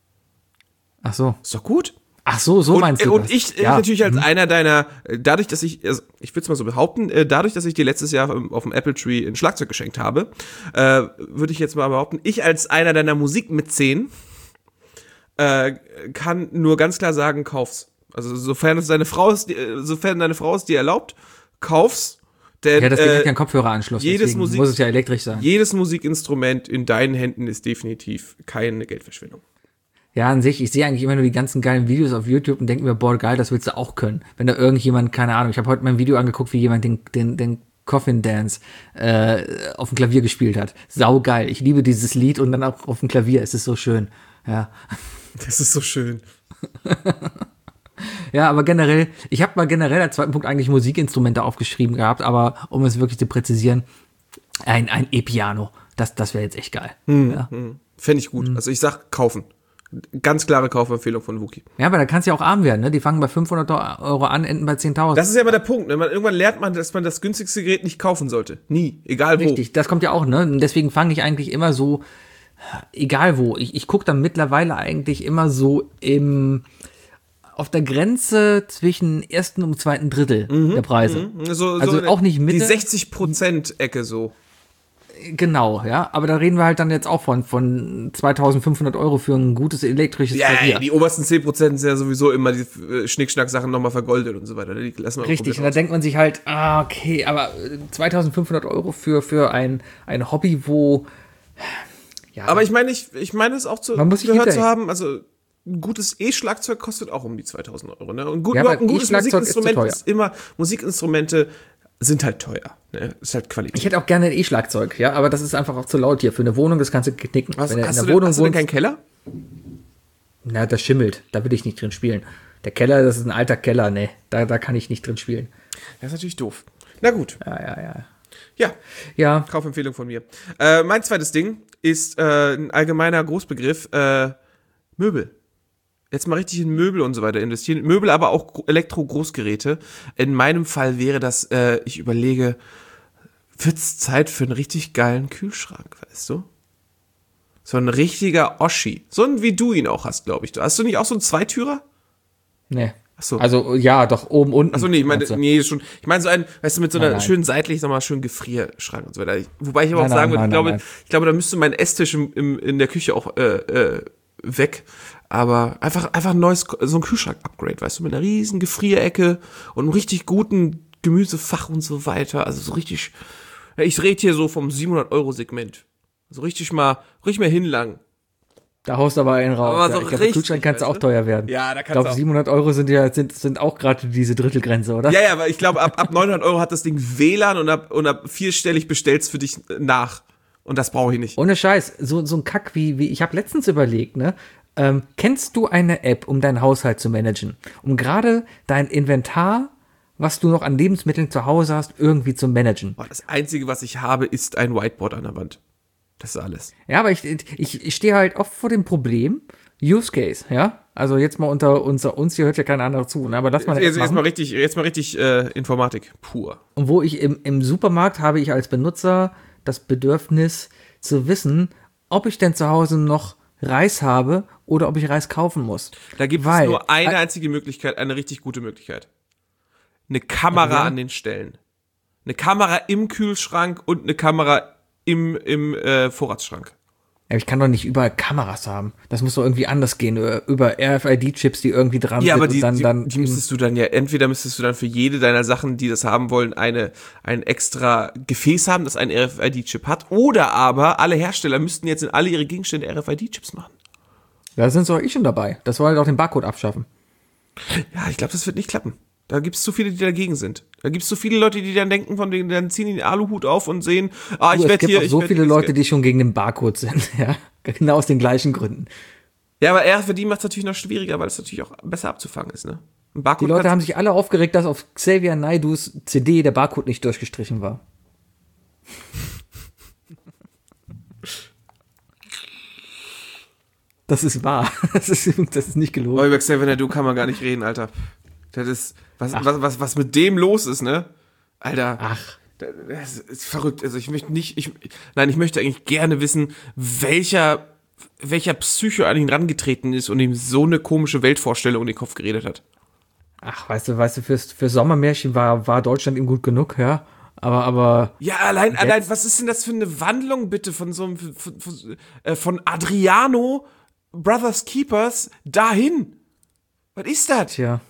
Ach so. Ist doch gut. Ach so, so und, meinst du Und das? ich, ja. ich natürlich als mhm. einer deiner, dadurch, dass ich, also ich würde es mal so behaupten, dadurch, dass ich dir letztes Jahr auf dem Apple Tree ein Schlagzeug geschenkt habe, äh, würde ich jetzt mal behaupten, ich als einer deiner Musikmäzen äh, kann nur ganz klar sagen, kauf's. Also sofern es deine Frau ist, sofern deine Frau es dir erlaubt, kauf's. Denn, ja, das Ding äh, hat ja einen Kopfhöreranschluss, jedes Musik, muss es ja elektrisch sein. Jedes Musikinstrument in deinen Händen ist definitiv keine Geldverschwendung. Ja, an sich, ich sehe eigentlich immer nur die ganzen geilen Videos auf YouTube und denke mir, boah, geil, das willst du auch können. Wenn da irgendjemand, keine Ahnung, ich habe heute mal ein Video angeguckt, wie jemand den, den, den Coffin Dance äh, auf dem Klavier gespielt hat. Sau geil. Ich liebe dieses Lied und dann auch auf dem Klavier. Es ist so schön. Ja. Das ist so schön. Ja, aber generell, ich habe mal generell als zweiten Punkt eigentlich Musikinstrumente aufgeschrieben gehabt, aber um es wirklich zu präzisieren, ein, ein E-Piano. Das, das wäre jetzt echt geil. Hm, ja. hm. Fände ich gut. Hm. Also ich sag kaufen. Ganz klare Kaufempfehlung von Wookie. Ja, aber da kannst du ja auch arm werden, ne? Die fangen bei fünfhundert Euro an, enden bei zehntausend. Das ist ja immer der Punkt, ne? Man, irgendwann lernt man, dass man das günstigste Gerät nicht kaufen sollte. Nie. Egal wo. Richtig, das kommt ja auch, ne? Und deswegen fange ich eigentlich immer so, egal wo. Ich, ich gucke dann mittlerweile eigentlich immer so im, auf der Grenze zwischen ersten und zweiten Drittel mhm, der Preise. Mhm. So, also so auch nicht Mitte. Die sechzig Prozent Ecke so. Genau, ja, aber da reden wir halt dann jetzt auch von, von zweitausendfünfhundert Euro für ein gutes elektrisches Ja, Klavier. ja, die obersten zehn Prozent sind ja sowieso immer die äh, Schnickschnack-Sachen nochmal vergoldet und so weiter. Die lassen wir Richtig, und komplett da denkt man sich halt, ah, okay, aber äh, zweitausendfünfhundert Euro für, für ein, ein Hobby, wo, ja. Aber ich meine, ich, ich meine es auch zu, Man muss sich gehört zu hinterher- haben, also ein gutes E-Schlagzeug kostet auch um die zweitausend Euro. Ne? Und gut, Ja, überhaupt aber ein gutes E-Schlagzeug ist zu Musikinstrument teuer. ist, immer, Musikinstrumente sind halt teuer. Ne? Ist halt Qualität. Ich hätte auch gerne ein E-Schlagzeug, ja, aber das ist einfach auch zu laut hier. Für eine Wohnung, das kannst du knicken. Was, Wenn du in hast, der du denn, Wohnung hast du denn wohnst, keinen Keller? na, das schimmelt, da will ich nicht drin spielen. Der Keller, das ist ein alter Keller, ne, da, da kann ich nicht drin spielen. Das ist natürlich doof. Na gut. Ja, ja, ja. Ja, Ja, Kaufempfehlung von mir. Äh, mein zweites Ding ist äh, ein allgemeiner Großbegriff, äh, Möbel. Jetzt mal richtig in Möbel und so weiter investieren. Möbel, aber auch Gro- Elektro-Großgeräte. In meinem Fall wäre das, äh, ich überlege, wird's Zeit für einen richtig geilen Kühlschrank, weißt du? So ein richtiger Oschi. So ein, wie du ihn auch hast, glaube ich. Hast du nicht auch so einen Zweitürer? ne. Ach so. Also, ja, doch, oben, unten. Achso, nee, ich meine, meinst du? nee, schon. Ich meine so einen, weißt du, mit so einer Nein, nein. schönen seitlich, nochmal schön Gefrierschrank und so weiter. Wobei ich aber Nein, auch sagen nein, würde, ich nein, glaube, nein, ich glaube, da müsste mein Esstisch im, im, in der Küche auch äh, äh, weg. Aber einfach, einfach ein neues, so ein Kühlschrank-Upgrade, weißt du, mit einer riesen Gefrierecke und einem richtig guten Gemüsefach und so weiter. Also so richtig, ja, ich rede hier so vom siebenhundert-Euro-Segment. So richtig mal, richtig mal hinlangen. Da haust du aber einen raus. Aber ja. so Ich glaube, richtig, Kühlschrank kannst du weißt auch du? teuer werden. Ja, da Ich kannst glaube, du auch. siebenhundert Euro sind ja, sind, sind auch gerade diese Drittelgrenze, oder? Ja, ja, aber ich glaube, ab, ab neunhundert Euro hat das Ding W L A N und ab, und ab vierstellig bestellt's für dich nach. Und das brauche ich nicht. Ohne Scheiß, so, so ein Kack wie, wie ich habe letztens überlegt, ne? Ähm, kennst du eine App, um deinen Haushalt zu managen? Um gerade dein Inventar, was du noch an Lebensmitteln zu Hause hast, irgendwie zu managen. Boah, das Einzige, was ich habe, ist ein Whiteboard an der Wand. Das ist alles. Ja, aber ich, ich, ich stehe halt oft vor dem Problem, Use Case, ja? Also jetzt mal unter, unter uns, hier hört ja keiner andere zu, ne? Aber lass mal eine App Jetzt, jetzt machen. mal richtig, jetzt mal richtig äh, Informatik pur. Und wo ich im, im Supermarkt habe ich als Benutzer das Bedürfnis zu wissen, ob ich denn zu Hause noch Reis habe oder ob ich Reis kaufen muss. Da gibt Weil, es nur eine äh, einzige Möglichkeit, eine richtig gute Möglichkeit. Eine Kamera Ja. an den Stellen. Eine Kamera im Kühlschrank und eine Kamera im, im äh, Vorratsschrank. Ja, ich kann doch nicht überall Kameras haben. Das muss doch irgendwie anders gehen, über, über R F I D-Chips, die irgendwie dran Ja, sind aber die, und dann, die, dann die müsstest du dann ja, entweder müsstest du dann für jede deiner Sachen, die das haben wollen, eine, ein extra Gefäß haben, das einen R F I D-Chip hat, oder aber alle Hersteller müssten jetzt in alle ihre Gegenstände R F I D-Chips machen. da sind so ich schon dabei. Das soll halt auch den Barcode abschaffen. Ja, ich glaube, das wird nicht klappen. Da gibt es zu viele, die dagegen sind. Da gibt es zu viele Leute, die dann denken, von denen, dann ziehen die den Aluhut auf und sehen, ah, ich Du, es werde gibt hier. auch ich so werd viele hier- Leute, die schon gegen den Barcode sind, ja. Genau aus den gleichen Gründen. Ja, aber R F I D macht es natürlich noch schwieriger, weil es natürlich auch besser abzufangen ist, ne? Ein Die Barcode Leute kannst- haben sich alle aufgeregt, dass auf Xavier Naidus C D der Barcode nicht durchgestrichen war. Das ist wahr. Das ist, das ist nicht Oh, gelogen. über Xavier Naidoo kann man gar nicht reden, Alter. Das ist, was, was, was, was mit dem los ist, ne? Alter. Ach. Das ist verrückt. Also ich möchte nicht, ich, nein, ich möchte eigentlich gerne wissen, welcher, welcher Psycho an ihn rangetreten ist und ihm so eine komische Weltvorstellung in den Kopf geredet hat. Ach, weißt du, weißt du, fürs, für Sommermärchen war, war Deutschland ihm gut genug, ja. Aber, aber, Ja, allein, Jetzt? allein, was ist denn das für eine Wandlung bitte von so einem, von, von, äh, von Adriano, Brothers Keepers, dahin? Was ist das? tja.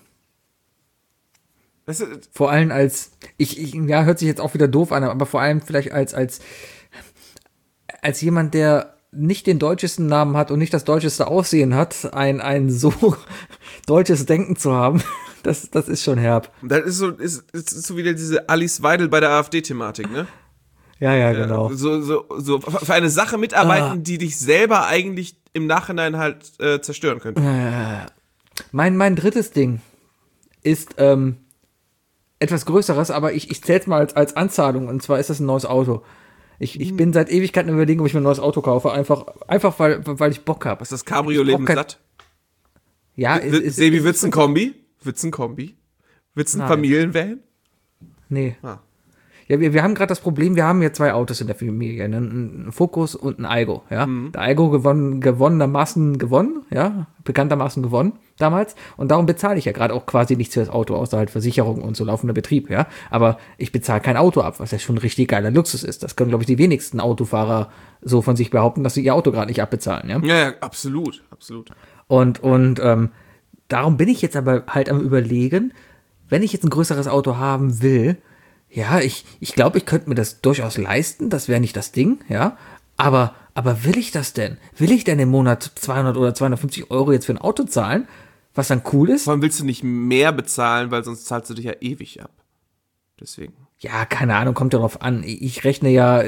Das ist, Vor allem als, ich, ich, ja, hört sich jetzt auch wieder doof an, aber vor allem vielleicht als, als, als jemand, der nicht den deutschesten Namen hat und nicht das deutscheste Aussehen hat, ein, ein so deutsches Denken zu haben, das, das ist schon herb. das ist so, ist, ist so wieder diese Alice Weidel bei der AfD-Thematik, ne? Ja, ja, genau. So, so, so für eine Sache mitarbeiten, die dich selber eigentlich im Nachhinein halt äh, zerstören könnte. Mein, mein drittes Ding ist ähm, etwas Größeres, aber ich, ich zähle es mal als, als Anzahlung, und zwar ist das ein neues Auto. Ich, ich bin seit Ewigkeiten überlegen, ob ich mir ein neues Auto kaufe, einfach, einfach weil, weil ich Bock habe. Was ist das Cabrio-Leben kein- satt? Ja, W- ist, ist, Sebi, wird's ein Kombi? Wird's ein Kombi? Wird's ein Nein. Familienvan? Nee. Ah. Ja, wir, wir haben gerade das Problem, wir haben hier zwei Autos in der Familie, ne? Ein Focus und ein Aygo, ja. Mhm. Der Aygo gewonnen, gewonnenermaßen gewonnen, ja, bekanntermaßen gewonnen damals. Und darum bezahle ich ja gerade auch quasi nichts für das Auto, außer halt Versicherung und so laufender Betrieb, ja. Aber ich bezahle kein Auto ab, was ja schon ein richtig geiler Luxus ist. Das können, glaube ich, die wenigsten Autofahrer so von sich behaupten, dass sie ihr Auto gerade nicht abbezahlen, ja. Ja, ja, absolut, absolut. Und, und ähm, darum bin ich jetzt aber halt am Überlegen, wenn ich jetzt ein größeres Auto haben will, ja, ich, ich glaube, ich könnte mir das durchaus leisten, das wäre nicht das Ding, ja, aber, aber will ich das denn? Will ich denn im Monat zweihundert oder zweihundertfünfzig Euro jetzt für ein Auto zahlen, was dann cool ist? Vor allem willst du nicht mehr bezahlen, weil sonst zahlst du dich ja ewig ab. Deswegen. Ja, keine Ahnung, kommt darauf an. Ich rechne ja,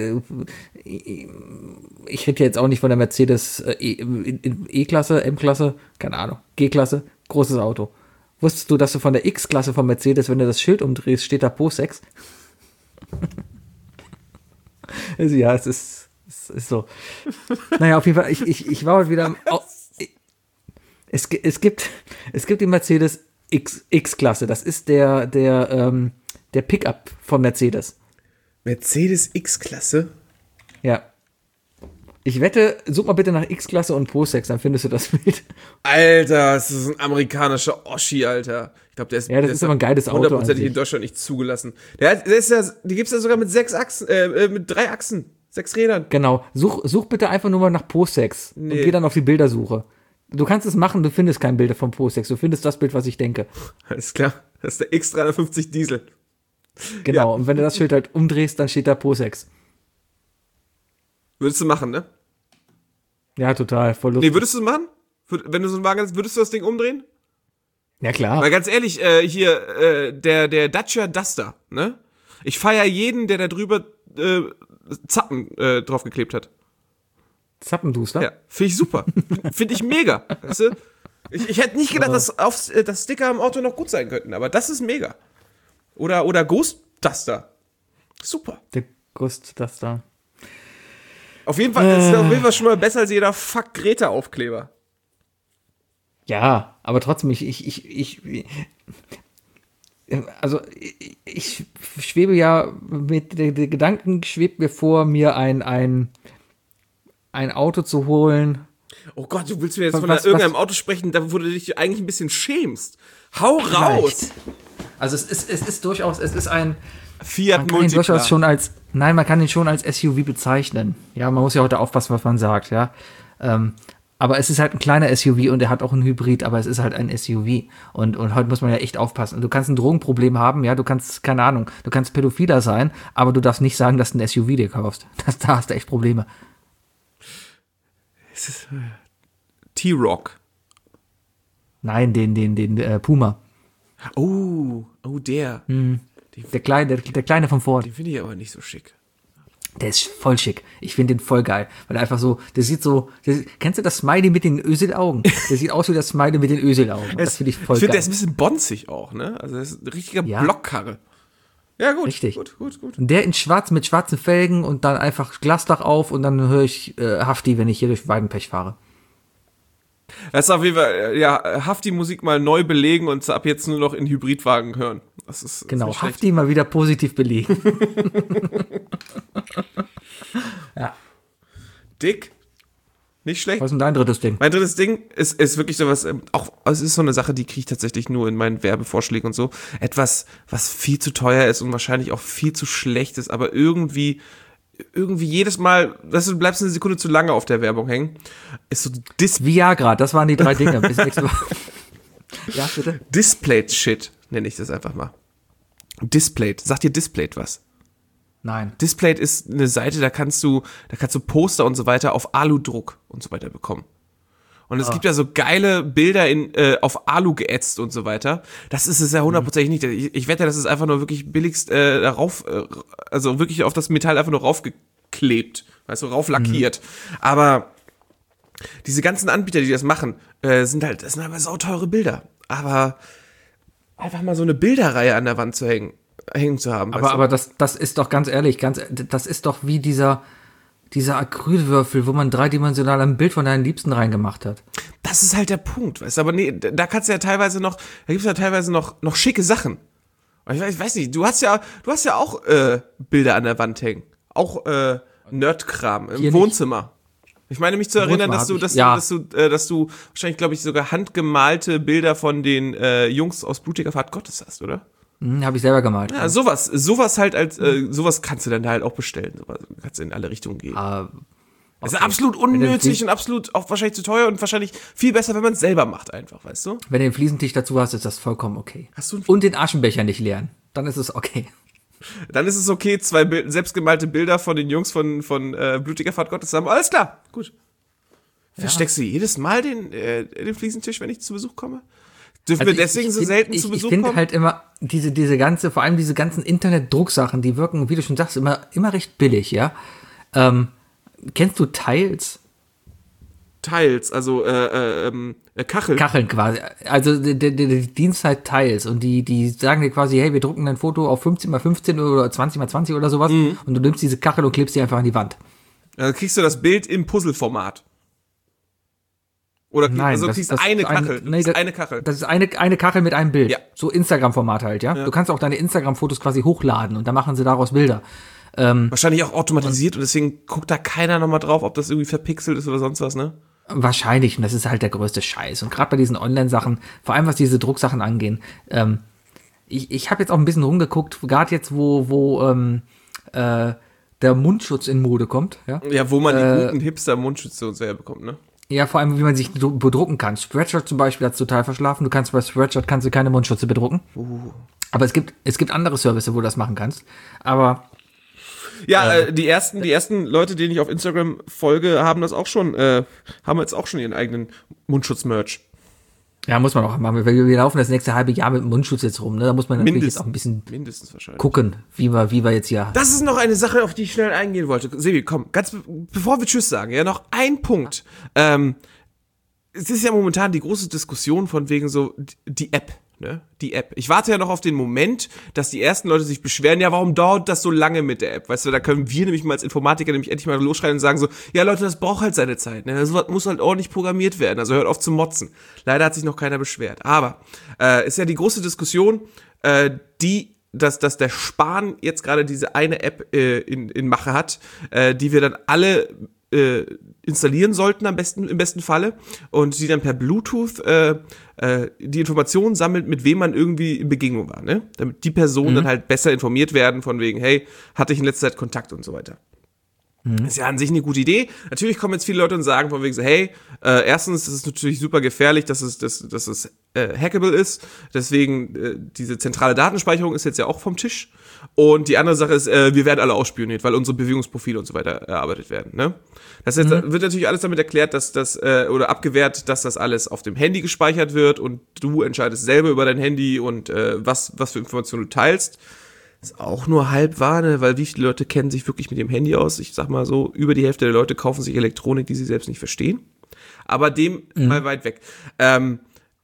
ich rede ja jetzt auch nicht von der Mercedes E-Klasse, M-Klasse, keine Ahnung, G-Klasse, großes Auto. Wusstest du, dass du von der X-Klasse von Mercedes, wenn du das Schild umdrehst, steht da POSEX? Also ja, es ist, es ist so. Naja, auf jeden Fall, ich, ich, ich war heute wieder. Au- es, es, gibt, es gibt die Mercedes X, X-Klasse. Das ist der, der, ähm, der Pickup von Mercedes. Mercedes X-Klasse? Ja. Ich wette, such mal bitte nach X-Klasse und POSEX, dann findest du das Bild. Alter, das ist ein amerikanischer Oschi, Alter. Ich glaube, der ist, Ja, das der ist aber ein geiles Auto hundertprozentig an in sich. Deutschland nicht zugelassen. Der, hat, der ist ja, die gibt's ja sogar mit sechs Achsen, äh, mit drei Achsen, sechs Rädern. Genau. Such, such bitte einfach nur mal nach POSEX Nee. und geh dann auf die Bildersuche. Du kannst es machen, du findest kein Bild von POSEX. Du findest das Bild, was ich denke. Alles klar, das ist der X dreihundertfünfzig Diesel. Genau. Ja. Und wenn du das Schild halt umdrehst, dann steht da POSEX. Würdest du machen, ne? Ja, total. Voll lustig. Nee, würdest du es machen? Wür- Wenn du so einen Wagen hast, würdest du das Ding umdrehen? Ja, klar. Weil ganz ehrlich, äh, hier, äh, der, der Dacia Duster, ne? Ich feier jeden, der da drüber äh, Zappen äh, draufgeklebt hat. Zappenduster? Ja, finde ich super. Finde ich mega. Weißt du? ich, ich hätte nicht gedacht, dass auf, äh, dass Sticker am Auto noch gut sein könnten, aber das ist mega. Oder, oder Ghost Duster. Super. Der Gust, das da. Auf jeden Fall, das ist auf jeden Fall schon mal besser als jeder Fuck Greta-Aufkleber. Ja, aber trotzdem, ich, ich, ich, ich also ich, ich schwebe ja mit der, der Gedanken schwebt mir vor, mir ein, ein, ein Auto zu holen. Oh Gott, du willst mir jetzt Was- von was- irgendeinem was- Auto sprechen, da wo du dich eigentlich ein bisschen schämst. Hau raus! Vielleicht. Also es ist, es ist durchaus, es ist ein, Fiat man kann ihn Multipla. durchaus schon als, nein, man kann ihn schon als S U V bezeichnen. Ja, man muss ja heute aufpassen, was man sagt, ja. Ähm, aber es ist halt ein kleiner S U V und er hat auch einen Hybrid, aber es ist halt ein S U V. Und, und heute muss man ja echt aufpassen. Du kannst ein Drogenproblem haben, ja, du kannst, keine Ahnung, du kannst Pädophiler sein, aber du darfst nicht sagen, dass du ein S U V dir kaufst. Das, da hast du echt Probleme. Es ist, äh, T-Rock. Nein, den, den, den äh, Puma. Oh, oh, der. Der kleine, der, der kleine von Ford. Den finde ich aber nicht so schick. Der ist voll schick. Ich finde den voll geil. Weil er einfach so, der sieht so, der, kennst du das Smiley mit den Öselaugen? Der sieht aus wie das Smiley mit den Öselaugen. Das finde ich voll Ich finde, der geil. ist ein bisschen bonzig auch, ne? Also, das ist ein richtiger Ja. Blockkarre. Ja, gut. Richtig. Gut, gut, gut. Und der in schwarz mit schwarzen Felgen und dann einfach Glasdach auf und dann höre ich äh, Hafti, wenn ich hier durch Weidenpech fahre. Das ist auf jeden Fall, äh, ja, Hafti-Musik mal neu belegen und ab jetzt nur noch in Hybridwagen hören. Das ist, Genau, ist nicht schlecht. Hafti mal wieder positiv belegen. Dick. Nicht schlecht. Was ist denn dein drittes Ding? Mein drittes Ding ist, ist wirklich sowas, ähm, auch, also es ist so eine Sache, die kriege ich tatsächlich nur in meinen Werbevorschlägen und so. Etwas, was viel zu teuer ist und wahrscheinlich auch viel zu schlecht ist, aber irgendwie, irgendwie jedes Mal, weißt du, du bleibst eine Sekunde zu lange auf der Werbung hängen, ist so Dis- Viagra, das waren die drei Dinge. Bis nächste Woche. Ja, bitte? Displayed-Shit, nenne ich das einfach mal. Displayed. Sagt dir Displayed was? Nein. Displayed ist eine Seite, da kannst du, da kannst du Poster und so weiter auf Aludruck und so weiter bekommen. Und es gibt ja so geile Bilder in, äh, auf Alu geätzt und so weiter. Das ist es ja hundertprozentig nicht. Ich, ich wette, das ist einfach nur wirklich billigst äh, darauf, äh, also wirklich auf das Metall einfach nur raufgeklebt, weißt du, rauflackiert. Mhm. Aber diese ganzen Anbieter, die das machen, äh, sind halt, das sind aber sauteure Bilder. Aber einfach mal so eine Bilderreihe an der Wand zu hängen, hängen zu haben. Aber, weißt du? aber das, das ist doch ganz ehrlich, ganz, das ist doch wie dieser, dieser Acrylwürfel, wo man dreidimensional ein Bild von deinen Liebsten reingemacht hat. Das ist halt der Punkt, weißt du, aber nee, da kannst du ja teilweise noch, da gibt's ja teilweise noch, noch schicke Sachen. Ich weiß, ich weiß nicht, du hast ja, du hast ja auch äh, Bilder an der Wand hängen. Auch äh, Nerdkram im Hier Wohnzimmer. Nicht. Ich meine mich zu erinnern, Wohnzimmer dass du, hab dass, ich, ja. du, dass du, äh, dass du wahrscheinlich, glaube ich, sogar handgemalte Bilder von den äh, Jungs aus Blutiger Fahrt Gottes hast, oder? Hm, habe ich selber gemalt. Ja, sowas, sowas halt als, äh, sowas kannst du dann halt auch bestellen. Sowas kannst du in alle Richtungen gehen. Ah, Das ist okay. absolut Wenn du unnötig den- und absolut auch wahrscheinlich zu teuer und wahrscheinlich viel besser, wenn man es selber macht einfach, weißt du? Wenn du den Fliesentisch dazu hast, ist das vollkommen okay. Hast du einen- Und den Aschenbecher nicht leeren. Dann ist es okay. Dann ist es okay, zwei Bild, selbstgemalte Bilder von den Jungs von, von äh, Blutiger Fahrt Gottes haben. Alles klar, gut. Versteckst du jedes Mal den, äh, den Fliesentisch, wenn ich zu Besuch komme? Dürfen wir ich- deswegen ich so find- selten ich, zu Ich Besuch finde kommen? halt immer, diese, diese ganze, vor allem diese ganzen Internet-Drucksachen, die wirken, wie du schon sagst, immer, immer recht billig, ja. Ähm, kennst du Tiles? Teils, also äh, äh, ähm, äh, Kachel. Kacheln quasi. Also die, die, die Dienst halt Tiles und die, die sagen dir quasi, hey, wir drucken dein Foto auf fünfzehn mal fünfzehn oder zwanzig mal zwanzig oder sowas Mhm. und du nimmst diese Kachel und klebst die einfach an die Wand. Also kriegst du das Bild im Puzzleformat. Oder krieg, Nein, also das, kriegst das eine ist Kachel. nee, kriegst das, eine Kachel. Das ist eine, eine Kachel mit einem Bild. Ja. So Instagram-Format halt, ja? Du kannst auch deine Instagram-Fotos quasi hochladen und dann machen sie daraus Bilder. Wahrscheinlich auch automatisiert und deswegen guckt da keiner nochmal drauf, ob das irgendwie verpixelt ist oder sonst was, ne? Wahrscheinlich, und das ist halt der größte Scheiß. Und gerade bei diesen Online-Sachen, vor allem was diese Drucksachen angehen, ähm, ich, ich habe jetzt auch ein bisschen rumgeguckt, gerade jetzt, wo, wo ähm, äh, der Mundschutz in Mode kommt, ja. Ja, wo man die Äh, guten Hipster-Mundschütze und so herbekommt, ne? Ja, vor allem, wie man sich dru- bedrucken kann. Spreadshirt zum Beispiel hat's total verschlafen. Du kannst bei Spreadshirt kannst du keine Mundschutze bedrucken. Uh. Aber es gibt, es gibt andere Services, wo du das machen kannst. Aber Ja, äh, die ersten, die ersten Leute, denen ich auf Instagram folge, haben das auch schon, äh, haben jetzt auch schon ihren eigenen Mundschutz-Merch. ja, muss man auch machen. Wir, wir laufen das nächste halbe Jahr mit dem Mundschutz jetzt rum. Ne? Da muss man natürlich Mindestens. jetzt auch ein bisschen Mindestens wahrscheinlich. gucken, wie wir, wie wir jetzt hier. Das ist noch eine Sache, auf die ich schnell eingehen wollte. Sebi, komm, ganz be bevor wir Tschüss sagen, ja, noch ein Punkt. Ähm, es ist ja momentan die große Diskussion von wegen so die- die App, ne? Die App. Ich warte ja noch auf den Moment, dass die ersten Leute sich beschweren, ja, warum dauert das so lange mit der App? Weißt du, da können wir nämlich mal als Informatiker nämlich endlich mal losschreien und sagen so, ja Leute, das braucht halt seine Zeit, ne? Das muss halt ordentlich programmiert werden, also hört auf zu motzen. Leider hat sich noch keiner beschwert. Aber äh, ist ja die große Diskussion, äh, die dass, dass der Spahn jetzt gerade diese eine App äh, in, in Mache hat, äh, die wir dann alle äh, installieren sollten am besten, im besten Falle und die dann per Bluetooth äh, äh, die Informationen sammelt, mit wem man irgendwie in Begegnung war, ne? Damit die Personen dann halt besser informiert werden von wegen, hey, hatte ich in letzter Zeit Kontakt und so weiter. Das ist ja an sich eine gute Idee. Natürlich kommen jetzt viele Leute und sagen von wegen so, hey, äh, erstens, das ist natürlich super gefährlich, dass es, dass, dass es äh, hackable ist. Deswegen, äh, diese zentrale Datenspeicherung ist jetzt ja auch vom Tisch. Und die andere Sache ist, äh, wir werden alle ausspioniert, weil unsere Bewegungsprofile und so weiter erarbeitet werden. Ne? Das heißt, mhm. wird natürlich alles damit erklärt, dass das, äh, oder abgewehrt, dass das alles auf dem Handy gespeichert wird und du entscheidest selber über dein Handy und äh, was, was für Informationen du teilst. Ist auch nur halb wahr, ne? Weil wie viele Leute kennen sich wirklich mit dem Handy aus? Ich sag mal so, über die Hälfte der Leute kaufen sich Elektronik, die sie selbst nicht verstehen. Aber dem mhm. mal weit weg. Ähm,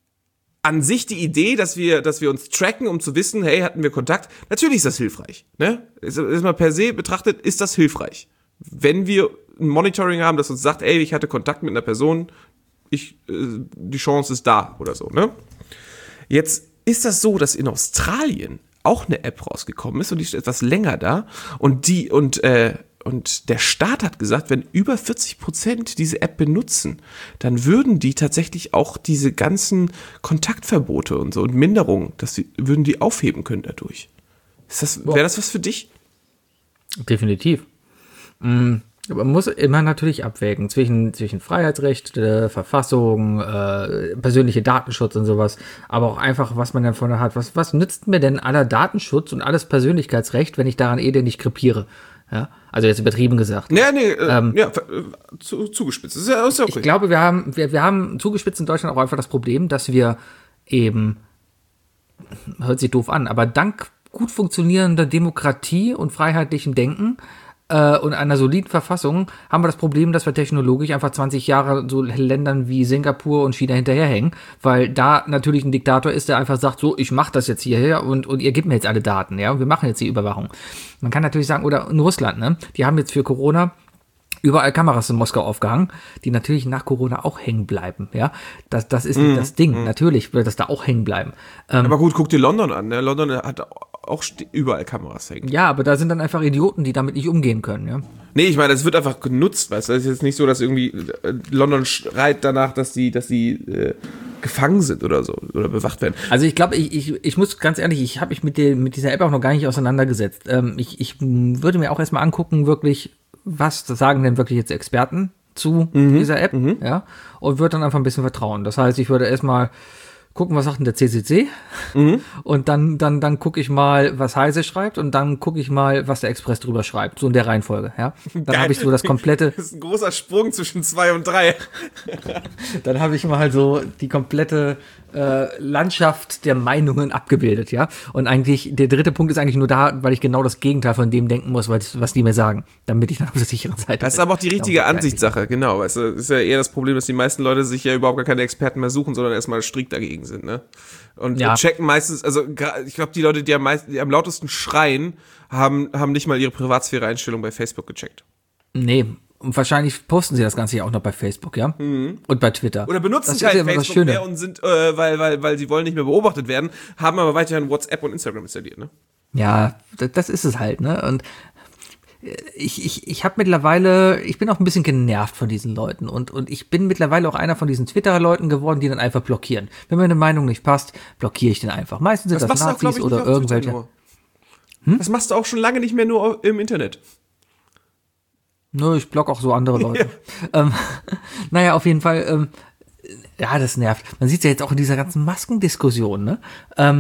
an sich die Idee, dass wir, dass wir uns tracken, um zu wissen, hey, hatten wir Kontakt? Natürlich ist das hilfreich. Ne? Ist, ist mal per se betrachtet, ist das hilfreich. Wenn wir ein Monitoring haben, das uns sagt, ey, ich hatte Kontakt mit einer Person, ich, äh, die Chance ist da oder so. Ne? Jetzt ist das so, dass in Australien auch eine App rausgekommen ist und die ist etwas länger da und die und äh, und der Staat hat gesagt, wenn über vierzig Prozent diese App benutzen, dann würden die tatsächlich auch diese ganzen Kontaktverbote und so und Minderungen, dass sie würden die aufheben können dadurch. Ist das, wäre das was für dich? Definitiv. Mhm. Man muss immer natürlich abwägen zwischen, zwischen Freiheitsrecht, äh, Verfassung, äh, persönliche Datenschutz und sowas, aber auch einfach, was man dann von hat. Was, was nützt mir denn aller Datenschutz und alles Persönlichkeitsrecht, wenn ich daran eh nicht krepiere? Ja? Also jetzt übertrieben gesagt. Nee, nee, äh, Ähm, ja, zu, zugespitzt. Das ist ja, ist ja okay. Ich glaube, wir haben, wir, wir haben zugespitzt in Deutschland auch einfach das Problem, dass wir eben, hört sich doof an, aber dank gut funktionierender Demokratie und freiheitlichem Denken äh, und einer soliden Verfassung haben wir das Problem, dass wir technologisch einfach zwanzig Jahre so Ländern wie Singapur und China hinterherhängen, weil da natürlich ein Diktator ist, der einfach sagt, so, ich mache das jetzt hierher und, und ihr gebt mir jetzt alle Daten, ja, und wir machen jetzt die Überwachung. Man kann natürlich sagen, oder in Russland, ne, die haben jetzt für Corona überall Kameras in Moskau aufgehangen, die natürlich nach Corona auch hängen bleiben, ja. Das, das ist mm, das Ding, mm. natürlich wird das da auch hängen bleiben. Ähm, Aber gut, guck dir London an, ne? London hat auch st- überall Kameras hängen. Ja, aber da sind dann einfach Idioten, die damit nicht umgehen können, ja. Nee, ich meine, es wird einfach genutzt, weißt du. Es ist jetzt nicht so, dass irgendwie äh, London schreit danach, dass die, dass die äh, gefangen sind oder so oder bewacht werden. Also ich glaube, ich, ich, ich muss ganz ehrlich, ich habe mich mit, der, mit dieser App auch noch gar nicht auseinandergesetzt. Ähm, ich, ich würde mir auch erstmal angucken, wirklich, was sagen denn wirklich jetzt Experten zu mhm. dieser App, mhm. ja, und würde dann einfach ein bisschen vertrauen. Das heißt, ich würde erstmal gucken, was sagt denn der C C C? Mhm. Und dann, dann, dann gucke ich mal, was Heise schreibt und dann gucke ich mal, was der Express drüber schreibt. So in der Reihenfolge, ja. Dann habe ich so das komplette. Das ist ein großer Sprung zwischen zwei und drei. Dann habe ich mal so die komplette äh, Landschaft der Meinungen abgebildet, ja. Und eigentlich, der dritte Punkt ist eigentlich nur da, weil ich genau das Gegenteil von dem denken muss, was, was die mir sagen, damit ich dann auf der sicheren Seite bin. Das ist aber auch die richtige Ansichtssache, genau. Es ist ja eher das Problem, dass die meisten Leute sich ja überhaupt gar keine Experten mehr suchen, sondern erstmal strikt dagegen sind, ne? Und ja. checken meistens, also ich glaube, die Leute, die am, meisten, die am lautesten schreien, haben, haben nicht mal ihre Privatsphäre-Einstellung bei Facebook gecheckt. Nee, und wahrscheinlich posten sie das Ganze ja auch noch bei Facebook, ja? Mhm. Und bei Twitter. Oder benutzen das halt Facebook mehr und sind, äh, weil, weil, weil sie wollen nicht mehr beobachtet werden, haben aber weiterhin WhatsApp und Instagram installiert, ne? Ja, das, das ist es halt, ne? Und ich, ich, ich habe mittlerweile, ich bin auch ein bisschen genervt von diesen Leuten und, und ich bin mittlerweile auch einer von diesen Twitter-Leuten geworden, die dann einfach blockieren. Wenn mir eine Meinung nicht passt, blockiere ich den einfach. Meistens sind das, das Nazis auch, oder irgendwelche. Hm? Das machst du auch schon lange nicht mehr nur im Internet. Nö, ich block auch so andere Leute. Ja. Ähm, naja, auf jeden Fall, ähm, ja, das nervt. Man sieht es ja jetzt auch in dieser ganzen Maskendiskussion, ne? Ähm,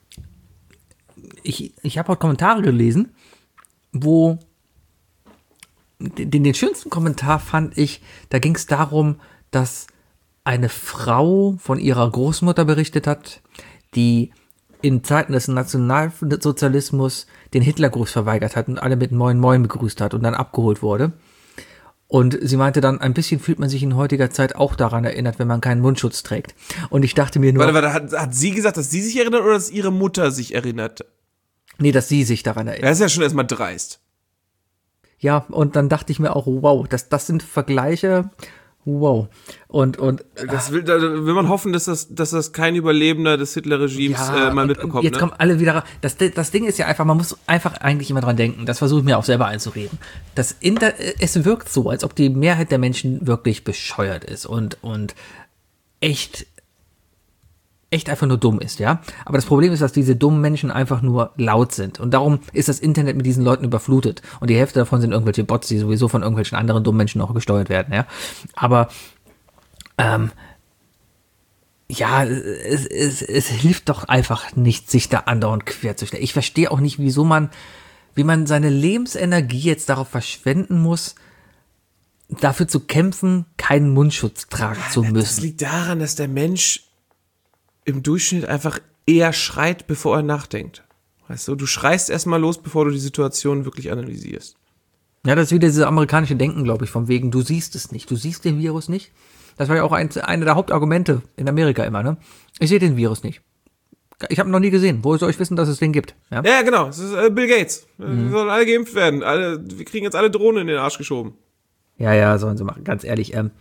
ich ich habe heute Kommentare gelesen, wo Den, den schönsten Kommentar fand ich, da ging es darum, dass eine Frau von ihrer Großmutter berichtet hat, die in Zeiten des Nationalsozialismus den Hitlergruß verweigert hat und alle mit Moin Moin begrüßt hat und dann abgeholt wurde. Und sie meinte dann, ein bisschen fühlt man sich in heutiger Zeit auch daran erinnert, wenn man keinen Mundschutz trägt. Und ich dachte mir nur... Warte, warte, hat, hat sie gesagt, dass sie sich erinnert oder dass ihre Mutter sich erinnert? Nee, dass sie sich daran erinnert. Das ist ja schon erstmal dreist. Ja, und dann dachte ich mir auch, wow, das, das sind Vergleiche, wow. Und, und das will, da will man hoffen, dass das, dass das kein Überlebender des Hitler-Regimes ja, äh, mal und, mitbekommt. Und jetzt ne? kommen alle wieder. Das, das Ding ist ja einfach, man muss einfach eigentlich immer dran denken. Das versuche ich mir auch selber einzureden. Das Inter, es wirkt so, als ob die Mehrheit der Menschen wirklich bescheuert ist und, und echt. echt einfach nur dumm ist, ja. Aber das Problem ist, dass diese dummen Menschen einfach nur laut sind. Und darum ist das Internet mit diesen Leuten überflutet. Und die Hälfte davon sind irgendwelche Bots, die sowieso von irgendwelchen anderen dummen Menschen auch gesteuert werden, ja. Aber, ähm, ja, es, es, es hilft doch einfach nicht, sich da andauernd quer zu stellen. Ich verstehe auch nicht, wieso man, wie man seine Lebensenergie jetzt darauf verschwenden muss, dafür zu kämpfen, keinen Mundschutz tragen zu müssen. Das liegt daran, dass der Mensch im Durchschnitt einfach eher schreit, bevor er nachdenkt. Weißt du, du schreist erstmal los, bevor du die Situation wirklich analysierst. Ja, das ist wieder dieses amerikanische Denken, glaube ich, von wegen, du siehst es nicht, du siehst den Virus nicht. Das war ja auch ein, eine der Hauptargumente in Amerika immer, ne? Ich sehe den Virus nicht. Ich habe noch nie gesehen. Wo soll ich wissen, dass es den gibt? Ja, ja genau, es ist äh, Bill Gates. Mhm. Wir sollen alle geimpft werden. Alle, wir kriegen jetzt alle Drohnen in den Arsch geschoben. Ja, ja, sollen sie machen, ganz ehrlich. Ähm,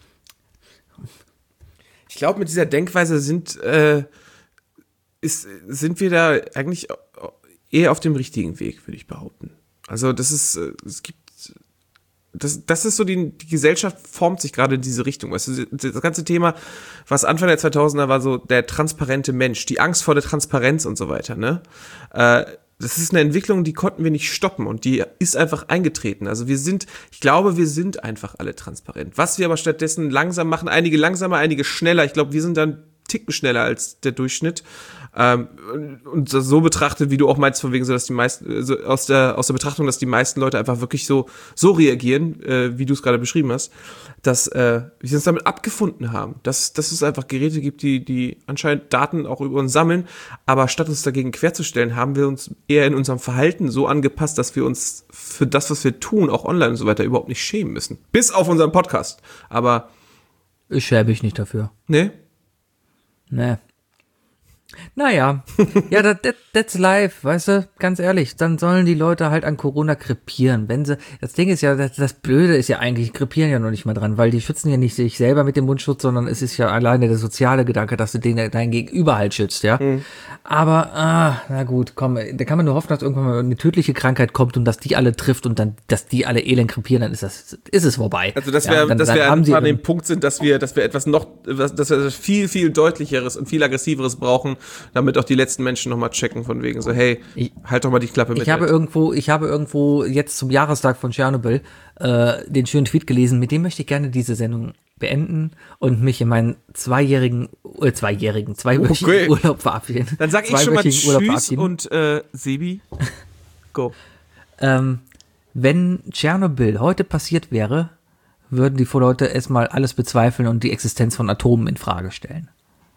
Ich glaube, mit dieser Denkweise sind, äh, ist, sind wir da eigentlich eher auf dem richtigen Weg, würde ich behaupten. Also das ist, es gibt, das, das ist so, die, die Gesellschaft formt sich gerade in diese Richtung. Weißt du, das ganze Thema, was Anfang der zweitausender war, so der transparente Mensch, die Angst vor der Transparenz und so weiter, ne? Äh, Das ist eine Entwicklung, die konnten wir nicht stoppen und die ist einfach eingetreten. Also wir sind, ich glaube, wir sind einfach alle transparent. Was wir aber stattdessen langsam machen, einige langsamer, einige schneller. Ich glaube, wir sind dann Ticken schneller als der Durchschnitt. Ähm, und so betrachtet, wie du auch meinst, von wegen so, dass die meisten, so aus der, aus der Betrachtung, dass die meisten Leute einfach wirklich so, so reagieren, äh, wie du es gerade beschrieben hast, dass äh, wir uns damit abgefunden haben, dass, dass es einfach Geräte gibt, die, die anscheinend Daten auch über uns sammeln, aber statt uns dagegen querzustellen, haben wir uns eher in unserem Verhalten so angepasst, dass wir uns für das, was wir tun, auch online und so weiter, überhaupt nicht schämen müssen. Bis auf unseren Podcast. Aber ich schäme mich nicht dafür. Nee? Nee. Naja, ja, that, that, that's life, weißt du, ganz ehrlich, dann sollen die Leute halt an Corona krepieren, wenn sie, das Ding ist ja, das, das Blöde ist ja eigentlich, krepieren ja noch nicht mal dran, weil die schützen ja nicht sich selber mit dem Mundschutz, sondern es ist ja alleine der soziale Gedanke, dass du den dein Gegenüber halt schützt, ja, mhm. aber, ah, na gut, komm, da kann man nur hoffen, dass irgendwann mal eine tödliche Krankheit kommt und dass die alle trifft und dann, dass die alle elend krepieren, dann ist das, ist es vorbei. Also, dass wir, ja, dann, dass dann wir an, an dem Punkt sind, dass wir, dass wir etwas noch, dass wir viel, viel deutlicheres und viel aggressiveres brauchen, damit auch die letzten Menschen nochmal checken, von wegen so, hey, ich, halt doch mal die Klappe mit. Ich habe irgendwo, ich habe irgendwo jetzt zum Jahrestag von Tschernobyl äh, den schönen Tweet gelesen, mit dem möchte ich gerne diese Sendung beenden und mich in meinen zweijährigen, äh, zweijährigen, zweiwöchigen okay. Urlaub verabschieden. Dann sag ich schon mal Tschüss und äh, Sebi, go. ähm, wenn Tschernobyl heute passiert wäre, würden die Leute erstmal alles bezweifeln und die Existenz von Atomen in Frage stellen.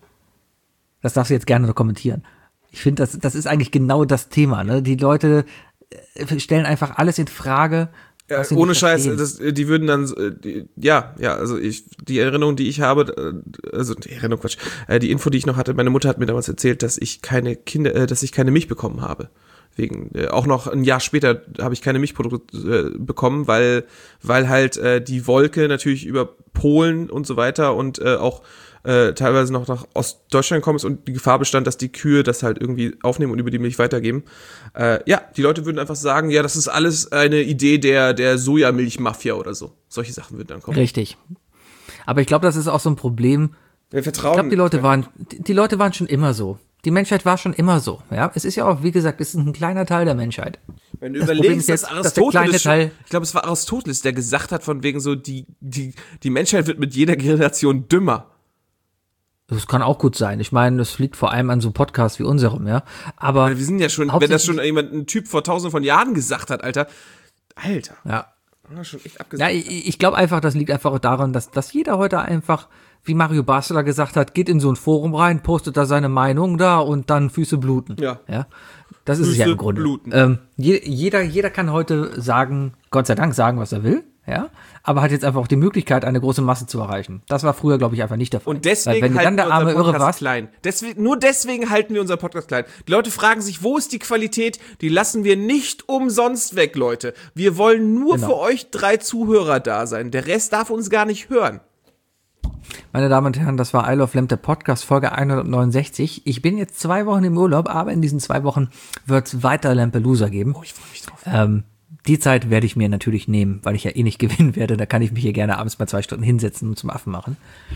Das darfst du jetzt gerne noch kommentieren. Ich finde, das, das ist eigentlich genau das Thema. Ne? Die Leute stellen einfach alles in Frage. Ja, ohne Scheiß, das, die würden dann, die, ja, ja, also ich, die Erinnerung, die ich habe, also die Erinnerung, Quatsch, die Info, die ich noch hatte, meine Mutter hat mir damals erzählt, dass ich keine Kinder, dass ich keine Milch bekommen habe. Wegen, auch noch ein Jahr später habe ich keine Milchprodukte äh, bekommen, weil, weil halt äh, die Wolke natürlich über Polen und so weiter und äh, auch äh, teilweise noch nach Ostdeutschland gekommen ist und die Gefahr bestand, dass die Kühe das halt irgendwie aufnehmen und über die Milch weitergeben. Äh, ja, die Leute würden einfach sagen, ja, das ist alles eine Idee der, der Sojamilch-Mafia oder so. Solche Sachen würden dann kommen. Richtig. Aber ich glaube, das ist auch so ein Problem. Wir vertrauen. Ich glaube, die Leute waren, die Leute waren schon immer so. Die Menschheit war schon immer so, ja. Es ist ja auch, wie gesagt, es ist ein kleiner Teil der Menschheit. Wenn du das überlegst, jetzt, dass Aristoteles, schon, ich glaube, es war Aristoteles, der gesagt hat, von wegen so, die, die, die Menschheit wird mit jeder Generation dümmer. Das kann auch gut sein. Ich meine, das liegt vor allem an so Podcasts wie unserem, ja. Aber wir sind ja schon, wenn das schon jemand, ein Typ vor tausenden von Jahren gesagt hat, Alter, Alter. Ja. Schon echt abgesagt. Ja, ich, ich glaube einfach, das liegt einfach daran, dass, dass jeder heute einfach, wie Mario Basler gesagt hat, geht in so ein Forum rein, postet da seine Meinung da und dann Füße bluten. Ja. Ja. Das ist Füße es ja im Grunde. Bluten. Ähm, je, jeder, jeder kann heute sagen, Gott sei Dank sagen, was er will, ja, aber hat jetzt einfach auch die Möglichkeit, eine große Masse zu erreichen. Das war früher, glaube ich, einfach nicht der Fall. Und deswegen Weil, wenn halten dann der arme wir unseren Irre Podcast klein. Deswegen, nur deswegen halten wir unseren Podcast klein. Die Leute fragen sich, wo ist die Qualität? Die lassen wir nicht umsonst weg, Leute. Wir wollen nur genau. für euch drei Zuhörer da sein. Der Rest darf uns gar nicht hören. Meine Damen und Herren, das war I Love Lamp, der Podcast, Folge hundertneunundsechzig. Ich bin jetzt zwei Wochen im Urlaub, aber in diesen zwei Wochen wird es weiter Lampelusa geben. Oh, ich freue mich drauf. Ähm, die Zeit werde ich mir natürlich nehmen, weil ich ja eh nicht gewinnen werde. Da kann ich mich hier gerne abends mal zwei Stunden hinsetzen und zum Affen machen.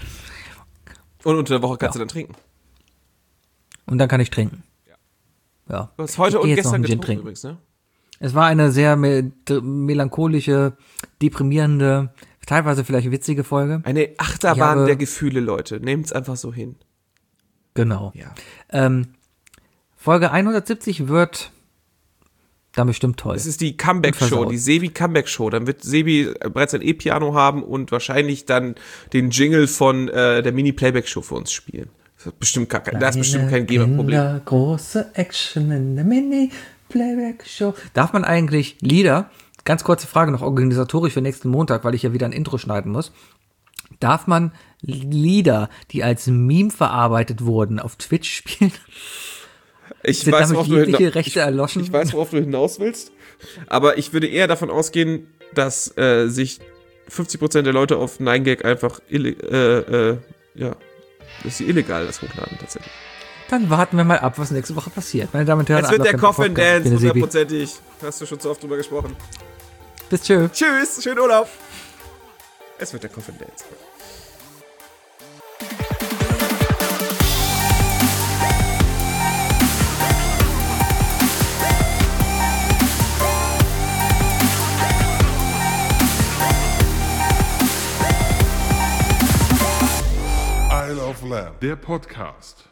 Und unter der Woche kannst ja. du dann trinken. Und dann kann ich trinken. Ja. ja. Du hast heute ich und gestern getrunken trinken. Übrigens, ne? Es war eine sehr me- melancholische, deprimierende, teilweise vielleicht witzige Folge. Eine Achterbahn habe, der Gefühle, Leute. Nehmt's einfach so hin. Genau. Ja. Ähm, Folge hundertsiebzig wird dann bestimmt toll. Es ist die Comeback-Show, die Sebi-Comeback-Show. Dann wird Sebi bereits ein E-Piano haben und wahrscheinlich dann den Jingle von äh, der Mini-Playback-Show für uns spielen. Das ist bestimmt, gar kein, das ist bestimmt kein Gamer-Problem. Große Action in der Mini-Playback-Show. Darf man eigentlich Lieder, ganz kurze Frage noch organisatorisch für nächsten Montag, weil ich ja wieder ein Intro schneiden muss. Darf man Lieder, die als Meme verarbeitet wurden, auf Twitch spielen? Ich weiß, worauf du hinaus, Rechte erloschen? Ich, ich weiß, worauf du hinaus willst. Aber ich würde eher davon ausgehen, dass äh, sich fünfzig Prozent der Leute auf neun gag einfach ille- äh, äh, ja, dass sie illegal das hochladen tatsächlich. Dann warten wir mal ab, was nächste Woche passiert. Meine Damen und Herren, jetzt wird der Coffin Dance hundertprozentig. Hast du schon zu oft drüber gesprochen. Bis tschö. Tschüss, schönen Urlaub. Es wird der Coffin Dance. Der Podcast.